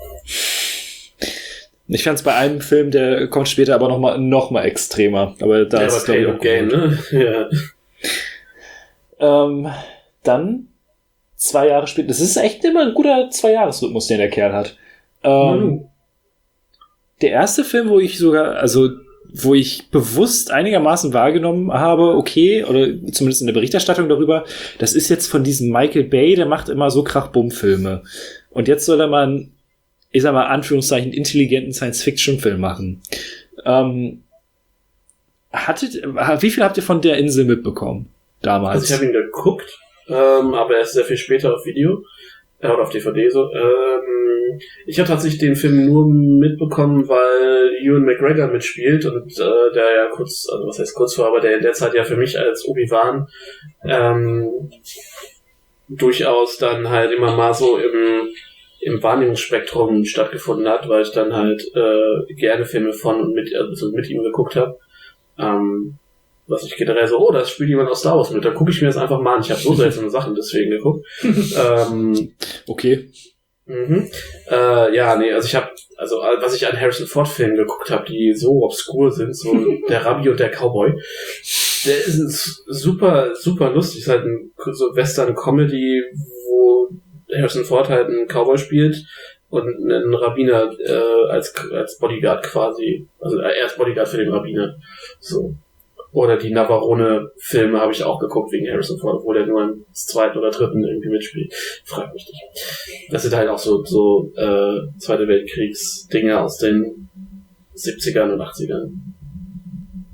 Ich fand es bei einem Film, der kommt später aber noch mal, noch mal extremer. Aber da Ja, ist aber es, glaube ich, Pain auch und Gain, gut. ne? Ja. Ähm, dann zwei Jahre später. Das ist echt immer ein guter Zwei-Jahres-Rhythmus, den der Kerl hat. Ähm, Manu. der erste Film, wo ich sogar, also wo ich bewusst einigermaßen wahrgenommen habe, okay, oder zumindest in der Berichterstattung darüber, das ist jetzt von diesem Michael Bay, der macht immer so Krach-Bumm-Filme. Und jetzt soll er mal einen, ich sag mal, Anführungszeichen, intelligenten Science-Fiction-Film machen. Ähm, hattet, wie viel habt ihr von Der Insel mitbekommen? Damals. Also ich habe ihn geguckt, ähm, aber er ist sehr viel später auf Video. Äh, oder auf D V D so. Ähm, ich habe tatsächlich den Film nur mitbekommen, weil Ewan McGregor mitspielt und äh, der ja kurz, also was heißt kurz vor, aber der in der Zeit ja für mich als Obi-Wan ähm, durchaus dann halt immer mal so im, im Wahrnehmungsspektrum stattgefunden hat, weil ich dann halt äh, gerne Filme von und mit, also mit ihm geguckt habe. Ähm, was ich generell so, oh, da spielt jemand aus Star Wars mit, da gucke ich mir das einfach mal an. Ich habe so seltsame Sachen deswegen geguckt. ähm, Okay. Mhm. Äh, ja, nee, also ich habe, also was ich an Harrison Ford Filmen geguckt habe, die so obskur sind, so der Rabbi und der Cowboy, der ist super, super lustig, ist halt ein so Western-Comedy, wo Harrison Ford halt einen Cowboy spielt und einen Rabbiner äh, als als Bodyguard quasi, also er ist Bodyguard für den Rabbiner, so. Oder die Navarone-Filme habe ich auch geguckt wegen Harrison Ford, obwohl er nur im zweiten oder dritten irgendwie mitspielt. Frag mich nicht. Das sind halt auch so, so äh, Zweite Weltkriegs-Dinge aus den siebzigern und achtzigern.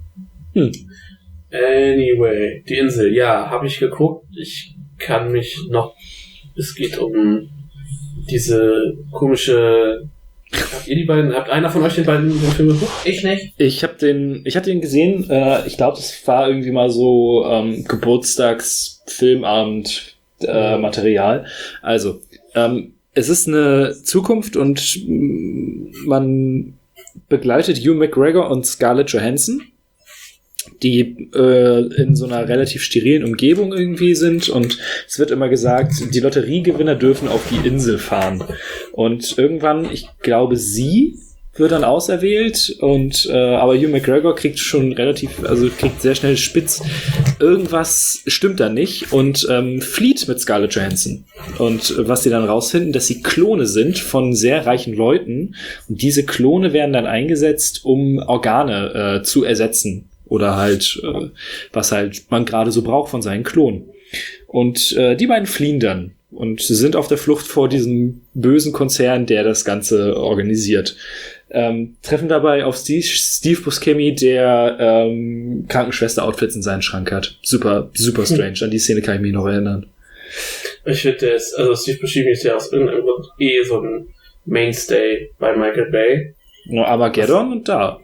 Hm. Anyway, die Insel, ja, habe ich geguckt. Ich kann mich noch, es geht um diese komische, habt ihr die beiden, habt einer von euch den beiden den Film geguckt? Ich nicht. Ich habe den, ich hatte den gesehen, äh, ich glaube, das war irgendwie mal so ähm, Geburtstagsfilmabend äh, Material. Also, ähm, es ist eine Zukunft und man begleitet Hugh McGregor und Scarlett Johansson, die äh, in so einer relativ sterilen Umgebung irgendwie sind, und es wird immer gesagt, die Lotteriegewinner dürfen auf die Insel fahren. Und irgendwann, ich glaube, sie wird dann auserwählt, und äh, aber Hugh McGregor kriegt schon relativ, also kriegt sehr schnell spitz, irgendwas stimmt da nicht, und ähm, flieht mit Scarlett Johansson. Und äh, was sie dann rausfinden, dass sie Klone sind von sehr reichen Leuten, und diese Klone werden dann eingesetzt, um Organe äh, zu ersetzen. Oder halt, äh, was halt man gerade so braucht von seinen Klonen. Und äh, die beiden fliehen dann und sind auf der Flucht vor diesem bösen Konzern, der das Ganze organisiert. Ähm, treffen dabei auf Steve, Steve Buscemi, der ähm, Krankenschwester-Outfits in seinen Schrank hat. Super, super strange. An die Szene kann ich mich noch erinnern. Ich finde, der ist, also Steve Buscemi ist ja aus irgendeinem Grund eh so ein Mainstay bei Michael Bay. Nur Armageddon und da.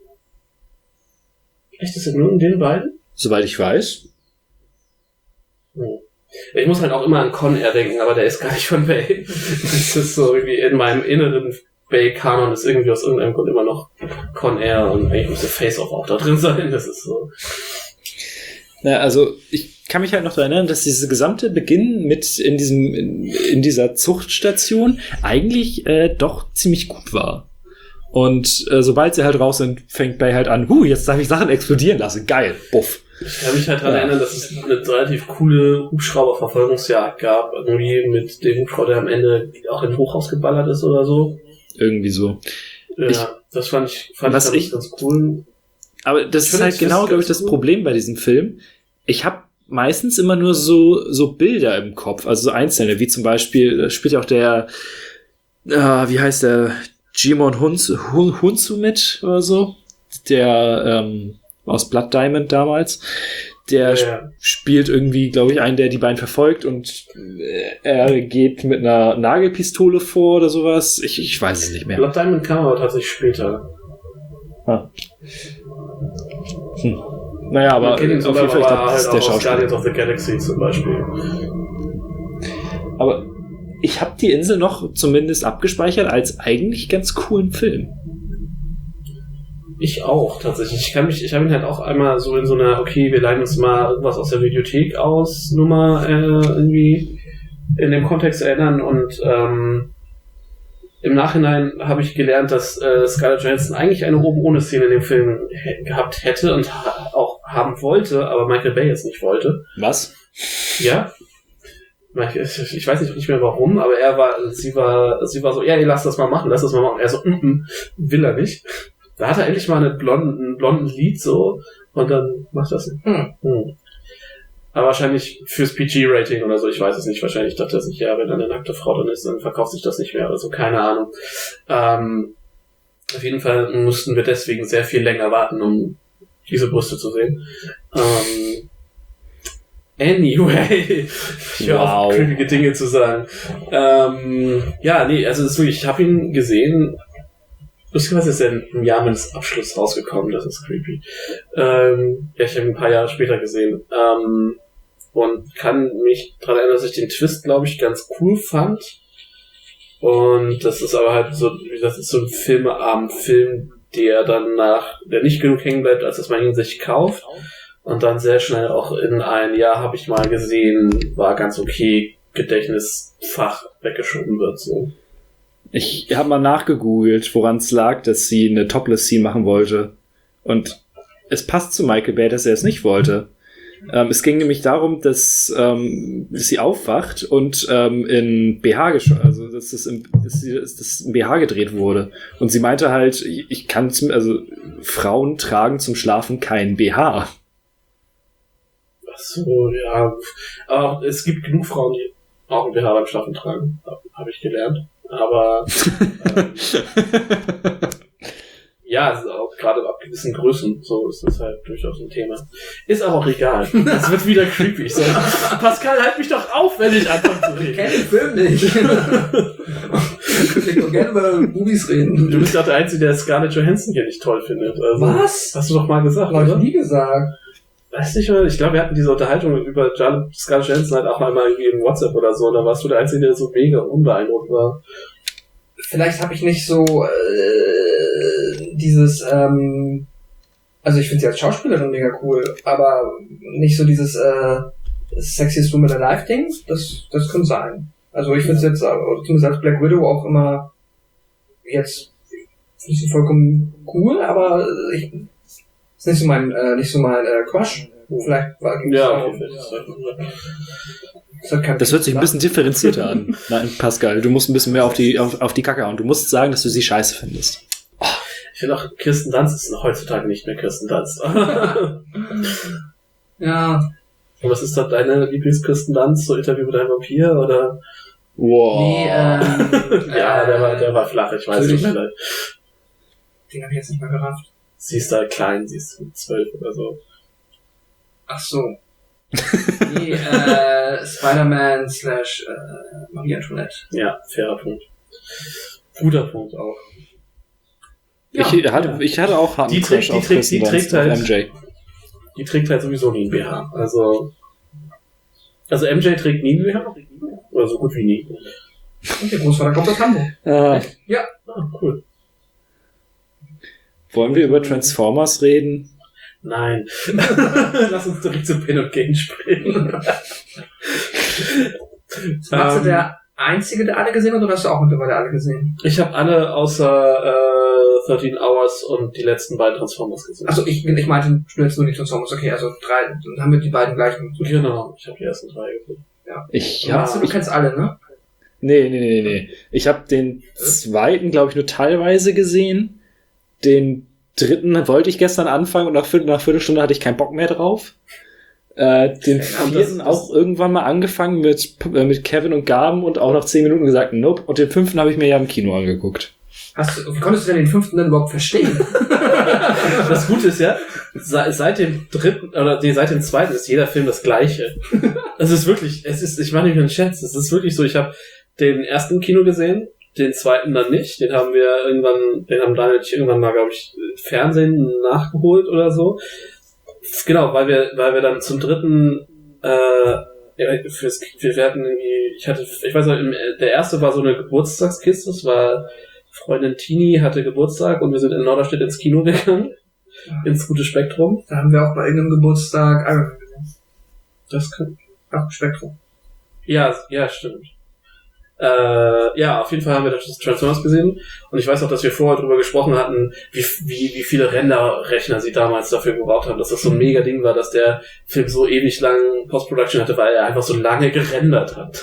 Echt, ist das nur in den beiden? Soweit ich weiß. Hm. Ich muss halt auch immer an Con Air denken, aber der ist gar nicht von Bay. Das ist so irgendwie in meinem inneren Bay-Kanon ist irgendwie aus irgendeinem Grund immer noch Con Air, und eigentlich müsste Face-Off auch da drin sein. Das ist so. Naja, also ich kann mich halt noch daran erinnern, dass dieser gesamte Beginn mit in diesem in, in dieser Zuchtstation eigentlich äh, doch ziemlich gut war. Und äh, sobald sie halt raus sind, fängt Bay halt an, huh, jetzt darf ich Sachen explodieren lassen. Geil, buff. Ich kann mich halt daran Ja. erinnern, dass es eine relativ coole Hubschrauberverfolgungsjagd gab, irgendwie mit dem Hubschrauber, der am Ende auch in ein Hochhaus geballert ist oder so. Irgendwie so. Ja, Ich- das fand ich, fand Was ich ich- ganz cool. Aber das Ich ist finde halt das genau, ganz glaube ich, das gut. Problem bei diesem Film. Ich habe meistens immer nur so so Bilder im Kopf, also so einzelne, wie zum Beispiel, da spielt ja auch der, äh, wie heißt der, Jimon Hunsu, Hun- Hunsu mit oder so, der ähm, aus Blood Diamond damals. Der Ja. sp- spielt irgendwie, glaube ich, einen, der die beiden verfolgt, und äh, er geht mit einer Nagelpistole vor oder sowas. Ich, ich weiß es nicht mehr. Blood Diamond kam aber tatsächlich später. Ah. Hm. Naja, aber Man kennt ihn auf sogar jeden Fall, ich glaube, aber das ist halt der auch aus Guardians Schauspieler. of the Galaxy zum Beispiel. Aber ich habe die Insel noch zumindest abgespeichert als eigentlich ganz coolen Film. Ich auch, tatsächlich. Ich kann mich, ich habe ihn halt auch einmal so in so einer, okay, wir leihen uns mal irgendwas aus der Videothek aus, Nummer äh, irgendwie in dem Kontext erinnern, und ähm, im Nachhinein habe ich gelernt, dass äh, Scarlett Johansson eigentlich eine oben ohne Szene in dem Film h- gehabt hätte und ha- auch haben wollte, aber Michael Bay es nicht wollte. Was? Ja. Michael- Ich weiß nicht, nicht mehr warum, aber er war, sie war, sie war so, ja, ihr lasst das mal machen, lasst das mal machen. Er so, mm, mm, will er nicht. Da hat er endlich mal eine blonden, einen blonden Lied so, und dann macht das nicht. Hm. Hm. Aber wahrscheinlich fürs P G-Rating oder so, ich weiß es nicht. Wahrscheinlich dachte er sich, ja, wenn da eine nackte Frau drin ist, dann verkauft sich das nicht mehr oder so, keine Ahnung. Ähm, auf jeden Fall mussten wir deswegen sehr viel länger warten, um diese Brüste zu sehen. Ähm, anyway, ich höre Wow. auf, creepige Dinge zu sagen. Ähm, ja, nee, also das ist wirklich, ich habe ihn gesehen. Lustigerweise ist er im Jahr meines Abschlusses rausgekommen, das ist creepy. Ähm, ja, ich habe ihn ein paar Jahre später gesehen. Ähm, und kann mich daran erinnern, dass ich den Twist, glaube ich, ganz cool fand. Und das ist aber halt so, das ist so ein Filmeabend-Film, der dann nach, der nicht genug hängen bleibt, als dass man ihn sich kauft. Und dann sehr schnell auch in ein Jahr habe ich mal gesehen, war ganz okay, Gedächtnisfach weggeschoben wird, so. Ich habe mal nachgegoogelt, woran es lag, dass sie eine Topless-Scene machen wollte. Und es passt zu Michael Bay, dass er es nicht wollte. Ähm, es ging nämlich darum, dass, ähm, dass sie aufwacht und ähm, in B H gesch- also dass das, im, dass, sie, dass das in B H gedreht wurde. Und sie meinte halt, ich ich kann zum, also Frauen tragen zum Schlafen kein B H. Ach so, ja. Aber es gibt genug Frauen, die auch ein B H beim Schlafen tragen, habe ich gelernt. Aber ähm, ja, es ist auch, gerade ab gewissen Größen, so ist das halt durchaus ein Thema. Ist aber auch egal. Das wird wieder creepy. So, Pascal, halt mich doch auf, wenn ich anfange zu reden. Ich kenne den Film nicht. Ich würde gerne über Movies reden. Du bist doch der Einzige, der Scarlett Johansson hier nicht toll findet. Also, was? Hast du doch mal gesagt, Hab ich oder? nie gesagt. Weiß nicht mehr. Ich glaube, wir hatten diese Unterhaltung über Scarlett Johansson halt auch einmal irgendwie in WhatsApp oder so. Da warst du der Einzige, der so mega unbeeindruckt war. Vielleicht habe ich nicht so äh, dieses, ähm, also ich finde sie als Schauspielerin mega cool, aber nicht so dieses äh, Sexiest Woman Alive Ding. Das, das könnte sein. Also ich finde es jetzt, oder zumindest als Black Widow auch immer jetzt nicht so vollkommen cool, aber ich ist nicht so mein, äh, nicht so mein äh, Crush. Vielleicht war Ja, auch, okay. das, hat kein Das hört sich ein bisschen differenzierter an. Nein, Pascal, du musst ein bisschen mehr auf die, auf, auf die Kacke hauen. Du musst sagen, dass du sie scheiße findest. Ich finde auch, Kirsten Dunst ist noch heutzutage nicht mehr Kirsten Dunst. Ja. Und was ist da deine Lieblings-Kirsten Dunst? So Interview mit einem Vampir, oder? Wow. Nee, ähm, Ja, der war, der war flach, ich weiß nicht, vielleicht. den habe ich jetzt nicht mehr gerafft. Sie ist da klein, sie ist zwölf oder so. Ach so. Nee, äh, Spider-Man slash äh, Marie Antoinette. Ja, fairer Punkt. Guter Punkt auch. Ich, hatte, ich hatte auch harten Die trägt- Crush die auf trägt- Kirsten die trägt Dunst, auf halt- M J. Die trägt halt sowieso nie ein B H. Also, also M J trägt nie ein B H? Oder so gut wie nie. Und der Großvater kommt aus Hamburg. Ah, Ja. Ah, cool. wollen wir über Transformers reden? Nein. Lass uns direkt zu Pain und Gain springen. Warst du Ähm, der Einzige, der alle gesehen hat, oder hast du auch mittlerweile alle gesehen? Ich habe alle außer äh, dreizehn Hours und die letzten beiden Transformers gesehen. Achso, ich, ich meinte, du jetzt nur die Transformers. Okay, also drei, dann haben wir die beiden gleichen. Genau, ich habe die ersten drei gesehen. Ich Ja, hab, du kennst alle, ne? Nee, nee, nee, nee. Ich habe den zweiten, glaube ich, nur teilweise gesehen. Den dritten wollte ich gestern anfangen und nach, Viertel, nach Viertelstunde hatte ich keinen Bock mehr drauf. Äh, den Ja, vierten das- das- auch irgendwann mal angefangen mit, äh, mit Kevin und Gaben und auch nach zehn Minuten gesagt, nope. Und den fünften habe ich mir ja im Kino angeguckt. Hast du, wie konntest du denn den fünften denn überhaupt verstehen? Das Gute ist ja, seit, seit dem dritten, oder nee, seit dem zweiten ist jeder Film das gleiche. Es ist wirklich, es ist, ich mache nicht nur einen Scherz, es ist wirklich so, ich habe den ersten im Kino gesehen, den zweiten dann nicht, den haben wir irgendwann, den haben Daniel und ich irgendwann mal, glaube ich, Fernsehen nachgeholt oder so. Genau, weil wir, weil wir dann zum dritten, äh, fürs, wir hatten irgendwie, ich hatte, ich weiß noch, der erste war so eine Geburtstagskiste, das war Freundin Tini hatte Geburtstag und wir sind in Norderstedt ins Kino gegangen, ins Gute Spektrum. Da haben wir auch bei irgendeinem Geburtstag Iron Man gesehen. Das kann, Ach, Spektrum. ja, ja, stimmt. Äh, ja, auf jeden Fall haben wir das Transformers gesehen und ich weiß auch, dass wir vorher drüber gesprochen hatten, wie, wie, wie viele Renderrechner sie damals dafür gebraucht haben, dass das so ein mega Ding war, dass der Film so ewig lang Post-Production hatte, weil er einfach so lange gerendert hat.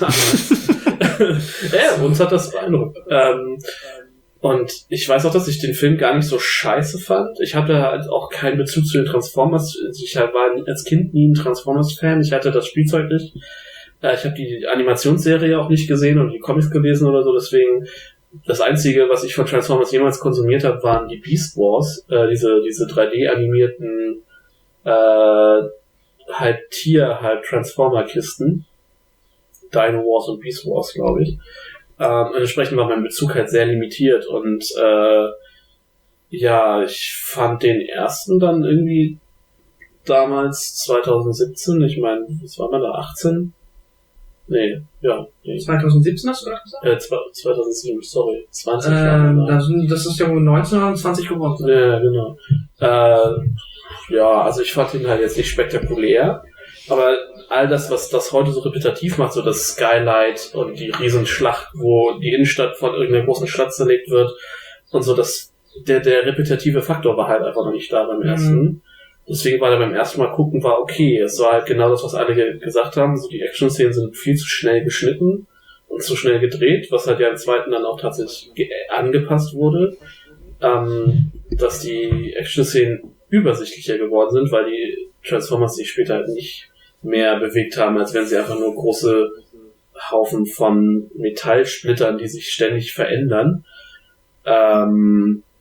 Ja, uns hat das beeindruckt. Ähm, und ich weiß auch, dass ich den Film gar nicht so scheiße fand. Ich hatte halt auch keinen Bezug zu den Transformers. Ich war als Kind nie ein Transformers-Fan. Ich hatte das Spielzeug nicht. Ich habe die Animationsserie auch nicht gesehen und die Comics gelesen oder so, deswegen das Einzige, was ich von Transformers jemals konsumiert habe, waren die Beast Wars, äh, diese diese drei D-animierten äh, halt Tier, halt Transformer-Kisten. Dino Wars und Beast Wars, glaube ich. Ähm, entsprechend war mein Bezug halt sehr limitiert und äh, ja, ich fand den ersten dann irgendwie damals zwanzig siebzehn, ich meine, was war man da, achtzehn? Nee, ja. Nee. zwanzig siebzehn hast du gerade gesagt? Äh, zweitausendsieben, sorry. zwanzig Jahre. Ähm, genau. das, sind, das ist ja wohl neunzehn oder zwanzig geworden. Ja, genau. Äh, ja, also ich fand ihn halt jetzt nicht spektakulär, aber all das, was das heute so repetitiv macht, so das Skylight und die Riesenschlacht, wo die Innenstadt von irgendeiner großen Stadt zerlegt wird und so, das, der, der repetitive Faktor war halt einfach noch nicht da beim ersten. Mhm. Deswegen war er beim ersten Mal gucken, war okay. Es war halt genau das, was alle ge- gesagt haben. So die Action-Szenen sind viel zu schnell geschnitten und zu schnell gedreht, was halt ja im zweiten dann auch tatsächlich ge- angepasst wurde. Ähm, dass die Action-Szenen übersichtlicher geworden sind, weil die Transformers sich später halt nicht mehr bewegt haben, als wenn sie einfach nur große Haufen von Metallsplittern, die sich ständig verändern. Ähm,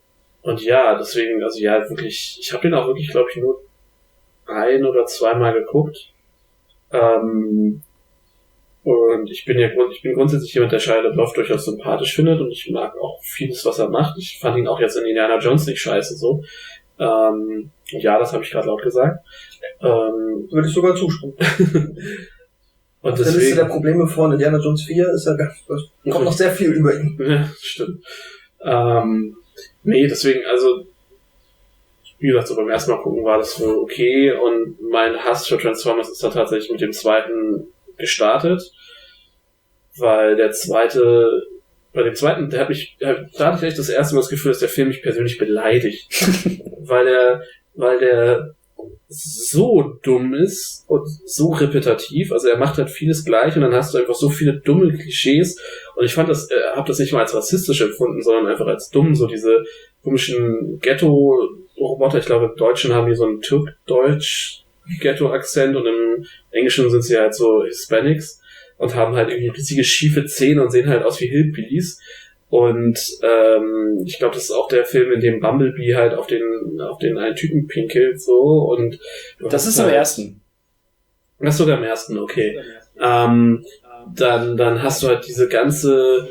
und ja, deswegen, also ja, wirklich, ich habe den auch wirklich, glaube ich, nur ein- oder zweimal geguckt. Ähm, und ich bin ja ich bin grundsätzlich jemand, der Shia LaBeouf durchaus sympathisch findet und ich mag auch vieles, was er macht. Ich fand ihn auch jetzt in Indiana Jones nicht scheiße so. Ähm, ja, das habe ich gerade laut gesagt. Ähm, Würde ich sogar zustimmen. und Auf der Liste der Probleme von Indiana Jones vier ist er ganz, kommt noch sehr viel über ihn. Ja, stimmt. Ähm, nee, deswegen, also wie gesagt, so beim ersten Mal gucken war das so okay und mein Hass für Transformers ist da tatsächlich mit dem zweiten gestartet, weil der zweite, bei dem zweiten, der hat mich, da hatte ich echt das erste Mal das Gefühl, dass der Film mich persönlich beleidigt, weil der, weil der so dumm ist und so repetitiv, also er macht halt vieles gleich und dann hast du einfach so viele dumme Klischees und ich fand das, äh, hab das nicht mal als rassistisch empfunden, sondern einfach als dumm, so diese komischen Ghetto-Roboter, ich glaube im Deutschen haben die so einen Türk-Deutsch-Ghetto-Akzent und im Englischen sind sie halt so Hispanics und haben halt irgendwie riesige schiefe Zähne und sehen halt aus wie Hillbillies. Und ähm, ich glaube, das ist auch der Film, in dem Bumblebee halt auf den auf den einen Typen pinkelt so und das ist halt, im ersten. Das ist sogar im ersten, okay. Ähm, dann dann hast du halt diese ganze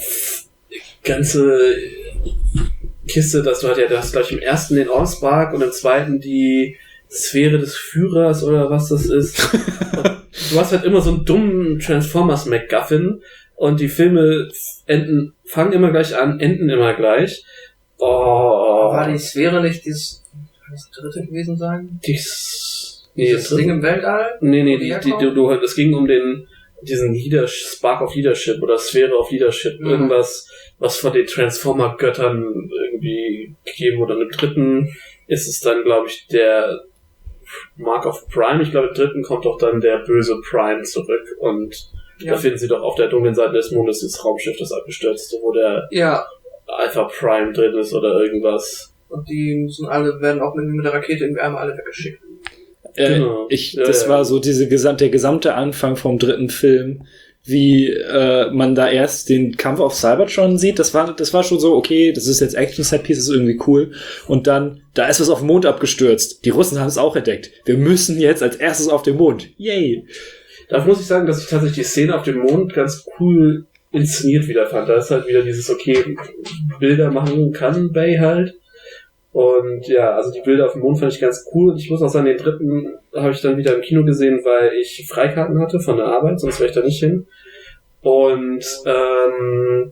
ganze Kiste, dass du halt ja, du hast gleich im ersten den Allspark und im zweiten die Sphäre des Führers oder was das ist. Du hast halt immer so einen dummen Transformers MacGuffin und die Filme enden, fangen immer gleich an, enden immer gleich. Oh. War die Sphäre nicht dieses, kann das dritte gewesen sein? Dies, nee, Dieses das Ding im Weltall? Nee, nee, die, die, du, du, es ging um den, diesen Leadership, Spark of Leadership oder Sphäre of Leadership, mhm. Irgendwas, was von den Transformer-Göttern irgendwie gegeben wurde. Und im dritten ist es dann, glaube ich, der Mark of Prime. Ich glaube, im dritten kommt doch dann der böse Prime zurück und ja. Da finden sie doch auf der dunklen Seite des Mondes das Raumschiff, das abgestürzte, wo der ja. Alpha Prime drin ist oder irgendwas. Und die müssen alle, werden auch mit, mit der Rakete irgendwie einmal alle weggeschickt. Äh, genau. ich, ja, das ja. war so diese gesamt, der gesamte Anfang vom dritten Film, wie äh, man da erst den Kampf auf Cybertron sieht. Das war, das war schon so, okay, das ist jetzt Action-Set-Piece, das ist irgendwie cool. Und dann, da ist was auf dem Mond abgestürzt. Die Russen haben es auch entdeckt. Wir müssen jetzt als erstes auf den Mond. Yay! Da muss ich sagen, dass ich tatsächlich die Szene auf dem Mond ganz cool inszeniert wieder fand. Da ist halt wieder dieses, okay, Bilder machen kann Bay halt. Und ja, also die Bilder auf dem Mond fand ich ganz cool. Und ich muss auch sagen, den dritten habe ich dann wieder im Kino gesehen, weil ich Freikarten hatte von der Arbeit, sonst wäre ich da nicht hin. Und ähm,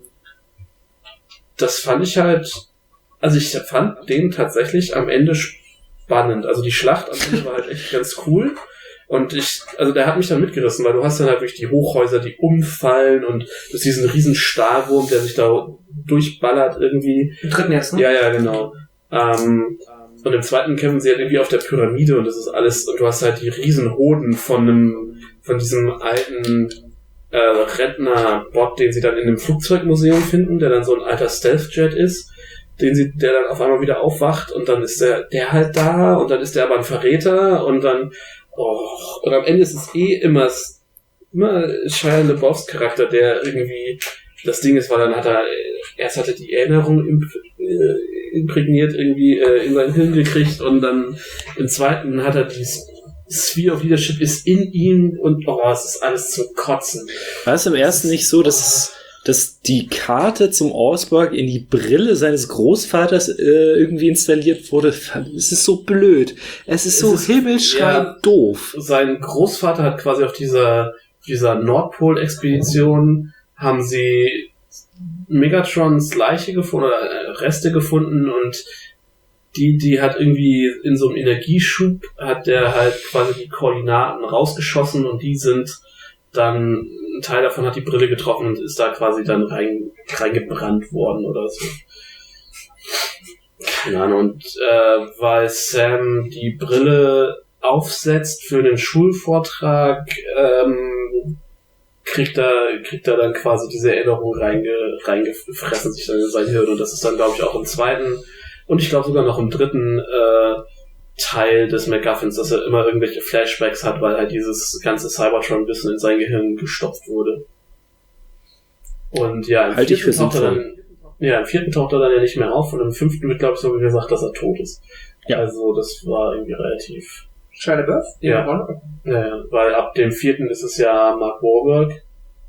das fand ich halt, also ich fand den tatsächlich am Ende spannend. Also die Schlacht am Ende war halt echt ganz cool. Und ich, also der hat mich dann mitgerissen, weil du hast dann halt wirklich die Hochhäuser, die umfallen und du hast diesen riesen Stahlwurm, der sich da durchballert irgendwie. Im dritten jetzt, ne? Ja, ja, genau. Ähm, und im zweiten kämpfen sie halt irgendwie auf der Pyramide und das ist alles, und du hast halt die riesen Hoden von einem, von diesem alten äh, Rentner-Bot, den sie dann in einem Flugzeugmuseum finden, der dann so ein alter Stealth-Jet ist, den sie, der dann auf einmal wieder aufwacht und dann ist der, der halt da und dann ist der aber ein Verräter und dann oh, und am Ende ist es eh immer, immer Shia LaBeoufs Charakter, der irgendwie das Ding ist, weil dann hat er, erst hat er die Erinnerung imp, äh, imprägniert irgendwie äh, in sein Hirn gekriegt und dann im zweiten hat er die Sphere of Leadership ist in ihm und oh, es ist alles zum Kotzen. War es im ersten nicht so, dass es dass die Karte zum Allspark in die Brille seines Großvaters äh, irgendwie installiert wurde? Es ist so blöd. Es ist so himmelschreiend ja, doof. Sein Großvater hat quasi auf dieser, dieser Nordpol-Expedition haben sie Megatrons Leiche gefunden oder Reste gefunden und die, die hat irgendwie in so einem Energieschub hat der halt quasi die Koordinaten rausgeschossen und die sind dann, ein Teil davon hat die Brille getroffen und ist da quasi dann rein, reingebrannt worden oder so. Keine Ahnung. Und äh, weil Sam die Brille aufsetzt für den Schulvortrag, ähm, kriegt er, kriegt er dann quasi diese Erinnerung reinge, reingefressen, sich dann in sein Hirn. Und das ist dann, glaube ich, auch im zweiten und ich glaube sogar noch im dritten äh, Teil des MacGuffins, dass er immer irgendwelche Flashbacks hat, weil halt dieses ganze Cybertron-Wissen in sein Gehirn gestopft wurde. Und ja, im halt ich für taucht er dann, Ja, im vierten taucht er dann ja nicht mehr auf und im fünften wird, glaube ich, so wie gesagt, dass er tot ist. Ja. Also das war irgendwie relativ... Shia LaBeouf? Ja. Ja, ja, weil ab dem vierten ist es ja Mark Wahlberg.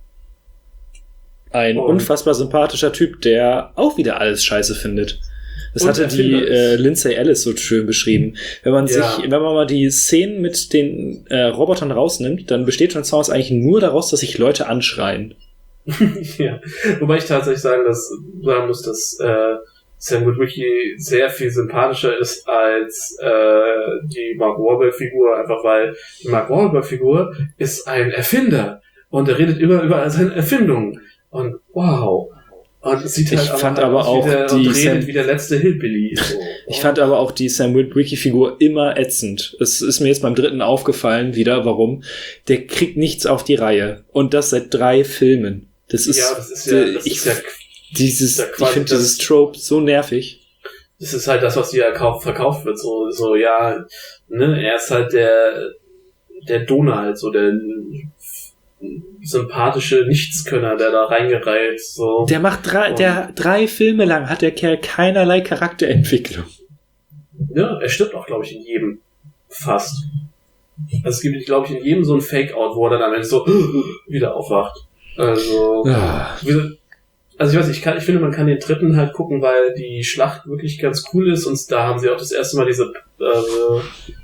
Ein Und- unfassbar sympathischer Typ, der auch wieder alles scheiße findet. Das Und hatte die Erfinder äh, ist. Lindsay Ellis so schön beschrieben. Wenn man Ja. sich, wenn man mal die Szenen mit den äh, Robotern rausnimmt, dann besteht Transformers eigentlich nur daraus, dass sich Leute anschreien. Ja. Wobei ich tatsächlich sagen, dass, sagen muss, dass äh, Sam Witwicky sehr viel sympathischer ist als äh, die Mark Wahlberg-Figur, einfach weil die Mark Wahlberg-Figur ist ein Erfinder und er redet immer über seine Erfindungen. Und wow. Und es sieht halt Ich fand aber aus auch wie der, die und redet Sam- wie der letzte Hillbilly. So. Ich fand aber auch die Sam Witwicky-Figur immer ätzend. Es ist mir jetzt beim dritten aufgefallen wieder, warum. Der kriegt nichts auf die Reihe. Und das seit drei Filmen. Das ist, ja, das ist ja, das ich, ist ja, dieses, ja ich quasi finde das- dieses Trope so nervig. das ist halt das, was dir verkauft, verkauft wird. So, so, ja, ne, er ist halt der, der Donald, so der sympathische Nichtskönner, der da reingereiht, so. Der macht drei, Und- der drei Filme lang hat der Kerl keinerlei Charakterentwicklung. Ja, er stirbt auch, glaube ich, in jedem. Fast. Also es gibt, glaube ich, in jedem so ein Fake-Out, wo er dann am Ende so wieder aufwacht. Also, Ah. wie- also ich weiß nicht, ich, kann, ich finde, man kann den dritten halt gucken, weil die Schlacht wirklich ganz cool ist und da haben sie auch das erste Mal diese äh,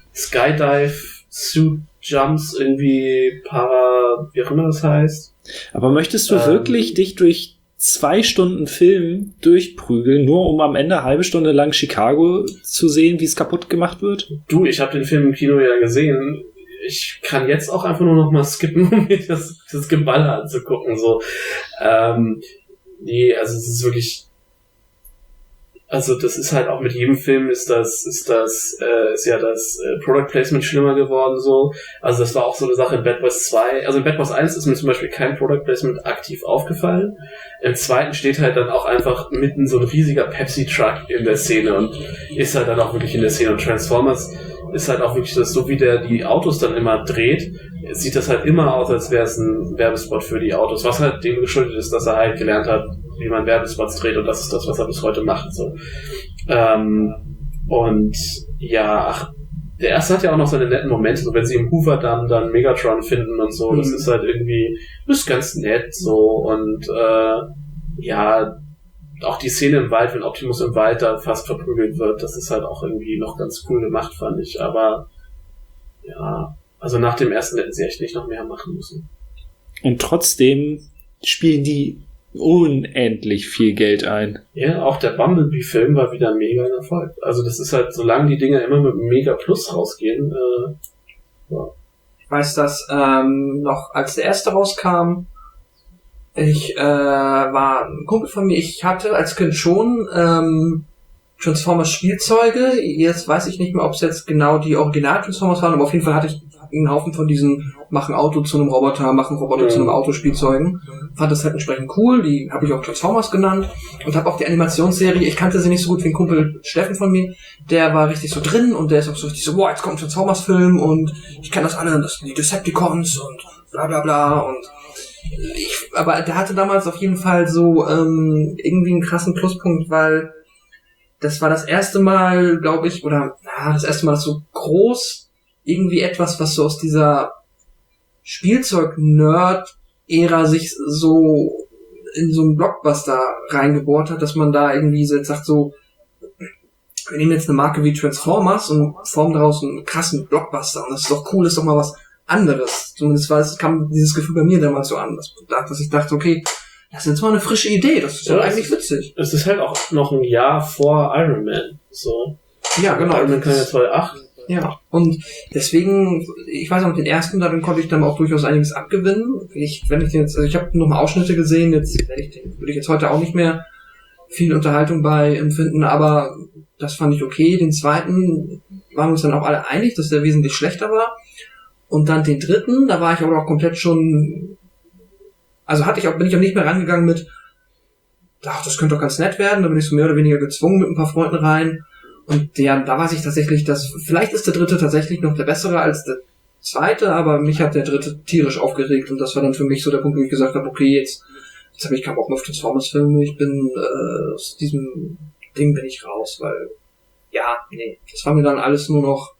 Skydive-Suit-Jumps irgendwie para, wie auch immer das heißt. Aber möchtest du Ähm. wirklich dich durch zwei Stunden Film durchprügeln, nur um am Ende eine halbe Stunde lang Chicago zu sehen, wie es kaputt gemacht wird? Du, ich habe den Film im Kino ja gesehen. Ich kann jetzt auch einfach nur noch mal skippen, um mir das, das Geballer anzugucken. So, ähm, nee, also es ist wirklich, also das ist halt auch mit jedem Film ist das, ist das, äh, ist ja das äh, Product Placement schlimmer geworden. So, also das war auch so eine Sache in Bad Boys zwei. Also in Bad Boys eins ist mir zum Beispiel kein Product Placement aktiv aufgefallen. Im zweiten steht halt dann auch einfach mitten so ein riesiger Pepsi-Truck in der Szene und ist halt dann auch wirklich in der Szene. Und Transformers ist halt auch wirklich das, so wie der die Autos dann immer dreht, sieht das halt immer aus, als wäre es ein Werbespot für die Autos, was halt dem geschuldet ist, dass er halt gelernt hat, wie man Werbespots dreht und das ist das, was er bis heute macht. So. Ähm, und ja, ach, der erste hat ja auch noch seine netten Momente, so wenn sie im Hoover-Damm dann Megatron finden und so, das Mhm. ist halt irgendwie, das ist ganz nett so und äh, ja, auch die Szene im Wald, wenn Optimus im Wald da fast verprügelt wird, das ist halt auch irgendwie noch ganz cool gemacht, fand ich. Aber ja, also nach dem ersten hätten sie echt nicht noch mehr machen müssen. Und trotzdem spielen die unendlich viel Geld ein. Ja, auch der Bumblebee-Film war wieder mega ein Erfolg. Also das ist halt, solange die Dinger immer mit einem Mega Plus rausgehen, äh, Ich weiß, dass ähm, noch als der erste rauskam, ich äh, war ein Kumpel von mir, ich hatte als Kind schon ähm, Transformers Spielzeuge. Jetzt weiß ich nicht mehr, ob es jetzt genau die Original Transformers waren, aber auf jeden Fall hatte ich einen Haufen von diesen machen Auto zu einem Roboter, machen Roboter Mhm. zu einem Auto Spielzeugen. Fand das halt entsprechend cool, die habe ich auch Transformers genannt und habe auch die Animationsserie, ich kannte sie nicht so gut wie ein Kumpel Steffen von mir, der war richtig so drin und der ist auch so richtig so, boah, jetzt kommt ein Transformers-Film und ich kann das alle, das sind die Decepticons und bla bla bla und ich, aber der hatte damals auf jeden Fall so ähm, irgendwie einen krassen Pluspunkt, weil das war das erste Mal, glaube ich, oder ja, das erste Mal, dass so groß irgendwie etwas, was so aus dieser Spielzeug-Nerd-Ära sich so in so einen Blockbuster reingebohrt hat, dass man da irgendwie so jetzt sagt so, wir nehmen jetzt eine Marke wie Transformers und formen daraus einen krassen Blockbuster und das ist doch cool, das ist doch mal was anderes. Zumindest war es, kam dieses Gefühl bei mir damals so an, dass, dass ich dachte, okay, das ist jetzt mal eine frische Idee, das ist Ja, doch das eigentlich ist- witzig. es ist halt auch noch ein Jahr vor Iron Man. So. Ja, genau. Iron Man kam ja zweitausendacht. Ja, und deswegen, ich weiß noch, den ersten, darin konnte ich dann auch durchaus einiges abgewinnen. Ich, wenn ich den jetzt, also ich habe noch mal Ausschnitte gesehen, jetzt werde ich den, würde ich jetzt heute auch nicht mehr viel Unterhaltung bei empfinden, aber das fand ich okay. Den zweiten waren wir uns dann auch alle einig, dass der wesentlich schlechter war. Und dann den dritten, da war ich aber auch komplett schon, also hatte ich auch, bin ich auch nicht mehr rangegangen mit, ach, das könnte doch ganz nett werden, da bin ich so mehr oder weniger gezwungen mit ein paar Freunden rein. Und ja, da weiß ich tatsächlich, dass vielleicht ist der dritte tatsächlich noch der bessere als der zweite, aber mich hat der dritte tierisch aufgeregt und das war dann für mich so der Punkt, wo ich gesagt habe, okay, jetzt jetzt habe ich keinen Bock mehr auf Transformers-Filme, ich bin, äh, aus diesem Ding bin ich raus, weil, ja, nee, das war mir dann alles nur noch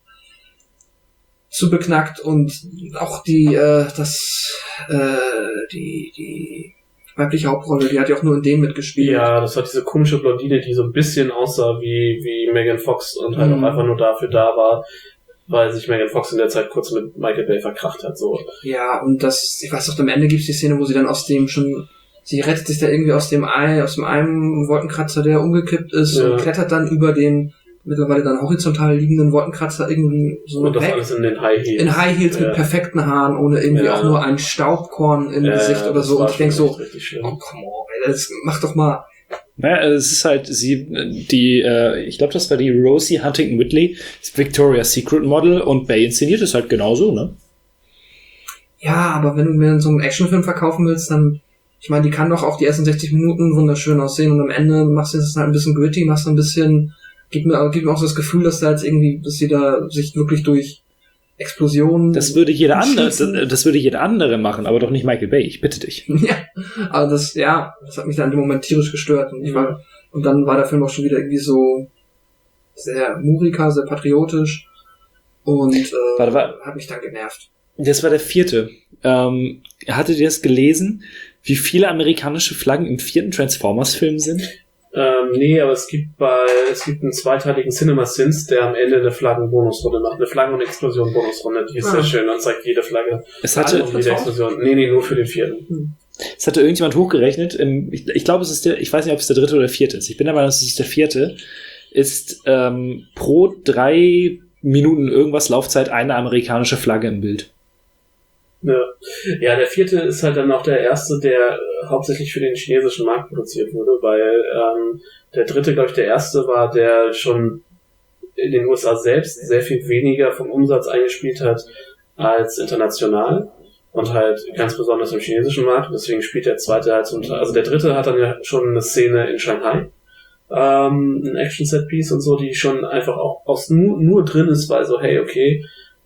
zu beknackt und auch die, äh, das, äh, die, die weibliche Hauptrolle, die hat ja auch nur in dem mitgespielt. Ja, das war diese komische Blondine, die so ein bisschen aussah wie, wie Megan Fox und halt Mhm. auch einfach nur dafür da war, weil sich Megan Fox in der Zeit kurz mit Michael Bay verkracht hat, so. Ja, und das, ich weiß noch, am Ende gibt's die Szene, wo sie dann aus dem schon, sie rettet sich da irgendwie aus dem Ei, aus dem einen Wolkenkratzer, der umgekippt ist, Ja. und klettert dann über den mittlerweile dann horizontal liegenden Wolkenkratzer irgendwie so Und das weg. alles in den High Heels. In High Heels Ja. mit perfekten Haaren, ohne irgendwie Ja. auch nur ein Staubkorn im Ja, Gesicht ja, oder das so. war Und ich denk schon so, echt richtig schlimm. oh, come on, ey, das macht doch mal. Naja, es ist halt sie, die, äh, ich glaube, das war die Rosie Huntington Whitley, das Victoria's Secret Model, und Bay inszeniert es halt genauso, ne? Ja, aber wenn du mir so einen Actionfilm verkaufen willst, dann, ich meine, die kann doch auch die ersten sechzig Minuten wunderschön aussehen und am Ende machst du das halt ein bisschen gritty, machst du ein bisschen, gibt mir, gibt mir auch so das Gefühl, dass da jetzt irgendwie, dass sie da sich wirklich durch Explosionen. Das würde jeder andere, das, schießen. das würde jeder andere machen, aber doch nicht Michael Bay, ich bitte dich. Ja, aber das, ja, das hat mich dann in dem Moment tierisch gestört und ich war, und dann war der Film auch schon wieder irgendwie so sehr Murika, sehr patriotisch und, äh, Warte, warte. hat mich dann genervt. Das war der vierte. Ähm, hattet ihr das gelesen, wie viele amerikanische Flaggen im vierten Transformers-Film sind? Ähm, nee, aber es gibt bei, es gibt einen zweiteiligen CinemaSins, der am Ende eine Flaggen-Bonusrunde macht. Eine Flaggen- und Explosion-Bonusrunde, die ist Ah. sehr schön. Dann zeigt jede Flagge Es hatte, und jede Explosion. Nee, nee, nur für den vierten. es hatte irgendjemand hochgerechnet, im, ich, ich glaube, es ist der, ich weiß nicht, ob es der dritte oder der vierte ist. Ich bin der Meinung, es ist der vierte, ist ähm, pro drei Minuten irgendwas Laufzeit eine amerikanische Flagge im Bild. Ja. ja, der vierte ist halt dann auch der erste, der äh, hauptsächlich für den chinesischen Markt produziert wurde, weil ähm, der dritte, glaube ich, der erste war, der schon in den U S A selbst sehr viel weniger vom Umsatz eingespielt hat als international und halt ganz besonders im chinesischen Markt. Deswegen spielt der zweite halt zum Teil, also der dritte hat dann ja schon eine Szene in Shanghai, ähm, ein Action-Set-Piece und so, die schon einfach auch aus nur, nur drin ist, weil so, hey, okay,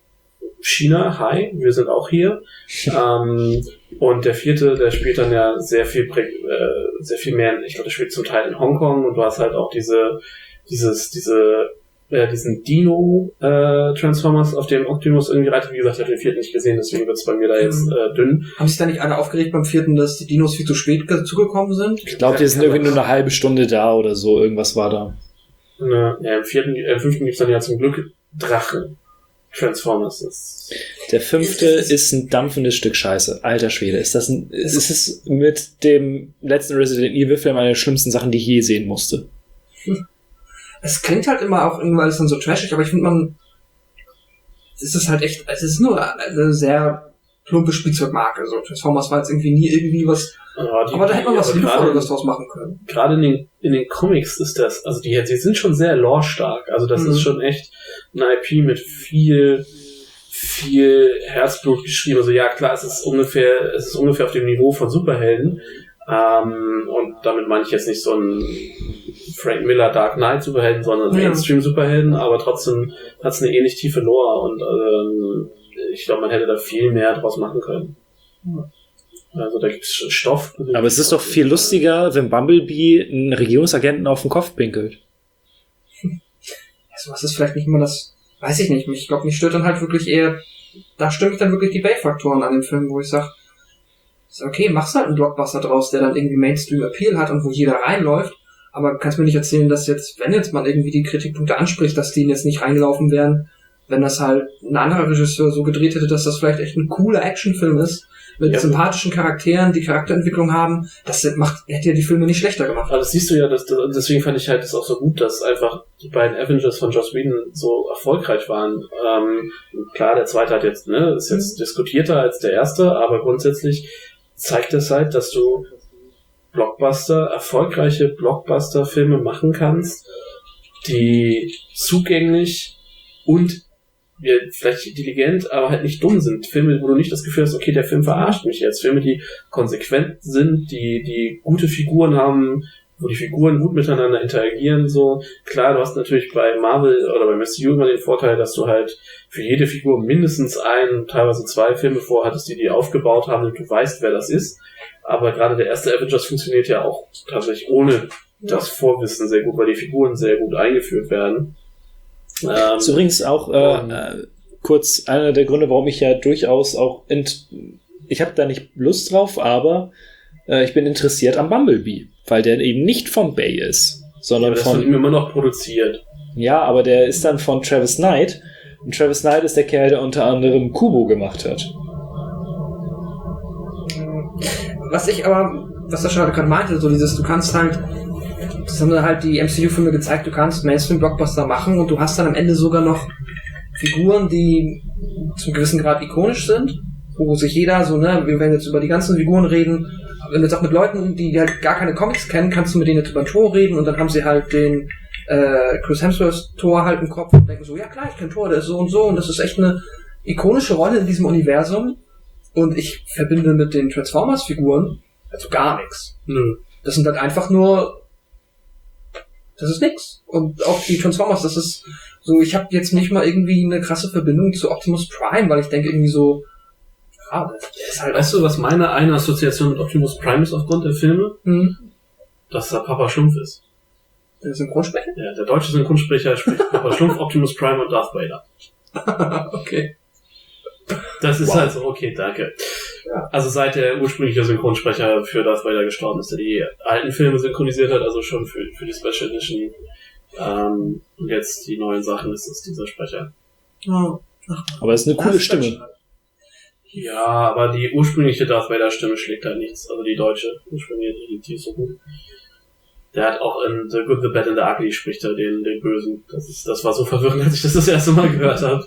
China, hi, wir sind auch hier. ähm, und der vierte, der spielt dann ja sehr viel, prä- äh, sehr viel mehr, ich glaube, der spielt zum Teil in Hongkong und du hast halt auch diese, dieses, diese, äh, diesen Dino äh, Transformers, auf dem Optimus irgendwie reitet. Wie gesagt, ich habe den vierten nicht gesehen, deswegen wird es bei mir da jetzt äh, dünn. Haben sich da nicht alle aufgeregt beim vierten, dass die Dinos viel zu spät ge- zugekommen sind? Ich glaube, die sind irgendwie nur eine halbe Stunde da oder so, irgendwas war da. Ne, ja, im vierten, äh, im fünften gibt's dann ja zum Glück Drachen. Transformers ist. Der fünfte ist ein dampfendes Stück Scheiße. Alter Schwede, ist das ein, ist es mit dem letzten Resident Evil Film eine der schlimmsten Sachen, die ich je sehen musste. Es klingt halt immer auch irgendwie alles dann so trashig, aber ich finde man, es ist halt echt, es ist nur eine sehr plumpe Spielzeugmarke. So Transformers war jetzt irgendwie nie irgendwie was, Ja, die, aber da hätte man was aber gerade- Sinnvolleres draus machen können. Gerade in den, in den Comics ist das, also die, die sind schon sehr lore-stark. Also das Mhm. ist schon echt eine I P mit viel, viel Herzblut geschrieben. Also ja, klar, es ist ungefähr, es ist ungefähr auf dem Niveau von Superhelden. Ähm, und damit meine ich jetzt nicht so ein Frank Miller Dark Knight Superhelden, sondern Ja. Mainstream Superhelden, aber trotzdem hat es eine ähnlich tiefe Lore und ähm, ich glaube, man hätte da viel mehr draus machen können. Also da gibt es Stoff. Aber es ist doch viel lustiger, wenn Bumblebee einen Regierungsagenten auf den Kopf pinkelt. Also was ist vielleicht nicht immer das, weiß ich nicht. Ich glaube, mich stört dann halt wirklich eher, da stimmt dann wirklich die Bay-Faktoren an dem Film, wo ich sage, okay, machst halt einen Blockbuster draus, der dann irgendwie Mainstream-Appeal hat und wo jeder reinläuft, aber kannst mir nicht erzählen, dass jetzt, wenn jetzt mal irgendwie die Kritikpunkte anspricht, dass die jetzt nicht reingelaufen wären, wenn das halt ein anderer Regisseur so gedreht hätte, dass das vielleicht echt ein cooler Actionfilm ist, mit Ja. sympathischen Charakteren, die Charakterentwicklung haben, das macht, hätte ja die Filme nicht schlechter gemacht. Aber das siehst du ja, dass, deswegen fand ich halt das auch so gut, dass einfach die beiden Avengers von Joss Whedon so erfolgreich waren. Ähm, klar, der zweite hat jetzt, ne, ist jetzt diskutierter als der erste, aber grundsätzlich zeigt es halt, dass du Blockbuster, erfolgreiche Blockbuster-Filme machen kannst, die zugänglich und ja, vielleicht intelligent, aber halt nicht dumm sind. Filme, wo du nicht das Gefühl hast, okay, der Film verarscht mich jetzt. Filme, die konsequent sind, die, die gute Figuren haben, wo die Figuren gut miteinander interagieren, so. Klar, du hast natürlich bei Marvel oder beim M C U immer den Vorteil, dass du halt für jede Figur mindestens ein, teilweise zwei Filme vorhattest, die die aufgebaut haben und du weißt, wer das ist. Aber gerade der erste Avengers funktioniert ja auch tatsächlich ohne das Vorwissen sehr gut, weil die Figuren sehr gut eingeführt werden. Ähm, das ist übrigens auch äh, äh, kurz einer der Gründe, warum ich ja durchaus auch ent- ich habe da nicht Lust drauf, aber äh, ich bin interessiert am Bumblebee, weil der eben nicht von Bay ist, sondern ja, das von von ihm immer noch produziert. Ja, aber der ist dann von Travis Knight und Travis Knight ist der Kerl, der unter anderem Kubo gemacht hat. Was ich aber, was der gerade gerade meinte, so dieses, du kannst halt, das haben dann halt die M C U-Filme gezeigt, du kannst Mainstream-Blockbuster machen und du hast dann am Ende sogar noch Figuren, die zum gewissen Grad ikonisch sind, wo sich jeder so, ne, wir werden jetzt über die ganzen Figuren reden, wenn du jetzt auch mit Leuten, die halt gar keine Comics kennen, kannst du mit denen jetzt über Thor reden und dann haben sie halt den äh, Chris Hemsworth Thor halt im Kopf und denken so, ja klar, ich kenn Thor, der ist so und so und das ist echt eine ikonische Rolle in diesem Universum und ich verbinde mit den Transformers-Figuren also gar nichts. Nö. Das sind halt einfach nur, das ist nix. Und auch die Transformers, das ist so, ich habe jetzt nicht mal irgendwie eine krasse Verbindung zu Optimus Prime, weil ich denke irgendwie so, ja, der ist halt Weißt du, was meine eine Assoziation mit Optimus Prime ist aufgrund der Filme? Mhm. Dass er Papa Schlumpf ist. Der Synchronsprecher? Ja, der deutsche Synchronsprecher spricht Papa Schlumpf, Optimus Prime und Darth Vader. Okay. Das ist Wow. halt so, okay, danke. Ja. Also seit der ursprüngliche Synchronsprecher für Darth Vader gestorben ist, der die alten Filme synchronisiert hat, also schon für, für die Special Edition, ähm, und jetzt die neuen Sachen ist es dieser Sprecher. Oh. Aber es ist eine coole Stimme. Ja, aber die ursprüngliche Darth Vader Stimme schlägt halt nichts. Also die deutsche ursprüngliche, die, die ist so gut. Der hat auch in The Good, The Bad and The Ugly spricht er den, den Bösen. Das ist, das war so verwirrend, als ich das das erste Mal gehört habe.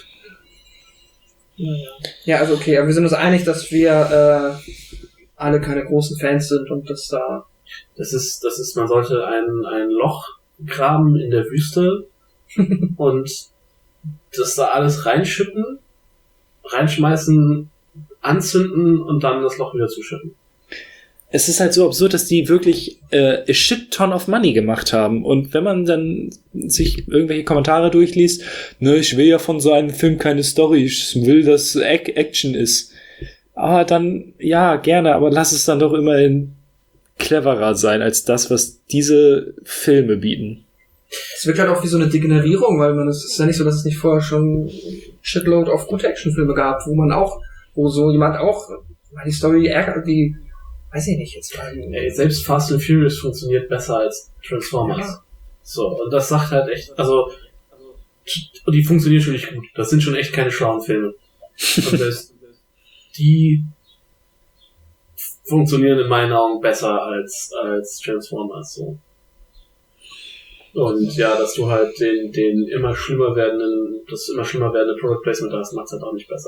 Ja, also okay, aber wir sind uns einig, dass wir äh, alle keine großen Fans sind und dass da... Das ist, das ist, man sollte ein, ein Loch graben in der Wüste und das da alles reinschippen, reinschmeißen, anzünden und dann das Loch wieder zuschütten. Es ist halt so absurd, dass die wirklich äh, a shit ton of money gemacht haben. Und wenn man dann sich irgendwelche Kommentare durchliest, ne, ich will ja von so einem Film keine Story, ich will, dass Ac- Action ist. Aber dann, ja, gerne, aber lass es dann doch immerhin cleverer sein als das, was diese Filme bieten. Es wirkt halt auch wie so eine Degenerierung, weil man, es ist ja nicht so, dass es nicht vorher schon Shitload of gute Actionfilme gab, wo man auch, wo so jemand auch, weil die Story ärgert, die weiß ich nicht, jetzt weil, Ey, selbst Fast and Furious funktioniert besser als Transformers. Ja. So, und das sagt halt echt, also, und die funktionieren schon nicht gut. Das sind schon echt keine schlauen Filme. Und das, die funktionieren in meinen Augen besser als, als Transformers, so. Und ja, dass du halt den, den immer schlimmer werdenden, das immer schlimmer werdende Product Placement hast, macht's halt auch nicht besser.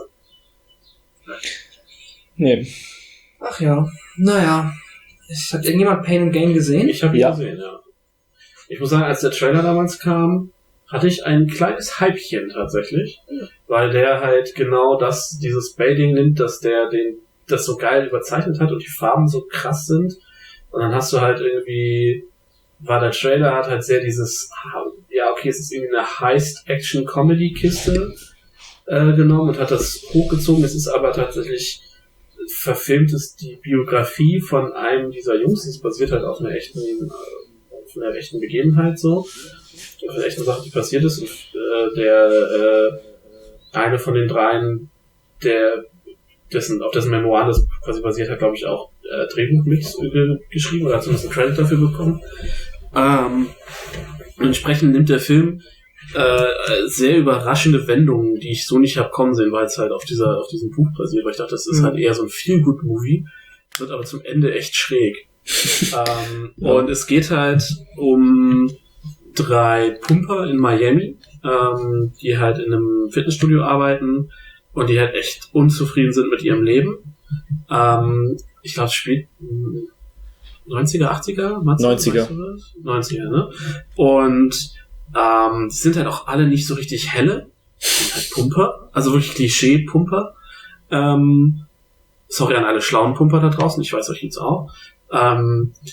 Nee. ach ja, naja. Es hat irgendjemand Pain and Gain gesehen? Ich habe ihn Ja. gesehen, ja. Ich muss sagen, als der Trailer damals kam, hatte ich ein kleines Hypechen tatsächlich, weil der halt genau das, dieses Baiting nimmt, dass der den, das so geil überzeichnet hat und die Farben so krass sind. Und dann hast du halt irgendwie, war der Trailer hat halt sehr dieses, ja okay, es ist irgendwie eine Heist-Action-Comedy-Kiste äh, genommen und hat das hochgezogen. Es ist aber tatsächlich verfilmt ist die Biografie von einem dieser Jungs, das basiert halt auf einer echten, auf einer echten Begebenheit so, auf einer echten Sache, die passiert ist. Und äh, der äh, eine von den dreien, der dessen, auf dessen Memoiren das quasi basiert hat, glaube ich, auch äh, Drehbuch mitgeschrieben oder hat zumindest einen Credit dafür bekommen. Ähm, entsprechend nimmt der Film äh, sehr überraschende Wendungen, die ich so nicht habe kommen sehen, weil es halt auf dieser auf diesem Buch basiert, weil ich dachte, das ist Mhm. halt eher so ein Feel-Good-Movie, wird aber zum Ende echt schräg. ähm, Ja. Und es geht halt um drei Pumper in Miami, ähm, die halt in einem Fitnessstudio arbeiten und die halt echt unzufrieden sind mit ihrem Leben. Ähm, ich glaube, es spielt neunziger, achtziger? Meinst du- neunziger. meinst du das? neunziger, ne? Und ähm, die sind halt auch alle nicht so richtig helle. Die sind halt Pumper, also wirklich Klischee-Pumper. Ähm, sorry an alle schlauen Pumper da draußen, ich weiß euch jetzt auch. Ähm,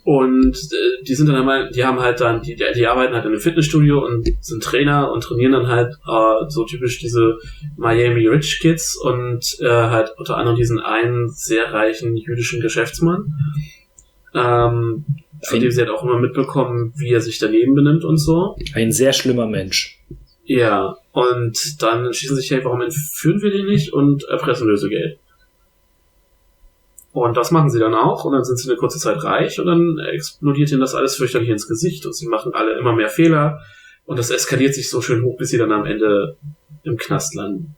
Und äh, die sind dann einmal, die haben halt dann, die, die arbeiten halt in einem Fitnessstudio und sind Trainer und trainieren dann halt äh, so typisch diese Miami Rich Kids und äh, halt unter anderem diesen einen sehr reichen jüdischen Geschäftsmann, ähm, von dem sie halt auch immer mitbekommen, wie er sich daneben benimmt und so. Ein sehr schlimmer Mensch. Ja, und dann entschließen sich, hey, warum entführen wir den nicht und erpressen Lösegeld. Und das machen sie dann auch und dann sind sie eine kurze Zeit reich und dann explodiert ihnen das alles fürchterlich ins Gesicht und sie machen alle immer mehr Fehler und das eskaliert sich so schön hoch, bis sie dann am Ende im Knast landen.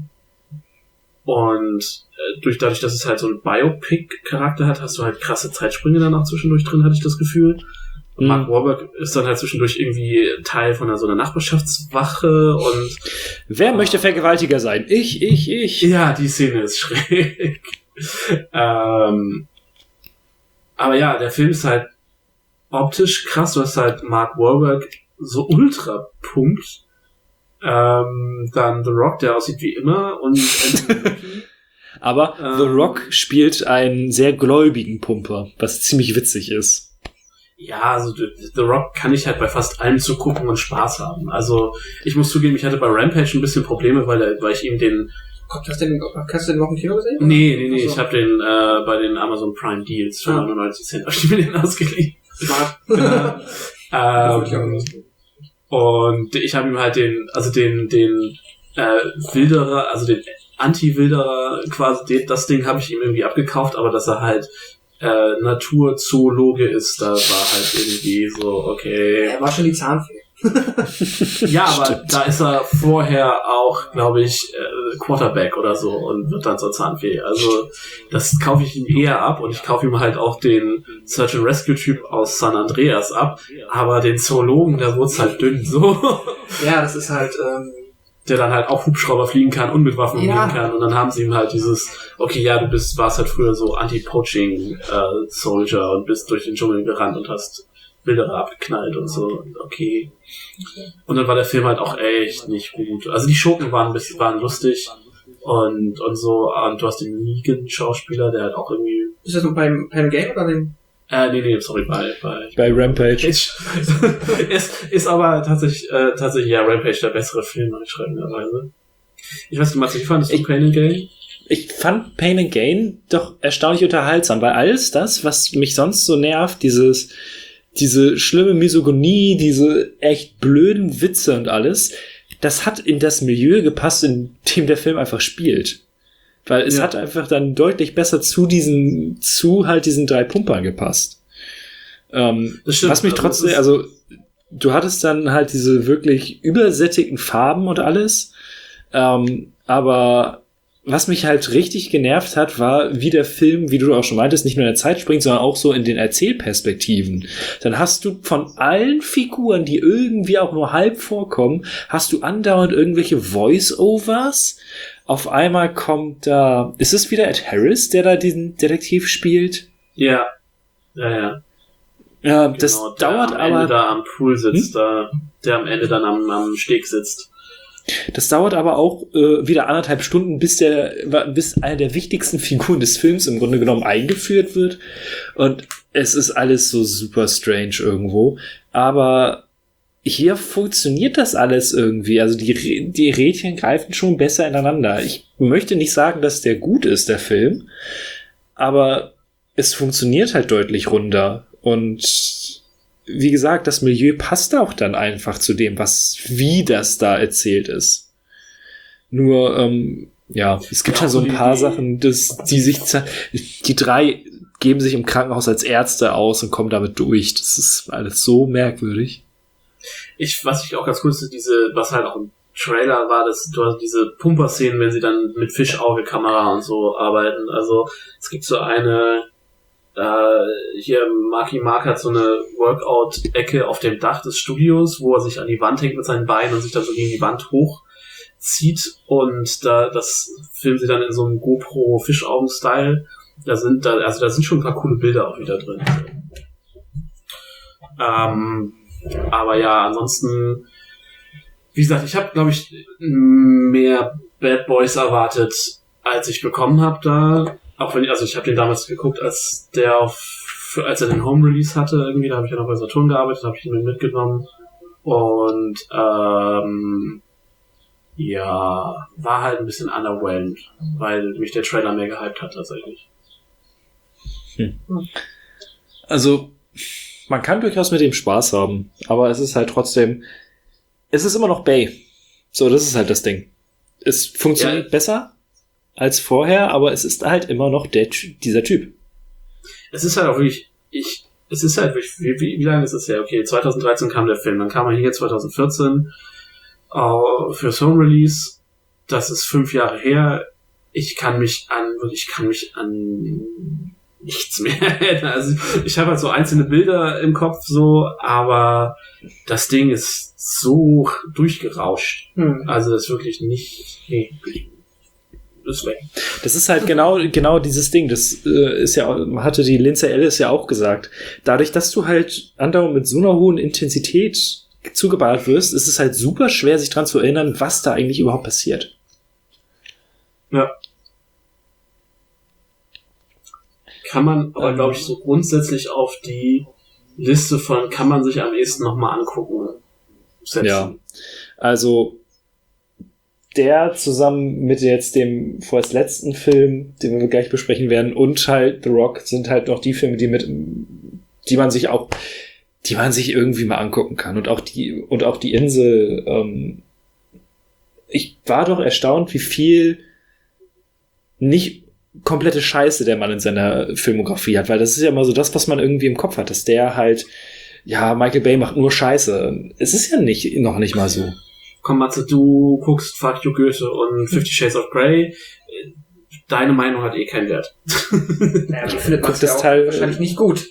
Und äh, durch, dadurch, dass es halt so einen Biopic-Charakter hat, hast du halt krasse Zeitsprünge dann auch zwischendurch drin, hatte ich das Gefühl. Und Mark Mhm. Wahlberg ist dann halt zwischendurch irgendwie Teil von einer, so einer Nachbarschaftswache und Wer möchte Vergewaltiger sein? Ich, ich, ich. ja, die Szene ist schräg. ähm, aber ja, der Film ist halt optisch krass. Du hast halt Mark Wahlberg so ultra pumpt. Ähm, dann The Rock, der aussieht wie immer und Anthony Mackie. Aber Ähm. The Rock spielt einen sehr gläubigen Pumper, was ziemlich witzig ist. Ja, also The Rock kann ich halt bei fast allem zugucken und Spaß haben. Also ich muss zugeben, ich hatte bei Rampage ein bisschen Probleme, weil, er, weil ich ihm den... Hast du den, hast du den noch im Kino gesehen? Nee, nee, nee, Ach so. ich habe den äh, bei den Amazon Prime Deals für Ah. neunundneunzig Cent hab ich mir den ausgeliehen. Smart. ähm, und ich habe ihm halt den, also den, den äh, Wilderer, also den Anti-Wilderer quasi, den, das Ding habe ich ihm irgendwie abgekauft, aber dass er halt äh, Naturzoologe ist, da war halt irgendwie so, okay. Er war schon die Zahnfee. Ja, aber Stimmt. da ist er vorher auch, glaube ich, äh, Quarterback oder so und wird dann zur Zahnfee. Also das kaufe ich ihm eher ab und ich kaufe ihm halt auch den Search and Rescue Typ aus San Andreas ab, aber den Zoologen, der wurde halt dünn so, Ja, das ist halt, ähm, der dann halt auch Hubschrauber fliegen kann und mit Waffen Ja. umgehen kann und dann haben sie ihm halt dieses, okay, ja, du bist, warst halt früher so Anti-Poaching äh, Soldier und bist durch den Dschungel gerannt und hast Bilder abgeknallt und so, okay. Und dann war der Film halt auch echt nicht gut. Also die Schurken waren ein bisschen, waren lustig und, und so, und du hast den Negan-Schauspieler, der halt auch irgendwie, ist das beim, beim Game oder dem? äh, nee, nee, sorry, bei, bei, Bei Rampage. ist, ist aber tatsächlich, äh, tatsächlich, ja, Rampage der bessere Film, erschreckenderweise. Ich weiß nicht, Matze, wie fandest du Ich- Pain and Gain? Ich fand Pain and Gain doch erstaunlich unterhaltsam, weil alles das, was mich sonst so nervt, dieses, diese schlimme Misogynie, diese echt blöden Witze und alles, das hat in das Milieu gepasst, in dem der Film einfach spielt. Weil es Ja. hat einfach dann deutlich besser zu diesen, zu halt diesen drei Pumpern gepasst. Ähm, Das stimmt, was mich also trotzdem, es ist- also, du hattest dann halt diese wirklich übersättigten Farben und alles, ähm, aber was mich halt richtig genervt hat, war, wie der Film, wie du auch schon meintest, nicht nur in der Zeit springt, sondern auch so in den Erzählperspektiven. Dann hast du von allen Figuren, die irgendwie auch nur halb vorkommen, hast du andauernd irgendwelche Voice-Overs. Auf einmal kommt da, ist es wieder Ed Harris, der da diesen Detektiv spielt? Ja, ja, ja. Ja, das Genau, der dauert am Ende aber, da am Pool sitzt, da, der am Ende dann am, am Steg sitzt. das dauert aber auch äh, wieder anderthalb Stunden, bis der, bis eine der wichtigsten Figuren des Films im Grunde genommen eingeführt wird. Und es ist alles so super strange irgendwo. Aber hier funktioniert das alles irgendwie. Also die, Re- die Rädchen greifen schon besser ineinander. Ich möchte nicht sagen, dass der gut ist, der Film. Aber es funktioniert halt deutlich runder. Und wie gesagt, das Milieu passt auch dann einfach zu dem, was, wie das da erzählt ist. Nur, ähm, ja, es gibt Ja, halt so auch ein die- paar die- Sachen, das, die sich, ze- die drei geben sich im Krankenhaus als Ärzte aus und kommen damit durch. Das ist alles so merkwürdig. Ich, was ich auch ganz cool ist, ist diese, was halt auch im Trailer war, dass du hast diese Pumper-Szenen, wenn sie dann mit Fischauge-Kamera und so arbeiten. Also es gibt so eine, äh, hier Marky Mark hat so eine Workout-Ecke auf dem Dach des Studios, wo er sich an die Wand hängt mit seinen Beinen und sich dann so gegen die Wand hochzieht und da das filmen sie dann in so einem GoPro-Fischaugen-Style. Da sind da, also da sind schon ein paar coole Bilder auch wieder drin. Ähm, aber ja, ansonsten, wie gesagt, ich habe, glaube ich, mehr Bad Boys erwartet, als ich bekommen habe da. Auch wenn ich, also ich habe den damals geguckt, als der auf für, als er den Home-Release hatte, irgendwie, da habe ich ja noch bei Saturn gearbeitet, habe ich ihn mitgenommen. Und ähm, ja, war halt ein bisschen underwhelmed, weil mich der Trailer mehr gehypt hat tatsächlich. Hm. Also, man kann durchaus mit dem Spaß haben, aber es ist halt trotzdem, es ist immer noch Bay. So, das ist halt das Ding. Es funktioniert ja. besser als vorher, aber es ist halt immer noch der, dieser Typ. Es ist halt auch wirklich, ich, es ist halt wirklich, wie, wie, wie lange ist es her? Okay, zwanzig dreizehn kam der Film, dann kam er hier zwanzig vierzehn uh, fürs Home Release. Das ist fünf Jahre her. Ich kann mich an, ich kann mich an nichts mehr erinnern. Also ich habe halt so einzelne Bilder im Kopf so, aber das Ding ist so durchgerauscht. Hm. Also das ist wirklich nicht, nee, das weg. Das ist halt genau, genau dieses Ding. Das äh, ist ja, hatte die Lindsay Ellis ja auch gesagt. Dadurch, dass du halt andauernd mit so einer hohen Intensität zugeballert wirst, ist es halt super schwer, sich dran zu erinnern, was da eigentlich überhaupt passiert. Ja. Kann man aber, glaube ich, so grundsätzlich auf die Liste von kann man sich am ehesten nochmal angucken setzen. Ja, also der zusammen mit jetzt dem vorerst letzten Film, den wir gleich besprechen werden, und halt The Rock sind halt noch die Filme, die mit, die man sich auch, die man sich irgendwie mal angucken kann. Und auch die, und auch die Insel, ähm, ich war doch erstaunt, wie viel nicht komplette Scheiße der Mann in seiner Filmografie hat, weil das ist ja immer so das, was man irgendwie im Kopf hat, dass der halt, ja, Michael Bay macht nur Scheiße. Es ist ja nicht, noch nicht mal so. Komm, Matze, du guckst Fuck You Goethe und Fifty Shades of Grey. Deine Meinung hat eh keinen Wert. Ja, die findet man ja auch Teil wahrscheinlich nicht gut.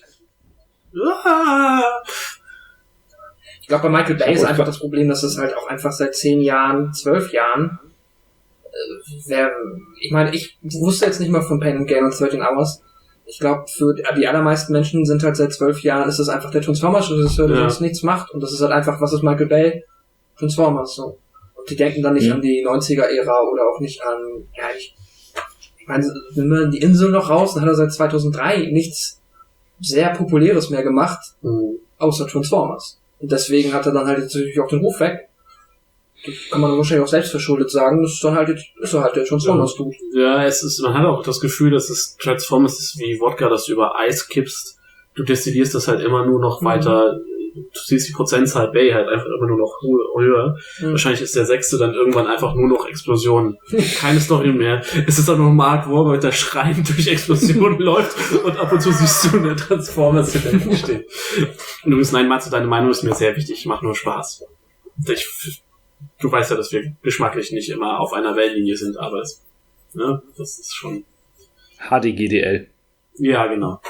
Ich glaube, bei Michael Bay ist einfach das Problem, dass es halt auch einfach seit zehn Jahren, zwölf Jahren äh, wer, ich meine, ich wusste jetzt nicht mal von Pain and Gain und thirteen Hours. Ich glaube, für die allermeisten Menschen sind halt seit zwölf Jahren ist es einfach der Transformers-Regisseur, der sonst nichts macht. Und das ist halt einfach, was ist Michael Bay? Transformers, so. Und die denken dann nicht mhm. an die neunziger-Ära oder auch nicht an, ja, ich, ich meine, wenn wir die Insel noch raus, dann hat er seit zweitausenddrei nichts sehr Populäres mehr gemacht, mhm. außer Transformers. Und deswegen hat er dann halt jetzt natürlich auch den Ruf weg. Das kann man wahrscheinlich auch selbst verschuldet sagen, das ist dann halt, jetzt, ist er halt der Transformers-Dude. Ja, es ist, man hat auch das Gefühl, dass es Transformers ist wie Wodka, dass du über Eis kippst. Du destillierst das halt immer nur noch mhm. weiter. Du siehst die Prozentzahl Bay halt einfach immer nur noch höher. Mhm. Wahrscheinlich ist der sechste dann irgendwann einfach nur noch Explosion. Keine Story mehr. Es ist auch noch Mark Wahlberg, der schreiend durch Explosionen läuft und ab und zu siehst du eine Transformers hinter steht. Und du bist, nein, Matze, deine Meinung ist mir sehr wichtig. Ich mache nur Spaß. Ich, du weißt ja, dass wir geschmacklich nicht immer auf einer Wellenlinie sind, aber es, ne, das ist schon H D G D L. Ja, genau.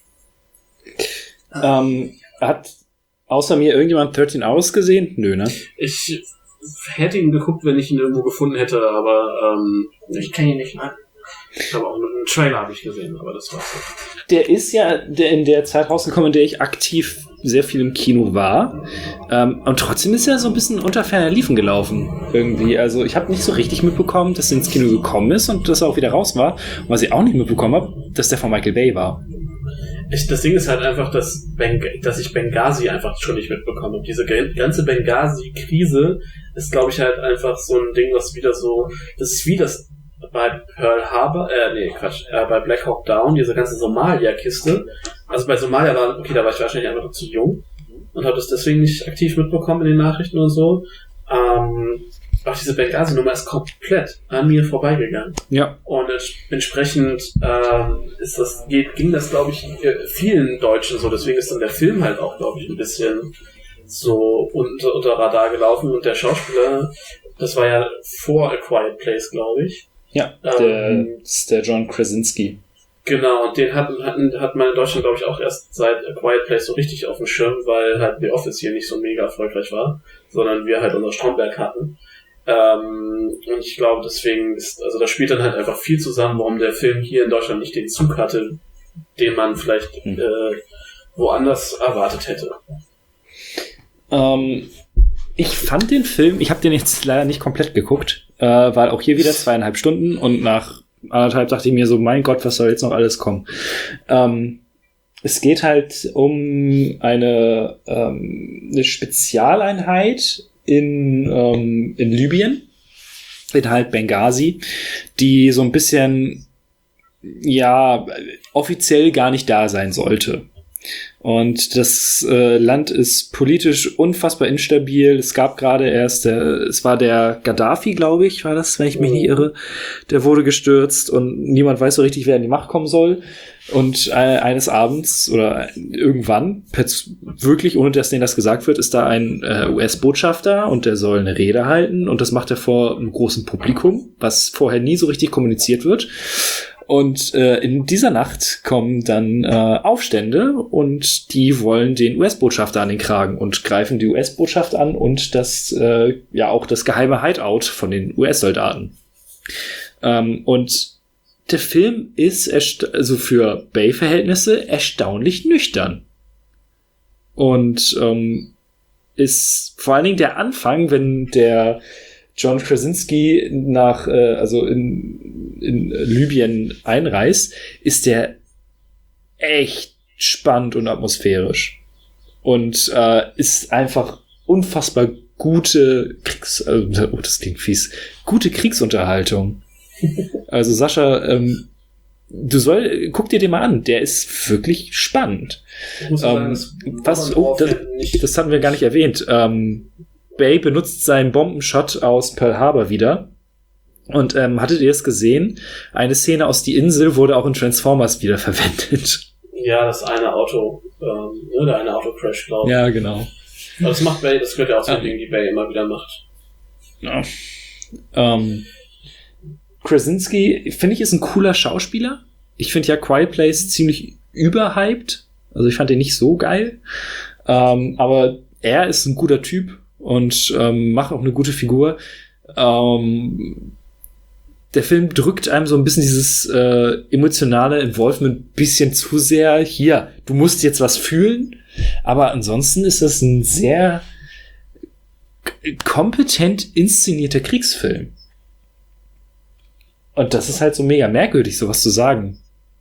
Ähm, hat außer mir irgendjemand thirteen Hours gesehen? Nö, ne? Ich hätte ihn geguckt, wenn ich ihn irgendwo gefunden hätte, aber ähm, ich kenne ihn nicht, ne? Ich habe auch einen Trailer habe ich gesehen, aber das war's. Der ist ja der in der Zeit rausgekommen, in der ich aktiv sehr viel im Kino war. Ähm, und trotzdem ist er so ein bisschen unter ferner Liefen gelaufen. Irgendwie. Also ich habe nicht so richtig mitbekommen, dass er ins Kino gekommen ist und dass er auch wieder raus war. Und was ich auch nicht mitbekommen habe, dass der von Michael Bay war. Ich, das Ding ist halt einfach, dass, Beng- dass ich Benghazi einfach schon nicht mitbekomme. Diese ganze Benghazi-Krise ist, glaube ich, halt einfach so ein Ding, was wieder so, das ist wie das bei Pearl Harbor, äh, nee, Quatsch, äh, bei Black Hawk Down, diese ganze Somalia-Kiste. Also bei Somalia war, okay, da war ich wahrscheinlich einfach noch zu jung und habe das deswegen nicht aktiv mitbekommen in den Nachrichten und so. Ähm, auch diese Benghazi-Nummer ist komplett an mir vorbeigegangen. Ja. Und entsprechend ähm, ist das, geht, ging das, glaube ich, vielen Deutschen so. Deswegen ist dann der Film halt auch, glaube ich, ein bisschen so unter, unter Radar gelaufen. Und der Schauspieler, das war ja vor A Quiet Place, glaube ich. Ja, der, ähm, ist der John Krasinski. Genau, und den hat, hat, hat man in Deutschland, glaube ich, auch erst seit A Quiet Place so richtig auf dem Schirm, weil halt The Office hier nicht so mega erfolgreich war, sondern wir halt unser Stromberg hatten. Ähm, und ich glaube, deswegen ist, also da spielt dann halt einfach viel zusammen, warum der Film hier in Deutschland nicht den Zug hatte, den man vielleicht hm. äh, woanders erwartet hätte. Ähm, ich fand den Film, ich habe den jetzt leider nicht komplett geguckt, äh, weil auch hier wieder zweieinhalb Stunden und nach anderthalb dachte ich mir so, mein Gott, was soll jetzt noch alles kommen? Ähm, es geht halt um eine, ähm, eine Spezialeinheit in, ähm, in Libyen, in halt Benghazi, die so ein bisschen, ja, offiziell gar nicht da sein sollte. Und das äh, Land ist politisch unfassbar instabil. Es gab gerade erst, der, es war der Gaddafi, glaube ich, war das, wenn ich mich nicht irre. Der wurde gestürzt und niemand weiß so richtig, wer an die Macht kommen soll. Und äh, eines Abends oder irgendwann, wirklich ohne dass denen das gesagt wird, ist da ein äh, U S-Botschafter und der soll eine Rede halten und das macht er vor einem großen Publikum, was vorher nie so richtig kommuniziert wird. Und äh, in dieser Nacht kommen dann äh, Aufstände und die wollen den U S-Botschafter an den Kragen und greifen die U S-Botschaft an und das äh, ja auch das geheime Hideout von den U S-Soldaten. Ähm, und der Film ist ersta- also für Bay-Verhältnisse erstaunlich nüchtern. Und ähm, ist vor allen Dingen der Anfang, wenn der John Krasinski nach, äh, also in, in Libyen einreist, ist der echt spannend und atmosphärisch. Und äh, ist einfach unfassbar gute Kriegs... Äh, oh, das klingt fies. Gute Kriegsunterhaltung. Also Sascha, ähm, du soll, guck dir den mal an, der ist wirklich spannend. Ähm, sagen, das was, oh, das, das hatten wir gar nicht erwähnt. Ähm, Bay benutzt seinen Bombenshot aus Pearl Harbor wieder. Und ähm, hattet ihr es gesehen? Eine Szene aus Die Insel wurde auch in Transformers wieder verwendet. Ja, das eine Auto, ähm, ne, der eine Autocrash, glaube ich. Ja, genau. Aber das macht Bay, das gehört ja auch so Ah. ein Ding, die Bay immer wieder macht. Ja. Ähm, Krasinski, finde ich, ist ein cooler Schauspieler. Ich finde ja Quiet Place ziemlich überhyped. Also ich fand den nicht so geil. Ähm, aber er ist ein guter Typ und ähm, macht auch eine gute Figur. Ähm, der Film drückt einem so ein bisschen dieses äh, emotionale Involvement ein bisschen zu sehr. Hier, du musst jetzt was fühlen. Aber ansonsten ist das ein sehr k- kompetent inszenierter Kriegsfilm. Und das ist halt so mega merkwürdig, sowas zu sagen.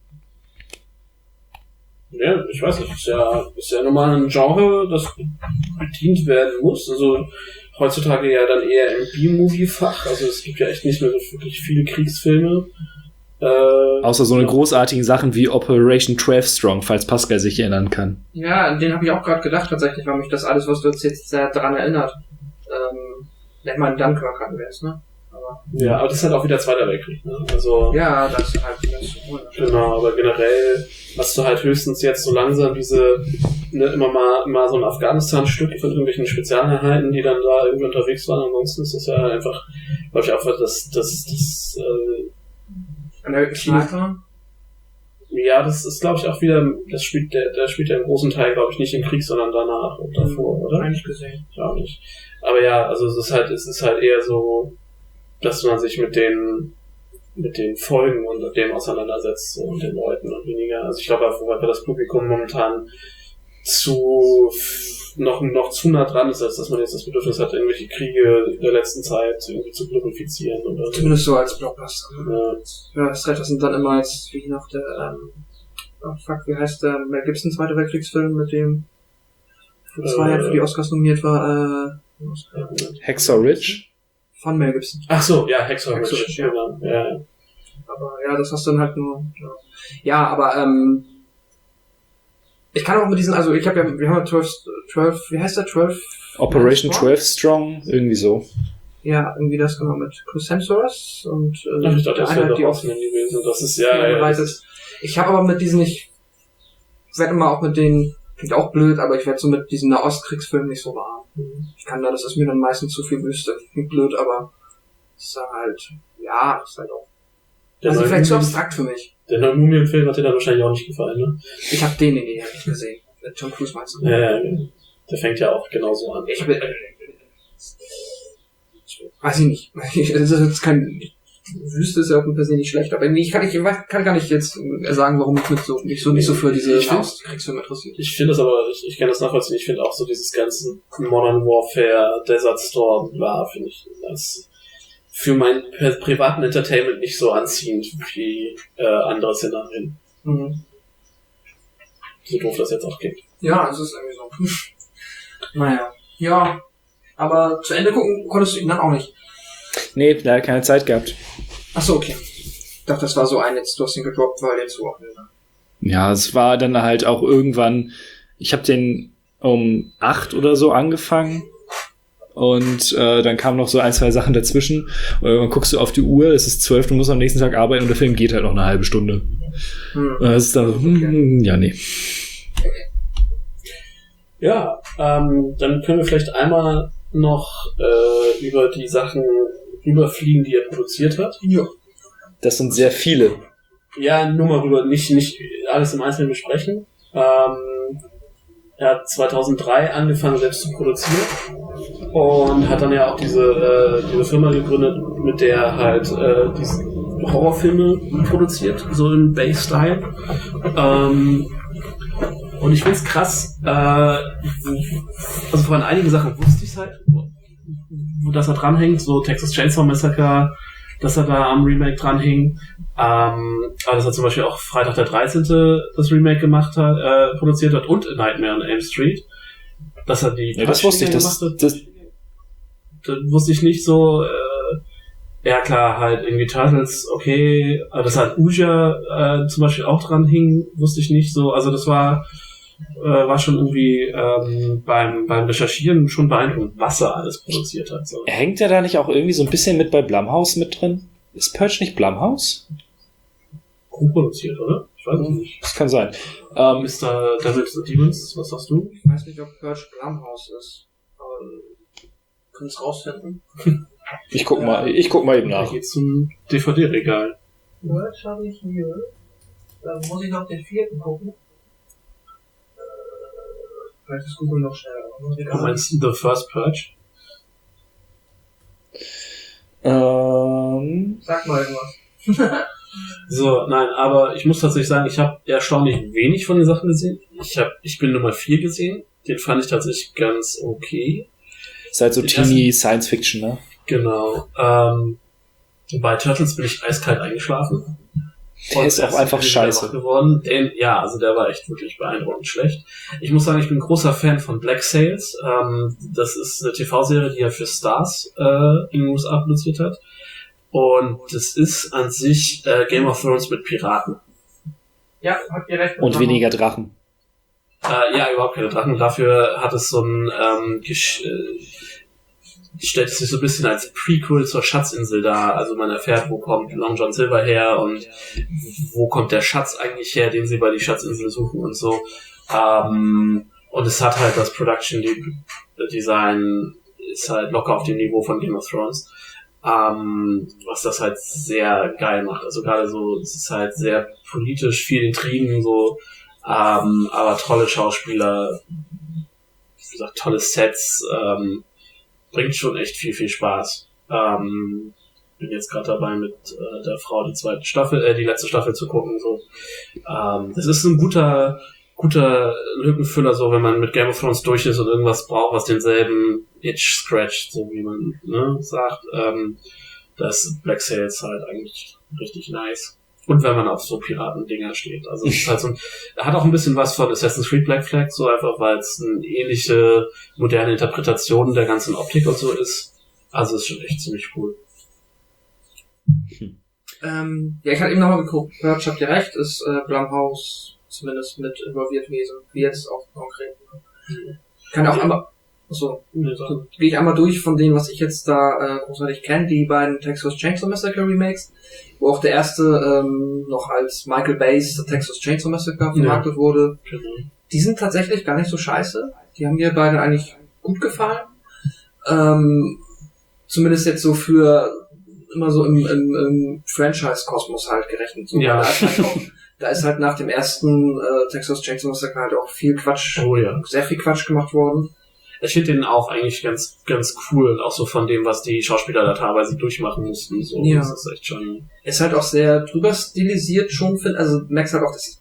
Ja, ich weiß nicht, ist ja, ist ja normal ein Genre, das bedient werden muss. Also heutzutage ja dann eher im B-Movie-Fach. Also es gibt ja echt nicht mehr so wirklich viele Kriegsfilme. Äh, Außer so eine großartigen Sachen wie Operation zwölf Strong, falls Pascal sich erinnern kann. Ja, an den habe ich auch gerade gedacht tatsächlich, weil mich das alles, was du uns jetzt sehr daran erinnert. Ähm, nennt man Dunkirk hatten wir es, ne? Aber, Ja, aber das ist halt auch wieder Zweiter Weltkrieg, ne? Also, ja, das ist halt das. genau, aber generell hast du halt höchstens jetzt so langsam diese, ne, immer mal, mal so ein Afghanistan-Stück von irgendwelchen Spezialeinheiten, die dann da irgendwie unterwegs waren. Ansonsten ist das ja einfach, glaube ich, auch das, das, das, äh, American Sniper? ja, das ist, glaube ich, auch wieder, das spielt, der, der spielt ja im großen Teil, glaube ich, nicht im Krieg, sondern danach und davor, oder? Eigentlich gesehen. Ich auch nicht. Aber ja, also es ist halt, es ist halt eher so, dass man sich mit den, mit den Folgen und dem auseinandersetzt, so, und den Leuten und weniger. Also ich glaube einfach, weil das Publikum momentan zu, noch, noch zu nah dran ist, als dass man jetzt das Bedürfnis hat, irgendwelche Kriege der letzten Zeit irgendwie zu glorifizieren oder so. Zumindest so als Blockbuster. Ja. Ja, das recht, das sind dann immer jetzt, wie noch der, ähm, oh fuck, wie heißt der Mel Gibson Zweiter Weltkriegsfilm, mit dem für zwei Jahre für die Oscars nominiert war, äh, Hacksaw Ridge? von Mel Gibson. Ach so, ja, Hacksaw Hacksaw Ridge, Ridge, ja. genau. Ja, ja. Aber ja, das hast du dann halt nur, ja, ja aber, ähm, ich kann auch mit diesen, also ich habe ja, wir haben ja zwölf, zwölf, wie heißt der, zwölf? Operation Strong? zwölf Strong? Irgendwie so. Ja, irgendwie das genau mit Chris Hemsworth und äh, Ach, ich dachte, das der wäre eine, doch die auch Ausländer gewesen. Das ist, ja, ja, ja. vorbereitet. Ich habe aber mit diesen nicht, ich werde immer auch mit denen, klingt auch blöd, aber ich werde so mit diesen Nahostkriegsfilmen nicht so warm. Ich kann da, das ist mir dann meistens zu viel Wüste. Klingt blöd, aber es ist halt, ja, ist halt auch, Der also neue vielleicht so Mumien- abstrakt für mich. Der neue Mumien-Film hat dir dann wahrscheinlich auch nicht gefallen, ne? Ich habe den in die nicht gesehen. Mit Tom Cruise meinst du? Ja, ja, ja. Der fängt ja auch genauso an. Ich bin, weiß ich nicht. Das ist jetzt kein, Wüste ist ja auch per se nicht schlecht, aber ich kann, ich kann gar nicht jetzt sagen, warum ich mich so, mich so nicht so für diese Ich find- Kriegsfilme interessiert. Ich finde das aber, ich, ich kann das nachvollziehen, ich finde auch so dieses ganze Modern Warfare, Desert Storm, bla, finde ich das für meinen pri- privaten Entertainment nicht so anziehend wie äh, andere Szenarien. Mhm. So doof das jetzt auch klingt. Ja, es ist irgendwie so. Naja. Ja. Aber zu Ende gucken konntest du ihn dann auch nicht. Nee, leider keine Zeit gehabt. Achso, okay. Ich dachte, das war so ein, jetzt du hast ihn gedroppt, weil jetzt so. Ja, es war dann halt auch irgendwann, ich habe den um acht oder so angefangen und äh, dann kamen noch so ein, zwei Sachen dazwischen und dann guckst du auf die Uhr, es ist zwölf, du musst am nächsten Tag arbeiten und der Film geht halt noch eine halbe Stunde. Hm. Und das ist dann so, hm, ja, nee. Ja, ähm, dann können wir vielleicht einmal noch äh, über die Sachen rüberfliegen, die er produziert hat. Ja. Das sind sehr viele. Ja, nur mal rüber, nicht, nicht alles im Einzelnen besprechen. Ähm, er hat zweitausenddrei angefangen, selbst zu produzieren und hat dann ja auch diese, äh, diese Firma gegründet, mit der er halt äh, diese Horrorfilme produziert, so im Bay-Style. Ähm, und ich find's krass, äh, also von einigen Sachen wusste ich's halt, wo das er dranhängt, so Texas Chainsaw Massacre, dass er da am Remake dranhing. Ähm, aber dass er zum Beispiel auch Freitag der dreizehnte das Remake gemacht hat, äh, produziert hat und Nightmare on Elm Street. Dass er die ja, das wusste ich, das, gemacht hat. Das, das wusste ich nicht so. Äh, ja klar, halt irgendwie Turtles, okay. Aber dass halt Uja äh, zum Beispiel auch dran hing, wusste ich nicht so. Also das war äh, war schon irgendwie ähm, beim beim Recherchieren schon beeindruckend, was er alles produziert hat. So. Hängt er da nicht auch irgendwie so ein bisschen mit bei Blumhouse mit drin? Ist Purge nicht Blumhouse? Co-produziert, oder? Ich weiß es nicht. Das kann sein. Ähm, Mister Devils and Demons, was sagst du? Ich weiß nicht, ob Purge Blumhouse ist. Aber können es rausfinden? ich guck mal, ich guck mal eben nach. Da geht's zum D V D-Regal. Purge habe ich hier. Dann muss ich noch den vierten gucken. Vielleicht ist Google noch schneller. Du meinst The First Purge? Ähm, Sag mal irgendwas. So, nein, aber ich muss tatsächlich sagen, ich habe erstaunlich wenig von den Sachen gesehen. Ich hab, ich bin Nummer vier gesehen. Den fand ich tatsächlich ganz okay. ist halt so Den teeny ersten- Science Fiction, ne? Genau. Ähm, bei Turtles bin ich eiskalt eingeschlafen. Der ist auch einfach scheiße. Geworden. Den, ja, also der war echt wirklich beeindruckend schlecht. Ich muss sagen, ich bin ein großer Fan von Black Sails. Ähm, das ist eine T V-Serie, die er für Stars äh, in den U S A produziert hat. Und das ist an sich äh, Game of Thrones mit Piraten. Ja, habt ihr recht. Und weniger Drachen. Äh, ja, überhaupt keine Drachen. Dafür hat es so ein ähm, gesch- äh, stellt es sich so ein bisschen als Prequel zur Schatzinsel dar. Also man erfährt, wo kommt Long John Silver her und wo kommt der Schatz eigentlich her, den sie bei die Schatzinsel suchen und so. Ähm, und es hat halt das Production Design ist halt locker auf dem Niveau von Game of Thrones. Ähm, was das halt sehr geil macht. Also gerade so, es ist halt sehr politisch, viel Intrigen, so, ähm, aber tolle Schauspieler, wie gesagt, tolle Sets, ähm, bringt schon echt viel, viel Spaß. Ähm, bin jetzt gerade dabei, mit äh, der Frau die zweite Staffel, äh, die letzte Staffel zu gucken, so. Ähm, das ist ein guter, guter Lückenfüller, so, wenn man mit Game of Thrones durch ist und irgendwas braucht, was denselben Itch scratcht, so wie man, ne, sagt, ähm, da ist Black Sails halt eigentlich richtig nice. Und wenn man auf so Piratendinger steht. Also es ist halt so ein, hat auch ein bisschen was von Assassin's Creed Black Flag, so einfach, weil es eine ähnliche moderne Interpretation der ganzen Optik und so ist. Also ist schon echt ziemlich cool. Hm. Ähm, ja, ich hatte eben nochmal geguckt. Purge, habt ihr recht, ist äh, Blumhouse zumindest mit involviert gewesen, wie jetzt auch konkret. Mhm. Kann auch einmal, so, so gehe ich einmal durch von denen, was ich jetzt da äh, großartig kenne, die beiden Texas Chainsaw Massacre Remakes, wo auch der erste ähm, noch als Michael Bay's Texas Chainsaw Massacre vermarktet ja. wurde. Mhm. Die sind tatsächlich gar nicht so scheiße. Die haben mir beide eigentlich gut gefallen. Ähm, zumindest jetzt so für immer so im, im, im Franchise-Kosmos halt gerechnet. So. Ja. Da ist halt, auch, da ist halt nach dem ersten äh, Texas Chainsaw Massacre halt auch viel Quatsch, oh, ja. sehr viel Quatsch gemacht worden. Ich finde den auch eigentlich ganz, ganz cool, auch so von dem, was die Schauspieler da teilweise durchmachen mussten. So, ja. Das ist echt schon. Ist halt auch sehr drüber stilisiert schon, finde, also du merkst halt auch, dass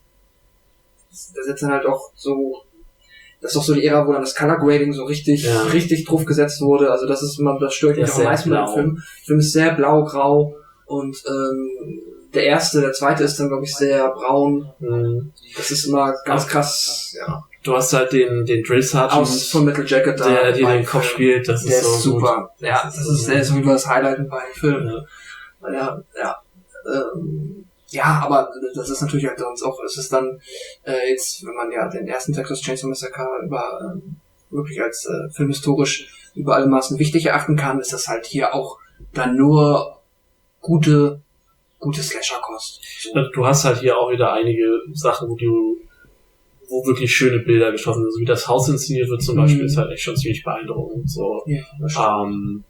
da setzt dann halt auch so, das ist doch so die Ära, wo dann das Color Grading so richtig, ja. richtig drauf gesetzt wurde. Also das ist immer, das stört mich auch am meisten beim Film. Der Film ist sehr blau-grau und ähm, der erste, der zweite ist dann, glaube ich, sehr braun. Mhm. Das ist immer ganz krass, ja. Du hast halt den, den Drill Sergeant Aus von Metal Jacket da. Der dir den Kopf spielt, das der ist so ist super. Gut. Ja, das ist, der ist auf jeden Fall das Highlight in beiden Filmen. Ja. Ja, ja. Ähm, ja, aber das ist natürlich halt sonst auch, es ist dann äh, jetzt, wenn man ja den ersten Texas Chainsaw Massacre über ähm, wirklich als äh, filmhistorisch über alle Maßen wichtig erachten kann, ist das halt hier auch dann nur gute gute Slasher-Kost. So. Du hast halt hier auch wieder einige Sachen, wo du wo wirklich schöne Bilder geschossen sind. Also wie das Haus inszeniert wird zum Beispiel, Mhm. ist halt echt schon ziemlich beeindruckend. So. Ja, das stimmt. Ähm,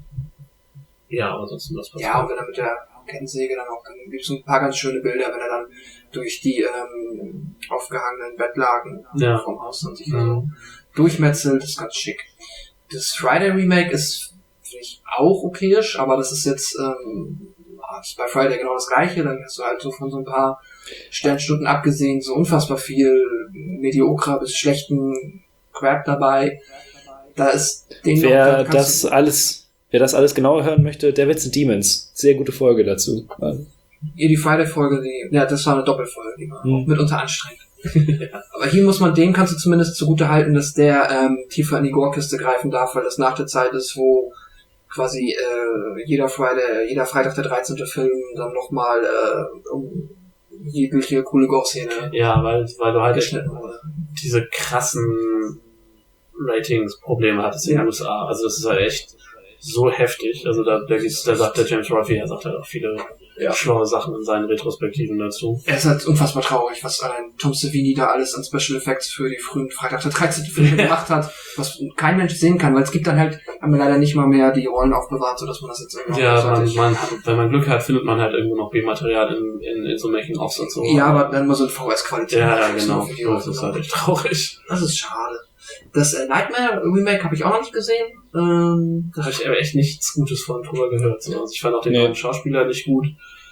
ja, aber ansonsten was passiert. Ja, und wenn er mit der Kettensäge dann auch, dann gibt es ein paar ganz schöne Bilder, wenn er dann durch die ähm, aufgehangenen Bettlaken Ja. vom Haus dann sich Mhm. durchmetzelt, das ist ganz schick. Das Friday Remake ist, finde ich, auch okayisch, aber das ist jetzt ähm, das ist bei Friday genau das gleiche, dann hast du halt so von so ein paar Sternstunden abgesehen so unfassbar viel mediokrer bis schlechten Crap dabei. Da ist den Wer noch, da kannst das du- alles, wer das alles genauer hören möchte, der Witz Demons. Sehr gute Folge dazu. Hier die Friday-Folge, die, ja, das war eine Doppelfolge, die war Hm. auch mitunter anstrengend. Aber hier muss man, dem kannst du zumindest zugute halten, dass der ähm, tiefer in die Gore-Kiste greifen darf, weil das nach der Zeit ist, wo quasi äh, jeder Friday, jeder Freitag der dreizehnte Film dann nochmal äh, um jegliche coole Gore-Szene Ja, weil, weil du halt geschnitten wurde. diese krassen Ratings-Probleme hattest in Ja. den U S A. Also das ist halt echt so heftig. Also da, da, gibt's- da sagt der James Ruffy, er sagt halt auch viele Ja. schlaue Sachen in seinen Retrospektiven dazu. Er ist halt unfassbar traurig, was allein Tom Savini da alles an Special Effects für die frühen Freitag der dreizehnte Filme gemacht hat, was kein Mensch sehen kann, weil es gibt dann halt, haben wir leider nicht mal mehr die Rollen aufbewahrt, sodass man das jetzt irgendwie Ja, man, großartig- man, wenn man Glück hat, findet man halt irgendwo noch B-Material in, in, in so Making-ofs und so. Ja, aber dann mal so in V S-Qualität. Ja, ja, Das ist genau. nur für die Das Leute. ist halt echt traurig. Das ist schade. Das äh, Nightmare Remake habe ich auch noch nicht gesehen. Ähm, Da habe ich aber echt nichts Gutes von drüber gehört. So. Also ich fand auch den Nee. neuen Schauspieler nicht gut.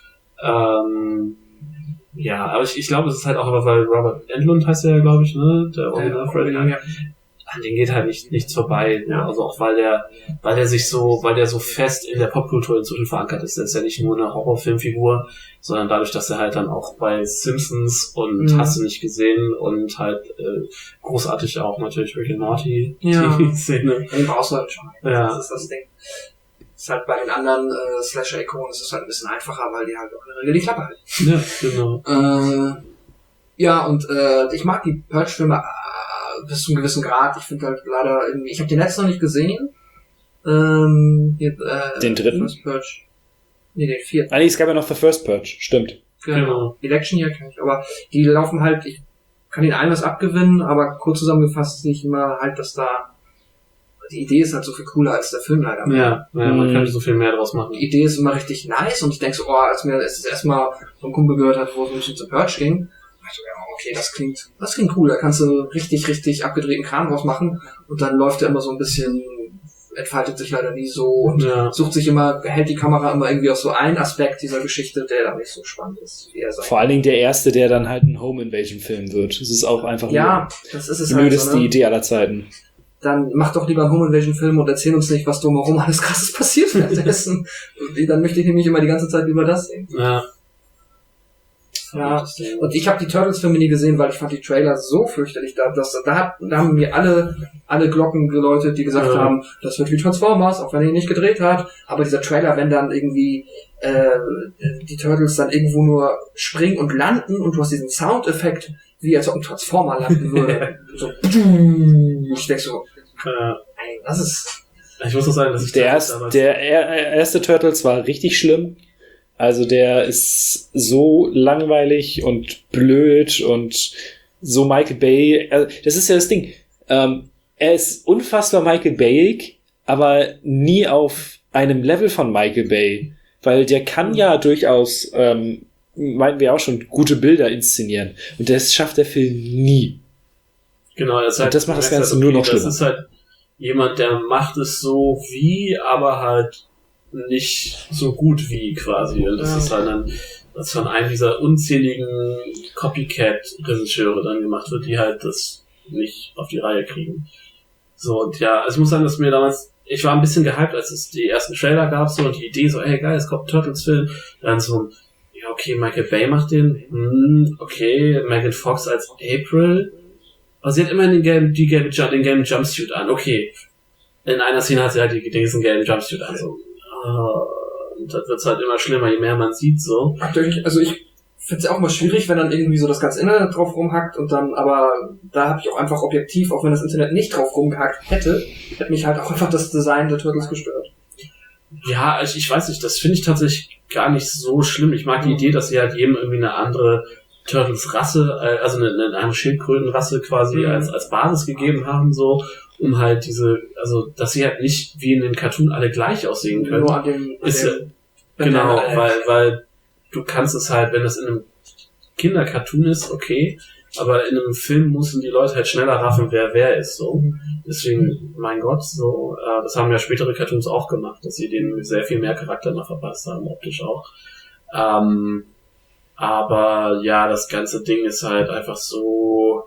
Ähm, ja, aber ich, ich glaube, es ist halt auch aber, weil Robert Englund heißt er ja, glaube ich, ne? Der Original Freddy. ja, ja. An den geht halt nicht, nichts vorbei. Ne? Also auch weil der, weil der sich so, weil der so fest in der Popkultur inzwischen verankert ist. Der ist ja nicht nur eine Horrorfilmfigur, sondern dadurch, dass er halt dann auch bei Simpsons und Mhm. Hast du nicht gesehen und halt äh, großartig auch natürlich Rick and Morty Ja. die Szene. Den brauchst du halt schon. Ja. Das ist das Ding. Das ist halt bei den anderen äh, Slasher-Ikonen ist es halt ein bisschen einfacher, weil die halt auch in der Regel die Klappe halten. Ja, genau. Äh, ja, und äh, ich mag die Purge-Filme äh, bis zu einem gewissen Grad. Ich finde halt leider irgendwie, ich habe den letzten noch nicht gesehen. Ähm, hier, äh, Den dritten? First Purge. Nee, den vierten. Ah, nee, es gab ja noch The First Purge. Stimmt. Genau. Election hier kann ich, aber die laufen halt, ich kann ihnen allen was abgewinnen, aber kurz zusammengefasst sehe ich immer halt, dass da die Idee ist halt so viel cooler als der Film leider. Ja, ja man Mhm. könnte so viel mehr draus machen. Die Idee ist immer richtig nice und ich denke so, oh, als mir es erstmal so ein Kumpel gehört hat, wo es ein bisschen zu Purge ging, dachte ich so, ja, okay, das klingt, das klingt cool, da kannst du richtig, richtig abgedrehten Kram draus machen und dann läuft er immer so ein bisschen, entfaltet sich leider nie so und Ja. sucht sich immer, hält die Kamera immer irgendwie auf so einen Aspekt dieser Geschichte, der dann nicht so spannend ist, wie er sein. Vor allen Dingen der erste, der dann halt ein Home Invasion Film wird. Das ist auch einfach Ja, das ist es die halt blödeste so, ne? Idee aller Zeiten. Dann mach doch lieber einen Home Invasion Film und erzähl uns nicht, was drumherum alles krasses passiert währenddessen. Dann möchte ich nämlich immer die ganze Zeit lieber das sehen. Ja. Ja. Und ich habe die Turtles-Filme nie gesehen, weil ich fand die Trailer so fürchterlich. Da, das, da, hat, da haben mir alle, alle Glocken geläutet, die gesagt Ja. haben, das wird wie Transformers, auch wenn er ihn nicht gedreht hat. Aber dieser Trailer, wenn dann irgendwie äh, die Turtles dann irgendwo nur springen und landen und du hast diesen Soundeffekt, wie als ob ein Transformer landen würde. So, ich denk so, Ja. ey, das ist... Ich muss auch sagen, dass ich Der, damals- erst, der er- erste Turtles war richtig schlimm. Also der ist so langweilig und blöd und so Michael Bay. äh, Das ist ja das Ding. Ähm, er ist unfassbar Michael Bayig, aber nie auf einem Level von Michael Bay. Weil der kann ja durchaus, ähm, meinten wir auch schon, gute Bilder inszenieren. Und das schafft der Film nie. Genau, das, ist Und halt, das macht das du merkst Ganze halt, nur noch Das schlimmer. ist halt jemand, der macht es so wie, aber halt nicht so gut wie quasi. Und das Ja. ist halt dann, was von einem dieser unzähligen Copycat-Regisseure dann gemacht wird, die halt das nicht auf die Reihe kriegen. So, und ja, also ich muss sagen, dass mir damals, ich war ein bisschen gehypt, als es die ersten Trailer gab, so, und die Idee so, ey, geil, es kommt ein Turtles-Film, dann so ein ja, okay, Michael Bay macht den, hm, okay, Megan Fox als April, aber sie hat immer den gelben, die gelbe, den gelben Jumpsuit an, okay. In einer Szene hat sie halt die, diesen gelben Jumpsuit an, so. Und das wird's halt immer schlimmer, je mehr man sieht, so. Aktuell, also ich finde es auch mal schwierig, wenn dann irgendwie so das ganze Internet drauf rumhackt und dann, aber da habe ich auch einfach objektiv, auch wenn das Internet nicht drauf rumgehackt hätte, hätte mich halt auch einfach das Design der Turtles gestört. Ja, also ich weiß nicht, das finde ich tatsächlich gar nicht so schlimm. Ich mag die Idee, dass sie halt jedem irgendwie eine andere Turtles-Rasse, also eine, eine andere Schildkrötenrasse quasi Mhm. als, als Basis gegeben haben, so, um halt diese, also, dass sie halt nicht wie in dem Cartoon alle gleich aussehen können. Nur an dem, an Ist dem ja, genau, Bandana, äh, weil, weil du kannst es halt, wenn das in einem Kindercartoon ist, okay, aber in einem Film müssen die Leute halt schneller raffen, wer wer ist, so. Deswegen, mein Gott, so, äh, das haben ja spätere Cartoons auch gemacht, dass sie denen sehr viel mehr Charakter noch verpasst haben, optisch auch. Ähm, aber ja, das ganze Ding ist halt einfach so,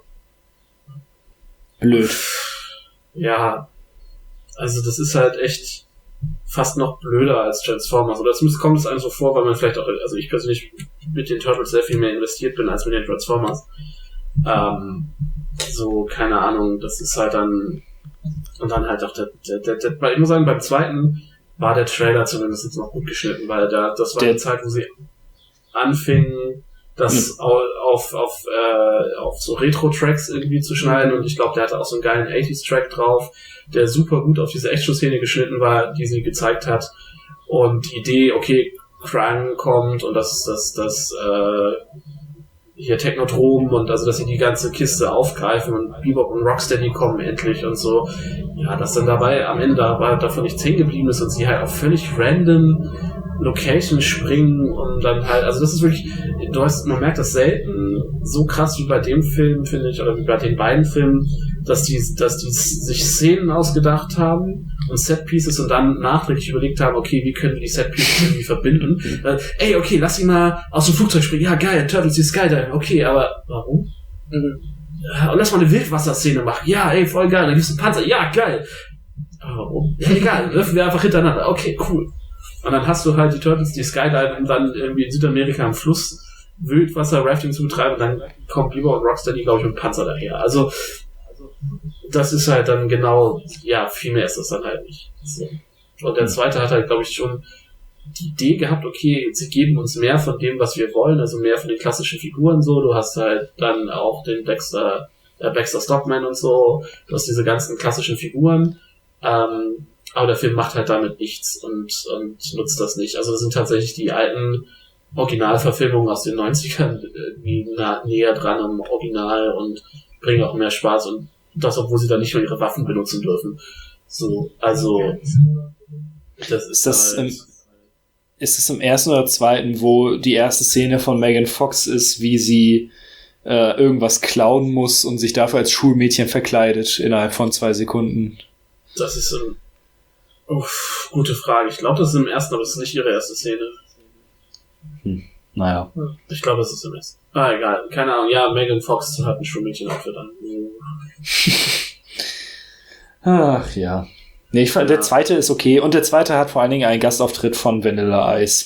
Blöd. ja, also das ist halt echt fast noch blöder als Transformers. Oder zumindest kommt es einem so vor, weil man vielleicht auch, also ich persönlich mit den Turtles sehr viel mehr investiert bin als mit den Transformers. Ähm, so, keine Ahnung, das ist halt dann, und dann halt auch der, der, der, der weil ich muss sagen, beim zweiten war der Trailer zumindest jetzt noch gut geschnitten, weil da, das war Der- die Zeit, wo sie anfingen, das au- auf, auf, äh, auf so Retro-Tracks irgendwie zu schneiden, und ich glaube, der hatte auch so einen geilen achtziger-Track drauf, der super gut auf diese Action-Szene geschnitten war, die sie gezeigt hat, und die Idee, okay, Krang kommt und das, das, das, äh, hier Technodrom, und also, dass sie die ganze Kiste aufgreifen und Bebop und Rocksteady kommen endlich und so. Ja, dass dann dabei am Ende aber davon nichts hängen geblieben ist und sie halt auf völlig random Locations springen und dann halt, also das ist wirklich, du hast, man merkt das selten so krass wie bei dem Film, finde ich, oder wie bei den beiden Filmen, dass die, dass die sich Szenen ausgedacht haben und Setpieces und dann nachträglich überlegt haben, okay, wie können wir die Setpieces irgendwie verbinden? Äh, ey, okay, lass ihn mal aus dem Flugzeug springen. Ja, geil, Turtles, die Skydive. Okay, aber warum? Mhm. Ja, und lass mal eine Wildwasserszene machen. Ja, ey, voll geil. Dann gibt's einen Panzer. Ja, geil. Aber warum? Ja, egal. Werfen wir einfach hintereinander. Okay, cool. Und dann hast du halt die Turtles, die Skydive und dann irgendwie in Südamerika am Fluss Wildwasser-Rafting zu betreiben und dann kommt Bebop und Rocksteady, glaube ich, mit dem Panzer daher. Also, das ist halt dann genau, ja, viel mehr ist das dann halt nicht. So. Und der zweite hat halt, glaube ich, schon die Idee gehabt, okay, sie geben uns mehr von dem, was wir wollen, also mehr von den klassischen Figuren so. Du hast halt dann auch den Baxter, äh, Baxter Stockman und so. Du hast diese ganzen klassischen Figuren. Ähm, aber der Film macht halt damit nichts und, und nutzt das nicht. Also das sind tatsächlich die alten Originalverfilmungen aus den neunzigern irgendwie nah, näher dran am Original und bringen auch mehr Spaß, und das, obwohl sie dann nicht mehr ihre Waffen benutzen dürfen. So, also das ist Ist das halt, im, ist es im ersten oder zweiten, wo die erste Szene von Megan Fox ist, wie sie äh, irgendwas klauen muss und sich dafür als Schulmädchen verkleidet innerhalb von zwei Sekunden? das ist im, uff, gute Frage. Ich glaube, das ist im ersten, aber es ist nicht ihre erste Szene. Naja. Ich glaube, es ist im ersten. Ah, egal. Keine Ahnung. Ja, Megan Fox hat ein Schulmädchen-Outfit an. Ach ja. Nee, ich fand, Ja. der zweite ist okay. Und der zweite hat vor allen Dingen einen Gastauftritt von Vanilla Ice.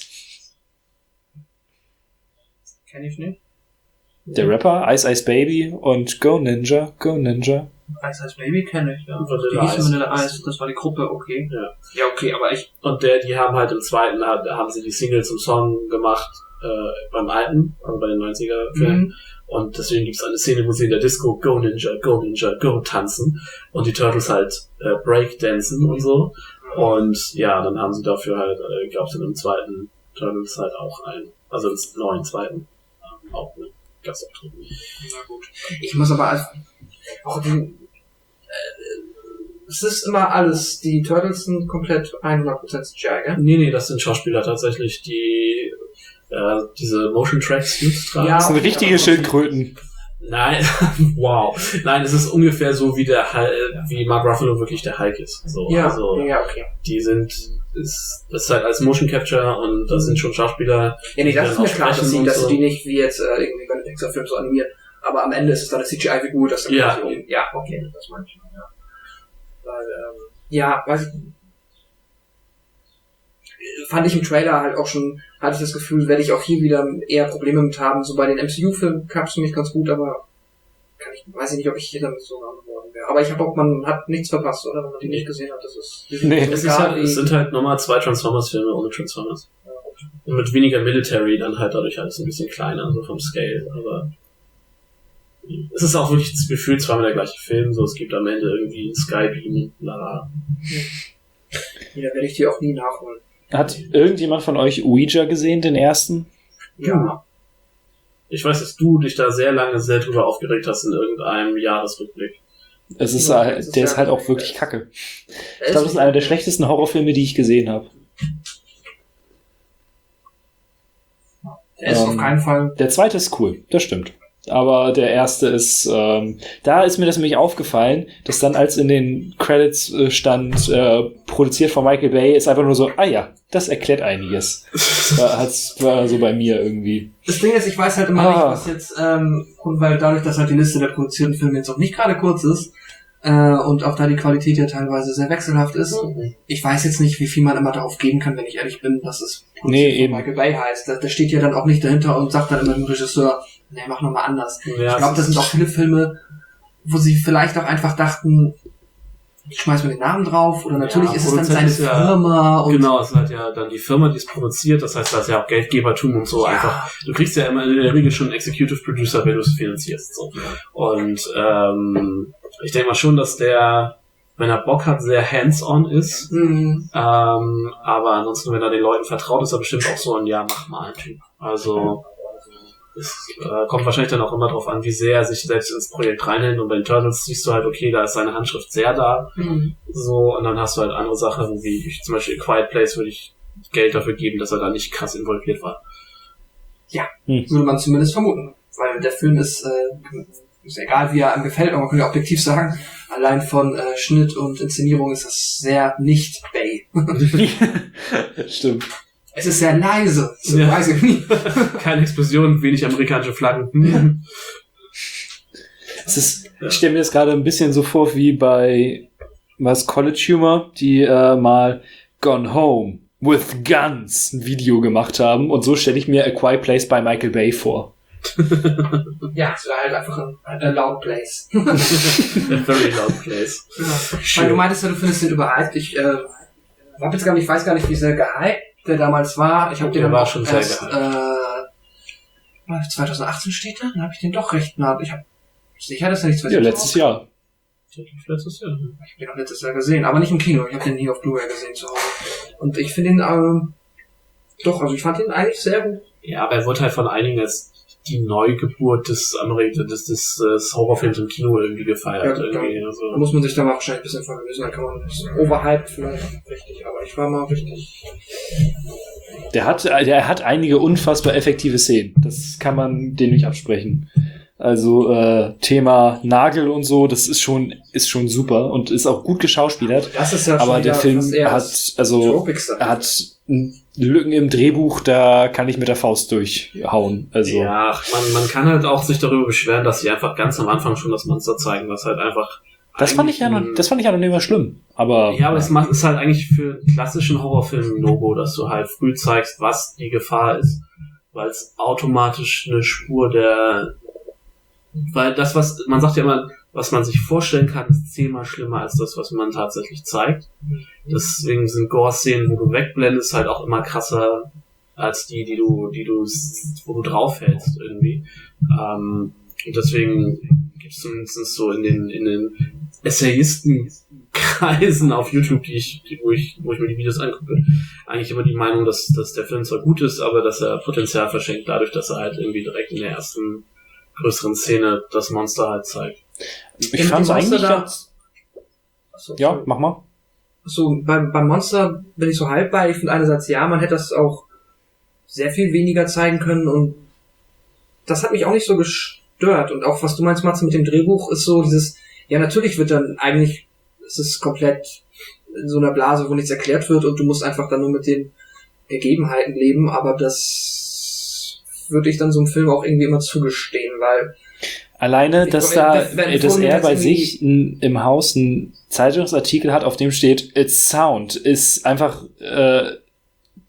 Kenn ich nicht. Der Rapper, Ice Ice Baby und Go Ninja, Go Ninja. Ice Ice Baby kenne ich, ja. Vanilla Die hießen Ice. Vanilla Ice, das war die Gruppe, okay. Ja. Ja, okay, aber ich, Und der, die haben halt im zweiten, da haben sie die Single zum Song gemacht, äh, beim alten, also bei den neunziger-Filmen. Mhm. Und deswegen gibt es eine Szene, wo sie in der Disco Go Ninja, Go Ninja, Go tanzen und die Turtles halt äh, Breakdancen und so. Und ja, dann haben sie dafür halt, äh, glaubst du, im zweiten Turtles halt auch ein, also im neuen zweiten, äh, auch eine Gastauftritt. na gut. Ich muss aber als, auch den, äh, es ist immer alles, die Turtles sind komplett hundert Prozent C G I, gell? Nee, nee, das sind Schauspieler tatsächlich, die äh, diese Motion Tracks tragen. Ja. Das sind richtige Schildkröten. Nein, wow. Nein, es ist ungefähr so, wie der Hulk, wie Mark Ruffalo wirklich der Hulk ist. So, Ja, also, ja, okay. die sind, ist, das ist halt als Motion Capture und das sind schon Schauspieler. Ja, nee, die das ist dann mir auch klar, dass sprechen sie, und dass so. sie die nicht wie jetzt äh, irgendwie bei einem Pixar-Film so animieren. Aber am Ende ist es dann eine C G I-Figur, das dann Ja. quasi um. Ja, okay, das meine ich. Ja, weil, ähm, ja, weiß ich. fand ich im Trailer halt auch schon, hatte ich das Gefühl, werde ich auch hier wieder eher Probleme mit haben. So bei den M C U-Filmen klappt es für mich ganz gut, aber kann ich, weiß ich nicht, ob ich hier damit so warm geworden wäre. Aber ich habe auch, man hat nichts verpasst, oder? Wenn man die nicht gesehen hat, das ist... Nee, Es, ist halt, es sind halt nochmal zwei Transformers-Filme ohne Transformers. Und mit weniger Military, dann halt dadurch alles ein bisschen kleiner, so vom Scale, aber es ist auch wirklich das Gefühl, zweimal der gleiche Film, so es gibt am Ende irgendwie Skybeam, bla. Ja, werde ich die auch nie nachholen. Hat irgendjemand von euch Ouija gesehen, den ersten? Ja. Ich weiß, dass du dich da sehr lange sehr drüber aufgeregt hast in irgendeinem Jahresrückblick. Es ist, Ja, halt, es ist der ja- ist halt auch wirklich kacke. Ich Er glaube, das ist einer der schlechtesten Horrorfilme, die ich gesehen habe. Er ist ähm, auf keinen Fall... Der zweite ist cool, das stimmt. Aber der erste ist, ähm, da ist mir das nämlich aufgefallen, dass dann als in den Credits äh, stand, äh, produziert von Michael Bay, ist einfach nur so, ah ja, das erklärt einiges. War, hat's, war so bei mir irgendwie. Das Ding ist, ich weiß halt immer Ah. nicht, was jetzt, ähm, und weil dadurch, dass halt die Liste der produzierten Filme jetzt auch nicht gerade kurz ist, äh, und auch da die Qualität ja teilweise sehr wechselhaft ist, ich weiß jetzt nicht, wie viel man immer darauf geben kann, wenn ich ehrlich bin, dass es Nee, von eben. Michael Bay heißt. Da, da steht ja dann auch nicht dahinter und sagt dann immer dem Regisseur, nee, mach nochmal anders. Ja, Ich glaube, das sind auch viele Filme, wo sie vielleicht auch einfach dachten, ich schmeiß mir den Namen drauf, oder natürlich Ja, ist es dann Produzent seine ist ja- Firma und Genau, es ist halt ja dann die Firma, die es produziert, das heißt, da ist ja auch Geldgebertum und so Ja. einfach. Du kriegst ja immer in der Regel schon einen Executive Producer, wenn du es finanzierst. So. Und ähm, ich denke mal schon, dass der, wenn er Bock hat, sehr hands-on ist. Hm, Ähm, aber ansonsten, wenn er den Leuten vertraut, ist er bestimmt auch so ein Ja, mach mal Typ. Also es äh, kommt wahrscheinlich dann auch immer drauf an, wie sehr er sich selbst ins Projekt reinhält. Und bei den Turtles siehst du halt, okay, da ist seine Handschrift sehr da. hm. So, und dann hast du halt andere Sachen, wie ich, zum Beispiel in Quiet Place würde ich Geld dafür geben, dass er da nicht krass involviert war. Würde man zumindest vermuten. Weil der Film ist, äh, ist egal wie er einem gefällt, aber man kann ja objektiv sagen, allein von äh, Schnitt und Inszenierung ist das sehr nicht Bay. Stimmt. Es ist sehr leise. So Ja. weiß ich nicht. Keine Explosion, wenig amerikanische Flaggen. Hm. Es ist, ich stelle mir das gerade ein bisschen so vor wie bei was College Humor, die äh, mal Gone Home with Guns ein Video gemacht haben. Und so stelle ich mir A Quiet Place bei Michael Bay vor. Ja, es war halt einfach ein, ein loud place. A very loud place. Ja. Weil du meintest ja, du findest den überhyped. Ich äh, hab jetzt gar nicht, ich weiß gar nicht, wie sehr gehypt der damals war. Ich habe den Der dann war auch schon sehr erst, äh, zwanzig achtzehn steht da, dann habe ich den doch recht nah. Ich habe sicher, dass er nicht Ja, letztes Jahr. Letztes Jahr. Ich habe den auch letztes Jahr gesehen, aber nicht im Kino. Ich habe den hier auf Blu-ray gesehen zu Hause. Und ich finde ihn, ähm, doch, also ich fand ihn eigentlich sehr gut. Ja, aber er wurde halt von einigen als die Neugeburt des Amerika des, des, des Horrorfilms im Kino irgendwie gefeiert. Ja, irgendwie. Da Also. muss man sich da mal wahrscheinlich ein bisschen verlösen, dann kann man das overhyped vielleicht richtig, aber ich war mal richtig. Der hat, der hat einige unfassbar effektive Szenen. Das kann man dem nicht absprechen. Also äh, Thema Nagel und so, das ist schon ist schon super und ist auch gut geschauspielert. Das ist ja Aber schon der wieder Film fast eher hat das also Tropics-Sache. er hat Lücken im Drehbuch, da kann ich mit der Faust durchhauen. Also Ja, ach, man, man kann halt auch sich darüber beschweren, dass sie einfach ganz am Anfang schon das Monster zeigen, was halt einfach. das fand ich ja noch, das fand ich ja noch nicht mal schlimm. Aber Ja, aber das macht ist halt eigentlich für einen klassischen Horrorfilm ein No-Go, dass du halt früh zeigst, was die Gefahr ist, weil es automatisch eine Spur der, weil das, was man sagt ja immer, was man sich vorstellen kann, ist zehnmal schlimmer als das, was man tatsächlich zeigt. Deswegen sind Gore-Szenen, wo du wegblendest, halt auch immer krasser als die, die du, die du, wo du draufhältst irgendwie. Ähm, und deswegen gibt es zumindest so in den, in den Essayistenkreisen auf YouTube, die ich, die, wo ich, wo ich mir die Videos angucke, eigentlich immer die Meinung, dass, dass der Film zwar gut ist, aber dass er Potenzial verschenkt dadurch, dass er halt irgendwie direkt in der ersten größeren Szene das Monster halt zeigt. ich fand es eigentlich ganz, Achso, ja, mach mal. So, beim, beim Monster bin ich so halb bei. Ich finde einerseits, ja, man hätte das auch sehr viel weniger zeigen können und das hat mich auch nicht so gestört. Und auch, was du meinst, Matze, mit dem Drehbuch ist so dieses, ja, natürlich wird dann eigentlich, es ist komplett in so einer Blase, wo nichts erklärt wird und du musst einfach dann nur mit den Gegebenheiten leben, aber das würde ich dann so einem Film auch irgendwie immer zugestehen, weil Alleine, dass Ich- da, wenn- wenn dass vorhin er jetzt bei irgendwie- sich n, im Haus einen Zeitungsartikel hat, auf dem steht, it's sound, ist einfach äh,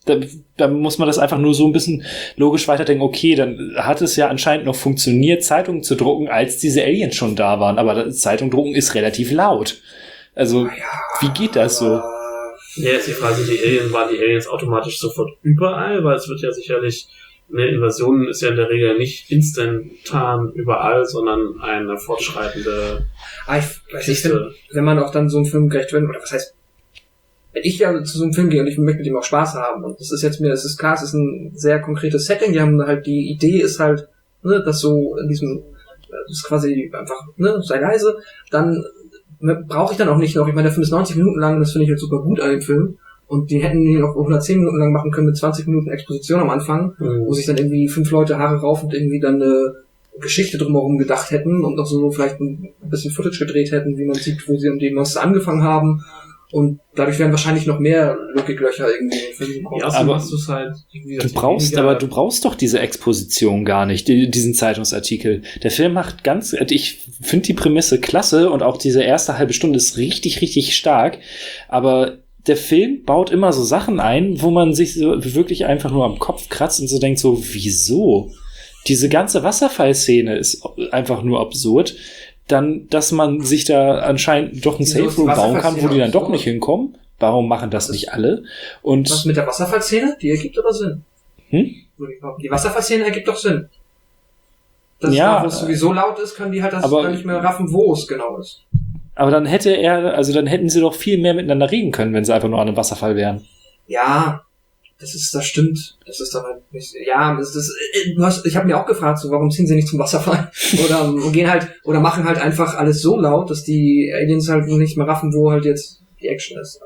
Da, da muss man das einfach nur so ein bisschen logisch weiterdenken. Okay, dann hat es ja anscheinend noch funktioniert, Zeitungen zu drucken, als diese Aliens schon da waren. Aber das Zeitung drucken ist relativ laut. Also, wie geht das so? Ja, ist die Frage, sind die Aliens, waren die Aliens automatisch sofort überall? Weil es wird ja sicherlich, eine Invasion ist ja in der Regel nicht instantan überall, sondern eine fortschreitende Ah, ich weiß nicht, wenn, wenn man auch dann so einen Film gerecht wird, oder was heißt, wenn ich ja zu so einem Film gehe und ich möchte mit dem auch Spaß haben, und das ist jetzt mir, es ist klar, es ist ein sehr konkretes Setting, die haben halt, die Idee ist halt, ne, dass so in diesem, das ist quasi einfach, ne, sei leise, dann brauche ich dann auch nicht noch, ich meine, der Film ist neunzig Minuten lang, das finde ich jetzt super gut an dem Film, und die hätten die noch hundertzehn Minuten lang machen können mit zwanzig Minuten Exposition am Anfang, mhm. wo sich dann irgendwie fünf Leute Haare rauf und irgendwie dann eine Geschichte drumherum gedacht hätten und noch so vielleicht ein bisschen Footage gedreht hätten, wie man sieht, wo sie an die Monster angefangen haben. Und dadurch wären wahrscheinlich noch mehr Logiklöcher irgendwie im Film gekommen. Ja, aber machst du's halt irgendwie du brauchst, weniger. Aber du brauchst doch diese Exposition gar nicht, die, diesen Zeitungsartikel. Der Film macht ganz, ich finde die Prämisse klasse und auch diese erste halbe Stunde ist richtig, richtig stark. Aber der Film baut immer so Sachen ein, wo man sich so wirklich einfach nur am Kopf kratzt und so denkt so, wieso? Diese ganze Wasserfallszene ist einfach nur absurd. Dann, dass man sich da anscheinend doch ein Safe Room bauen kann, wo die dann doch nicht hinkommen. Warum machen das nicht alle? Und was mit der Wasserfallszene? Die ergibt aber Sinn. Hm? Die Wasserfallszene ergibt doch Sinn. Das ja, ist, wo es sowieso laut ist, können die halt das aber, gar nicht mehr raffen, wo es genau ist. Aber dann hätte er, also dann hätten sie doch viel mehr miteinander reden können, wenn sie einfach nur an einem Wasserfall wären. Ja, das ist, das stimmt. Das ist dann halt nicht, ja, das ist, du hast, ich habe mir auch gefragt, so, warum ziehen sie nicht zum Wasserfall? Oder gehen halt, oder machen halt einfach alles so laut, dass die Aliens halt nicht mehr raffen, wo halt jetzt die Action ist.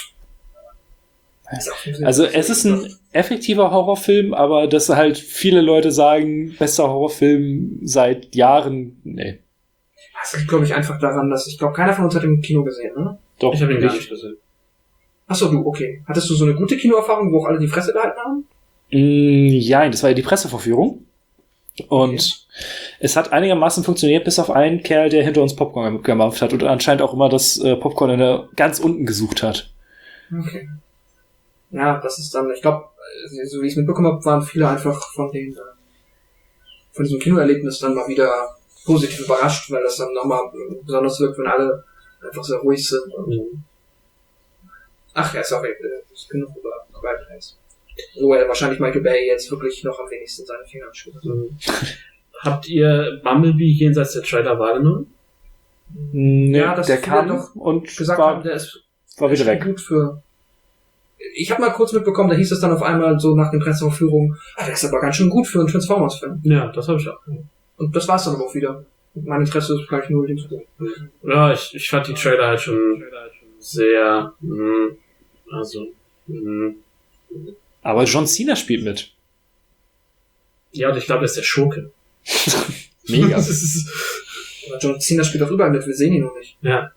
Also es ist ein effektiver Horrorfilm, aber dass halt viele Leute sagen, bester Horrorfilm seit Jahren, nee. Das liegt, glaube ich, einfach daran, dass ich glaube, keiner von uns hat ihn im Kino gesehen, ne? Doch, ich habe ihn gar nicht gesehen. Achso, du, okay. Hattest du so eine gute Kinoerfahrung, wo auch alle die Fresse gehalten haben? Mm, ja, das war ja die Pressevorführung. Und okay. Es hat einigermaßen funktioniert, bis auf einen Kerl, der hinter uns Popcorn gemacht hat und anscheinend auch immer das äh, Popcorn in der, ganz unten gesucht hat. Okay. Ja, das ist dann, ich glaube, so wie ich es mitbekommen habe, waren viele einfach von den, äh, von diesem Kinoerlebnis dann mal wieder positiv überrascht, weil das dann nochmal besonders wirkt, wenn alle einfach sehr ruhig sind. Und mhm. Ach ja, sorry, das ist genug über Quiet Place. Wo er wahrscheinlich Michael Bay jetzt wirklich noch am wenigsten seine Finger schüttelt. Mhm. Habt ihr Bumblebee jenseits der Trailer wahrgenommen? Nee, ja, das der kam doch und gesagt war, haben, der ist, war wieder weg. Gut für. Ich habe mal kurz mitbekommen, da hieß es dann auf einmal so nach den Pressevorführungen, ah, der ist aber ganz schön gut für einen Transformers-Film. Ja, das habe ich auch. Und das war's dann aber auch wieder. Mein Interesse ist gleich null. Ja, ich, ich fand die Trailer halt schon sehr, mh, also, mh. Aber John Cena spielt mit. Ja, und ich glaube, er ist der Schurke. Mega. Das ist, John Cena spielt auch überall mit, wir sehen ihn noch nicht. Ja.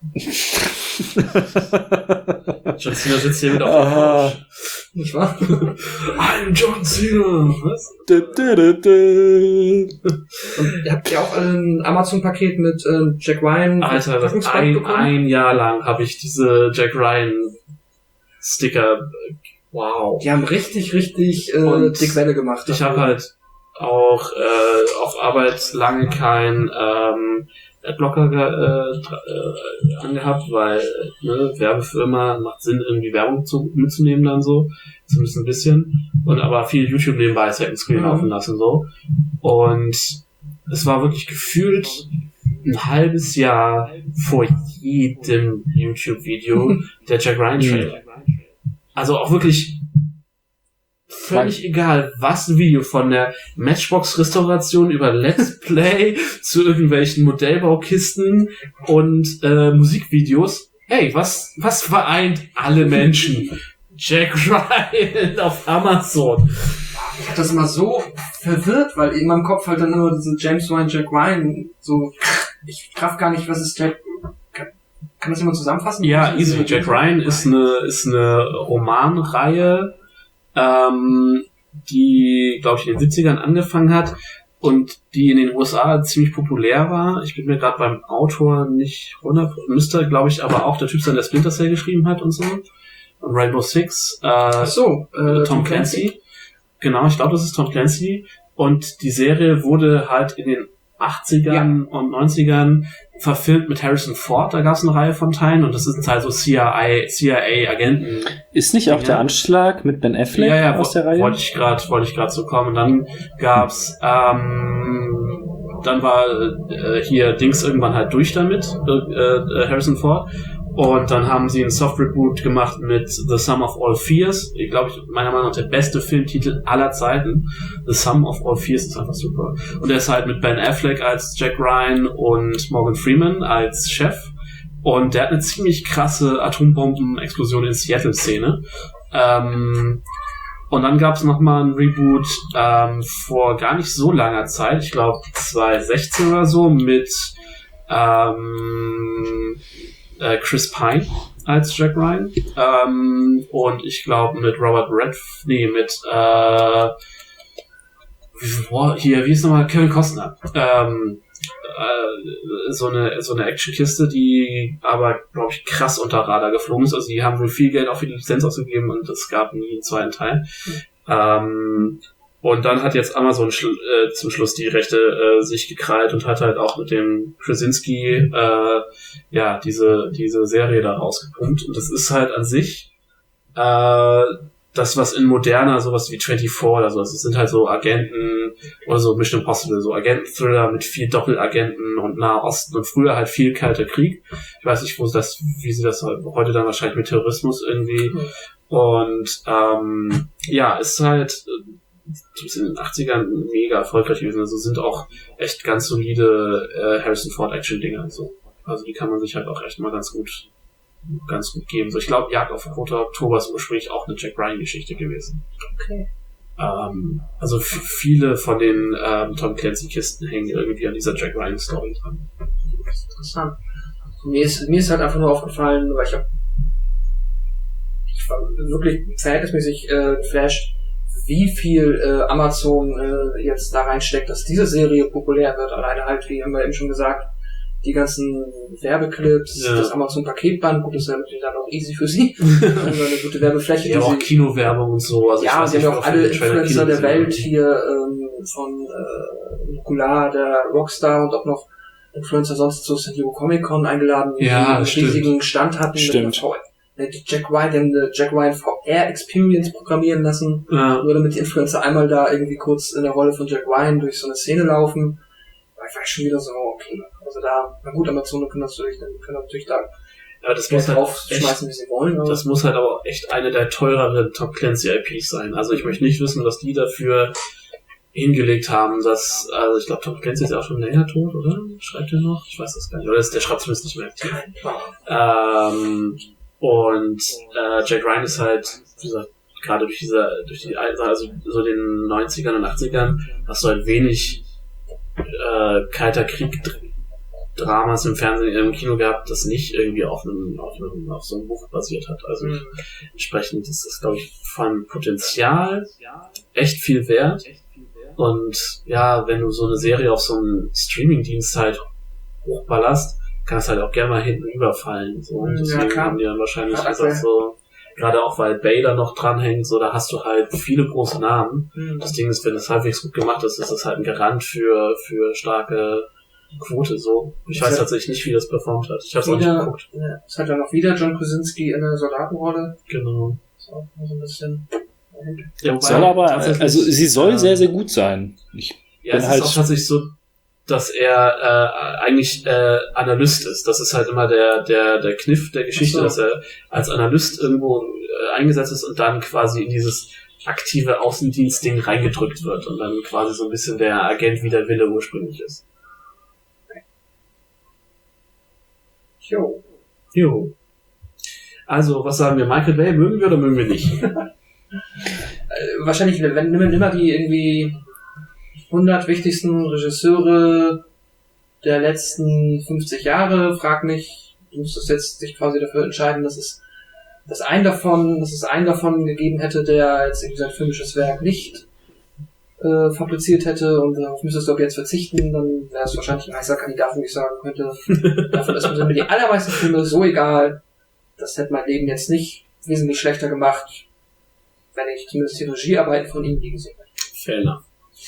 John Cena sitzt hier mit auf der Couch. Nicht wahr? I'm John Cena. Was? Du, du, du, du. Und ihr habt ja auch ein Amazon-Paket mit äh, Jack Ryan. Alter, das ein, ein Jahr lang habe ich diese Jack Ryan Sticker. Wow. Die haben richtig, richtig äh, dick Welle gemacht. Ich habe halt auch äh, auf Arbeit lange kein ähm, Adblocker äh, äh, angehabt, weil ne, Werbefirma macht Sinn, irgendwie Werbung zu, mitzunehmen dann so, zumindest ein bisschen, und aber viel YouTube nebenbei Second Screen mhm. laufen lassen so, und es war wirklich gefühlt ein halbes Jahr vor jedem YouTube-Video der Jack Ryan Trailer. Also auch wirklich völlig egal, was ein Video von der Matchbox-Restauration über Let's Play zu irgendwelchen Modellbaukisten und äh, Musikvideos. Hey, was was vereint alle Menschen? Jack Ryan auf Amazon. Ich hatte das immer so verwirrt, weil in meinem Kopf halt dann immer diese James Ryan, Jack Ryan so, ich traf gar nicht, was ist Jack. Kann, kann das jemand zusammenfassen? Ja, easy. Jack Ryan ist eine ist eine Romanreihe, ähm, die, glaube ich, in den siebzigern angefangen hat und die in den U S A ziemlich populär war. Ich bin mir gerade beim Autor nicht hundert, müsste, glaube ich, aber auch der Typ sein, der Splinter Cell geschrieben hat und so. und Rainbow Six. Äh, Ach so, äh, Tom Clancy. Genau, ich glaube, das ist Tom Clancy. Und die Serie wurde halt in den achtzigern ja. und neunzigern verfilmt mit Harrison Ford. Da gab es eine Reihe von Teilen und das sind halt so C I A-Agenten. Ist nicht auch der Anschlag mit Ben Affleck ja, ja, aus der Reihe? Wollte ich gerade, wollte ich gerade so kommen. Und dann gab's, ähm, dann war äh, hier Dings irgendwann halt durch damit, äh, äh, Harrison Ford. Und dann haben sie einen Soft-Reboot gemacht mit The Sum of All Fears. Ich glaube, meiner Meinung nach der beste Filmtitel aller Zeiten. The Sum of All Fears ist einfach super. Und er ist halt mit Ben Affleck als Jack Ryan und Morgan Freeman als Chef. Und der hat eine ziemlich krasse Atombomben-Explosion in Seattle-Szene. Ähm, und dann gab es nochmal ein Reboot ähm, vor gar nicht so langer Zeit. Ich glaube zwanzig sechzehn oder so mit ähm, Chris Pine als Jack Ryan ähm, und ich glaube mit Robert Redford, nee, mit äh, boah, hier, wie ist nochmal, Kevin Costner ähm, äh, so eine so eine Actionkiste, die aber, glaube ich, krass unter Radar geflogen ist, also die haben wohl viel Geld auch für die Lizenz ausgegeben und es gab nie einen zweiten Teil. Mhm. Ähm, Und dann hat jetzt Amazon schl- äh, zum Schluss die Rechte äh, sich gekrallt und hat halt auch mit dem Krasinski äh, ja diese diese Serie da rausgepumpt. Und das ist halt an sich äh, das, was in moderner, sowas wie vierundzwanzig oder so, also es sind halt so Agenten oder so Mission Impossible, so Agenten-Thriller mit viel Doppelagenten und Nahosten und früher halt viel Kalter Krieg. Ich weiß nicht, wo das, wie sie das heute dann wahrscheinlich mit Terrorismus irgendwie. Mhm. Und ähm, ja, ist halt die sind in den achtzigern mega erfolgreich gewesen, also sind auch echt ganz solide äh, Harrison Ford Action-Dinger und so. Also die kann man sich halt auch echt mal ganz gut ganz gut geben. So, ich glaube, Jagd auf Roter Oktober ist ursprünglich auch eine Jack Ryan-Geschichte gewesen. Okay. Ähm, also f- viele von den ähm, Tom Clancy-Kisten hängen irgendwie an dieser Jack Ryan-Story dran. Interessant. Mir ist, mir ist halt einfach nur aufgefallen, weil ich hab ich war wirklich verhältnismäßig äh, geflasht, wie viel äh, Amazon äh, jetzt da reinsteckt, dass diese Serie populär wird. Alleine halt, wie haben wir eben schon gesagt, die ganzen Werbeclips, ja. Das Amazon-Paketband, gut, das ist ja natürlich dann auch easy für sie. Also eine gute Werbefläche. Ja, auch sie, Kinowerbung und so. Also ja, ich sie haben ja auch alle Influencer der Welt sehen. hier ähm, von äh, Nukular, der Rockstar und auch noch Influencer sonst zu San Diego Comic Con eingeladen, die ja, einen riesigen Stand hatten. Stimmt. Mit die Jack Ryan, die haben eine Jack Ryan V R-Experience programmieren lassen, ja. Nur damit die Influencer einmal da irgendwie kurz in der Rolle von Jack Ryan durch so eine Szene laufen. Da war ich schon wieder so, okay, also da, na gut, Amazon können natürlich, können natürlich da ja, das muss halt draufschmeißen, wie sie wollen. Das muss halt aber echt eine der teureren Tom Clancy I Ps sein. Also ich möchte nicht wissen, was die dafür hingelegt haben, dass, also ich glaube, Tom Clancy ist ja auch schon länger tot, oder? Schreibt er noch? Ich weiß das gar nicht. Oder ist der schreibt zumindest nicht mehr aktiv. Ähm, und äh, Jack Ryan ist halt, wie gesagt, gerade durch diese, durch die, also so den neunzigern und achtzigern hast du halt wenig äh, kalter Krieg Dramas im Fernsehen, im Kino gehabt, das nicht irgendwie auf einem, auf einem, auf so einem Buch basiert hat. Also mhm. entsprechend ist das, glaube ich, von Potenzial echt viel wert. Und ja, wenn du so eine Serie auf so einem Streaming-Dienst halt hochballerst, kann es halt auch gerne mal hinten überfallen. So. Und deswegen ja, klar. haben die dann wahrscheinlich ja, gesagt, so, gerade auch weil Baylor noch dranhängt, so, da hast du halt viele große Namen. Mhm. Das Ding ist, wenn es halbwegs gut gemacht ist, ist das halt ein Garant für, für starke Quote, so. Ich das weiß tatsächlich nicht, wie das performt hat. Ich hab's noch nicht geguckt. Ja, es hat dann auch wieder John Krasinski in der Soldatenrolle. Genau. Das ist auch so ein bisschen. Ja, soll aber, also sie soll ähm, sehr, sehr gut sein. Ich ja, es halt ist auch tatsächlich so, dass er äh, eigentlich äh, Analyst ist. Das ist halt immer der der der Kniff der Geschichte, so. Dass er als Analyst irgendwo äh, eingesetzt ist und dann quasi in dieses aktive Außendienstding reingedrückt wird und dann quasi so ein bisschen der Agent, wie der Wille ursprünglich ist. Jo. Jo. Also, was sagen wir? Michael Bay mögen wir oder mögen wir nicht? Wahrscheinlich, wenn nimm, nimm mal die irgendwie hundert wichtigsten Regisseure der letzten fünfzig Jahre, frag mich, du musstest jetzt dich quasi dafür entscheiden, dass es dass einen davon, dass es einen davon gegeben hätte, der jetzt irgendwie sein filmisches Werk nicht äh, fabriziert hätte und darauf müsstest du ab jetzt verzichten, dann wäre es wahrscheinlich ein heißer Kandidat, wo ich sagen könnte, davon ist mir die allermeisten Filme so egal, das hätte mein Leben jetzt nicht wesentlich schlechter gemacht, wenn ich zumindest die Regiearbeiten von ihm nie gesehen habe. Fair enough.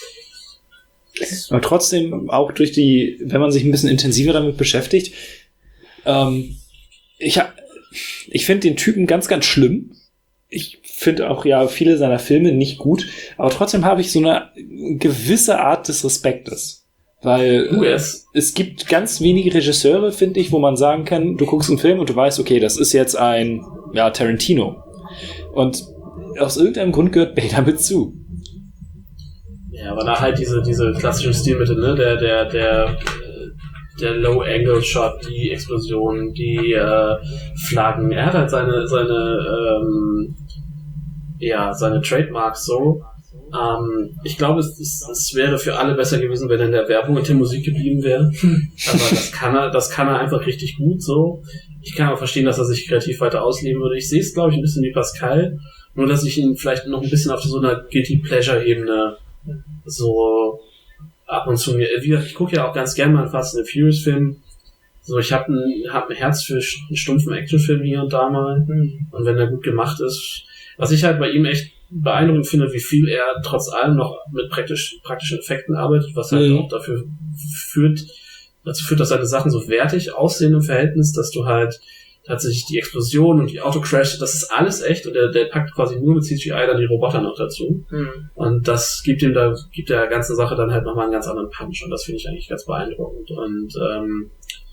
Aber trotzdem, auch durch die, wenn man sich ein bisschen intensiver damit beschäftigt, ähm, ich, ha- ich finde den Typen ganz, ganz schlimm. Ich finde auch ja viele seiner Filme nicht gut, aber trotzdem habe ich so eine gewisse Art des Respektes. Weil Oh, yes. äh, es gibt ganz wenige Regisseure, finde ich, wo man sagen kann, du guckst einen Film und du weißt, okay, das ist jetzt ein ja, Tarantino. Und aus irgendeinem Grund gehört Bay damit zu. Ja, aber da halt diese, diese klassischen Stilmittel, ne, der, der, der, der Low-Angle-Shot, die Explosion, die äh, Flaggen, er hat halt seine, seine, ähm, ja, seine Trademarks so. Ähm, ich glaube, es, es, es wäre für alle besser gewesen, wenn er in der Werbung mit der Musik geblieben wäre. Aber das kann er, das kann er einfach richtig gut so. Ich kann auch verstehen, dass er sich kreativ weiter ausleben würde. Ich sehe es, glaube ich, ein bisschen wie Pascal, nur dass ich ihn vielleicht noch ein bisschen auf so einer Guilty-Pleasure-Ebene so ab und zu mir, wie gesagt, ich gucke ja auch ganz gerne mal einen Fast and the Furious Film. So, ich habe ein, hab ein Herz für einen stumpfen Actionfilm hier und da mal. Mhm. Und wenn der gut gemacht ist, was ich halt bei ihm echt beeindruckend finde, wie viel er trotz allem noch mit praktisch, praktischen Effekten arbeitet, was halt Mhm. auch dafür führt, dazu führt, dass seine Sachen so wertig aussehen im Verhältnis, dass du halt tatsächlich die Explosion und die Autocrash, das ist alles echt und der, der packt quasi nur mit C G I dann die Roboter noch dazu. Mhm. Und das gibt ihm da, gibt der ganzen Sache dann halt nochmal einen ganz anderen Punch und das finde ich eigentlich ganz beeindruckend. Und ähm,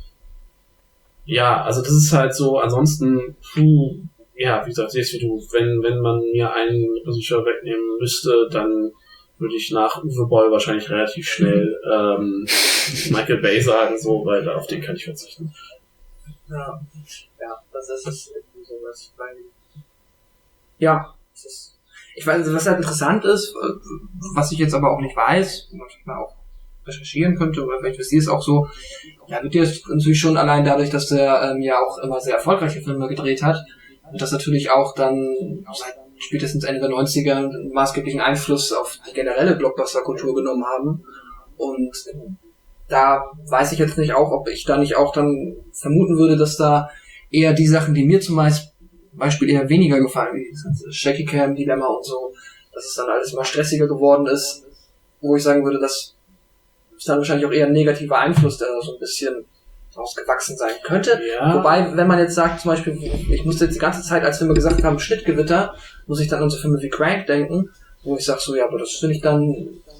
ja, also das ist halt so, ansonsten, puh, ja, wie gesagt, siehst wie du, wenn, wenn man mir einen Regisseur wegnehmen müsste, dann würde ich nach Uwe Boll wahrscheinlich relativ schnell ähm, Michael Bay sagen, so, weil auf den kann ich verzichten. Ja, ja, das ist es irgendwie sowas. Weil, ja, es ist, ich weiß, was halt interessant ist, was ich jetzt aber auch nicht weiß, was ich mal auch recherchieren könnte, oder vielleicht wisst ihr es auch so, ja, wird jetzt natürlich schon allein dadurch, dass der ähm, ja auch immer sehr erfolgreiche Filme gedreht hat, und das natürlich auch dann seit spätestens Ende der neunziger einen maßgeblichen Einfluss auf die generelle Blockbuster-Kultur genommen haben. Und da weiß ich jetzt nicht auch, ob ich da nicht auch dann vermuten würde, dass da eher die Sachen, die mir zum Beispiel eher weniger gefallen, wie das Shaky Cam Dilemma und so, dass es dann alles mal stressiger geworden ist, wo ich sagen würde, dass es dann wahrscheinlich auch eher ein negativer Einfluss, der so ein bisschen ausgewachsen sein könnte. Ja. Wobei, wenn man jetzt sagt, zum Beispiel, ich musste jetzt die ganze Zeit, als wir mal gesagt haben, Schnittgewitter, muss ich dann an so Filme wie Crank denken, wo ich sage so, ja, aber das finde ich dann,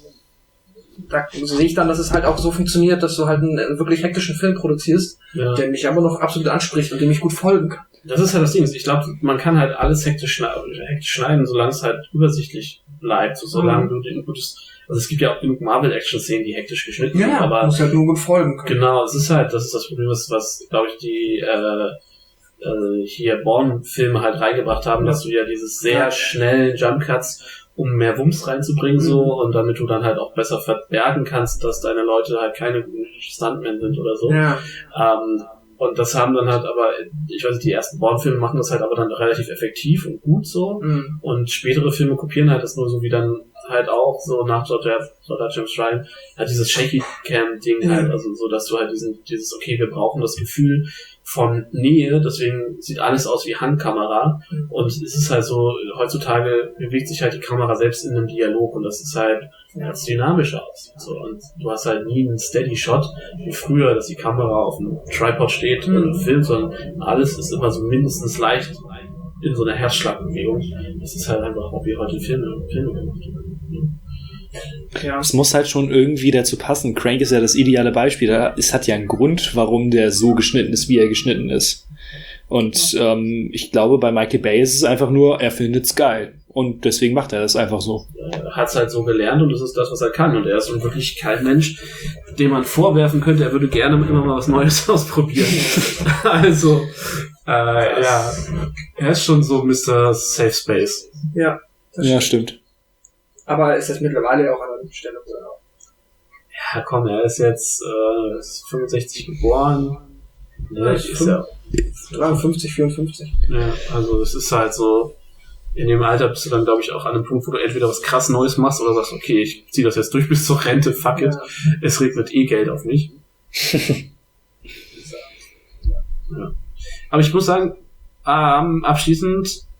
da sehe ich dann, dass es halt auch so funktioniert, dass du halt einen, einen wirklich hektischen Film produzierst, Ja. der mich aber noch absolut anspricht und dem ich gut folgen kann. Das ist halt das Ding. Ich glaube, man kann halt alles hektisch, schne- hektisch schneiden, solange es halt übersichtlich bleibt, so, solange Mhm. du den gutes, also es gibt ja auch genug Marvel-Action-Szenen, die hektisch geschnitten sind, Ja, aber muss halt nur gut folgen können. genau, es ist halt, das ist das Problem, was, was glaube ich, die äh, äh, hier Bourne-Filme halt reingebracht haben, Ja. dass du ja dieses sehr Ja. schnellen Jump-Cuts, um mehr Wumms reinzubringen, Mhm. so, und damit du dann halt auch besser verbergen kannst, dass deine Leute halt keine Stuntmen sind oder so. Ja. Ähm, und das haben dann halt aber, ich weiß nicht, die ersten Bourne-Filme machen das halt aber dann relativ effektiv und gut so. Mhm. Und spätere Filme kopieren halt das nur so, wie dann halt auch so nach Soldat James Ryan halt dieses Shaky-Cam-Ding Mhm. halt, also so, dass du halt diesen, dieses, okay, wir brauchen das Gefühl von Nähe, deswegen sieht alles aus wie Handkamera. Mhm. Und es ist halt so, heutzutage bewegt sich halt die Kamera selbst in einem Dialog und das ist halt ganz dynamischer aussieht. So. Und du hast halt nie einen Steady-Shot, wie früher, dass die Kamera auf einem Tripod steht Mhm. und filmt, sondern alles ist immer so mindestens leicht in so einer Herzschlagbewegung. Das ist halt einfach auch wie heute Filme, Filme gemacht werden. Ja. Es muss halt schon irgendwie dazu passen. Crank ist ja das ideale Beispiel. Da- Es hat ja einen Grund, warum der so geschnitten ist, wie er geschnitten ist. Und ähm, ich glaube, bei Michael Bay ist es einfach nur, er findet's geil. Und deswegen macht er das einfach so. Er hat's halt so gelernt und das ist das, was er kann. Und er ist so wirklich kein Mensch, dem man vorwerfen könnte, er würde gerne immer mal was Neues ausprobieren. Also, äh, ja, er ist schon so Mister Safe Space. Ja. Das Ja, stimmt. stimmt. Aber ist das mittlerweile auch an einer Stelle, wo er auch. Ja, komm, er ist jetzt äh, ist fünfundsechzig geboren. Ja, ich ist ja, dreiundfünfzig, vierundfünfzig. ja, also es ist halt so, in dem Alter bist du dann, glaube ich, auch an einem Punkt, wo du entweder was krass Neues machst oder sagst, okay, ich zieh das jetzt durch bis zur Rente, fuck it, Ja. es regnet eh Geld auf mich. Ja. Aber ich muss sagen, ähm, abschließend,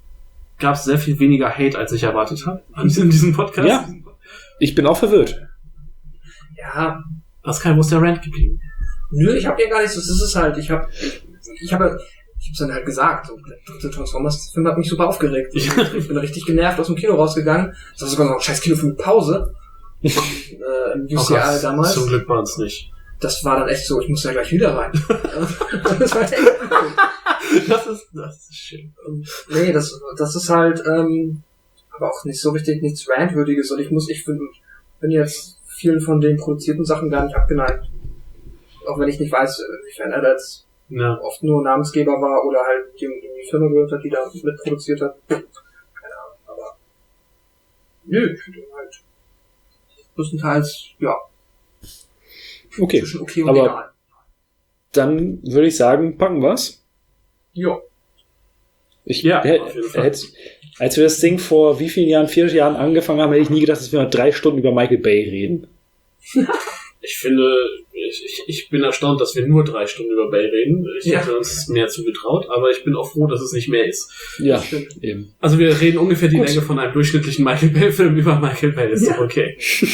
gab es sehr viel weniger Hate, als ich erwartet habe in diesem Podcast. Ja, ich bin auch verwirrt. Ja, Pascal, wo ist der Rant geblieben? nö, ich habe ja gar nichts, das ist es halt. Ich habe ich habe ich hab's dann halt gesagt, so, der dritte Transformers-Film hat mich super aufgeregt. Ich bin richtig genervt aus dem Kino rausgegangen. Das war sogar noch ein scheiß Kinofilm mit Pause. äh, Im U C R Oh Gott, damals. Zum Glück war es nicht. Das war dann echt so, ich muss ja gleich wieder rein. Das war echt cool. Das ist, das ist schön. Nee, das, das ist halt, ähm, aber auch nicht so richtig nichts Rantwürdiges. Und ich muss, ich bin, bin jetzt vielen von den produzierten Sachen gar nicht abgeneigt. Auch wenn ich nicht weiß, inwiefern er jetzt Ja. oft nur Namensgeber war oder halt die, die Firma gehört hat, die da mitproduziert hat. Keine Ahnung, aber nö, ich finde ihn halt größtenteils, ja, Okay, zwischen okay und aber egal. dann würde ich sagen, packen wir's. Jo. Ich Ja, hätte, auf jeden Fall. hätte, als wir das Ding vor wie vielen Jahren, vier Jahren angefangen haben, hätte ich nie gedacht, dass wir noch drei Stunden über Michael Bay reden. Ich finde, ich, ich, ich bin erstaunt, dass wir nur drei Stunden über Bay reden. Ich Ja. hätte uns mehr zugetraut, aber ich bin auch froh, dass es nicht mehr ist. Ja, Stimmt. eben. Also wir reden ungefähr die Gut. Länge von einem durchschnittlichen Michael Bay-Film über Michael Bay. Ist Ja. doch okay.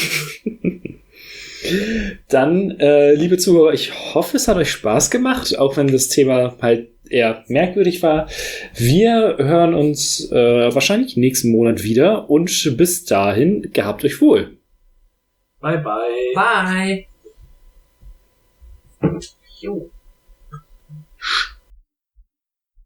Dann, äh, liebe Zuhörer, ich hoffe, es hat euch Spaß gemacht, auch wenn das Thema halt eher merkwürdig war. Wir hören uns äh, wahrscheinlich nächsten Monat wieder und bis dahin, gehabt euch wohl. Bye, bye. Bye. Jo.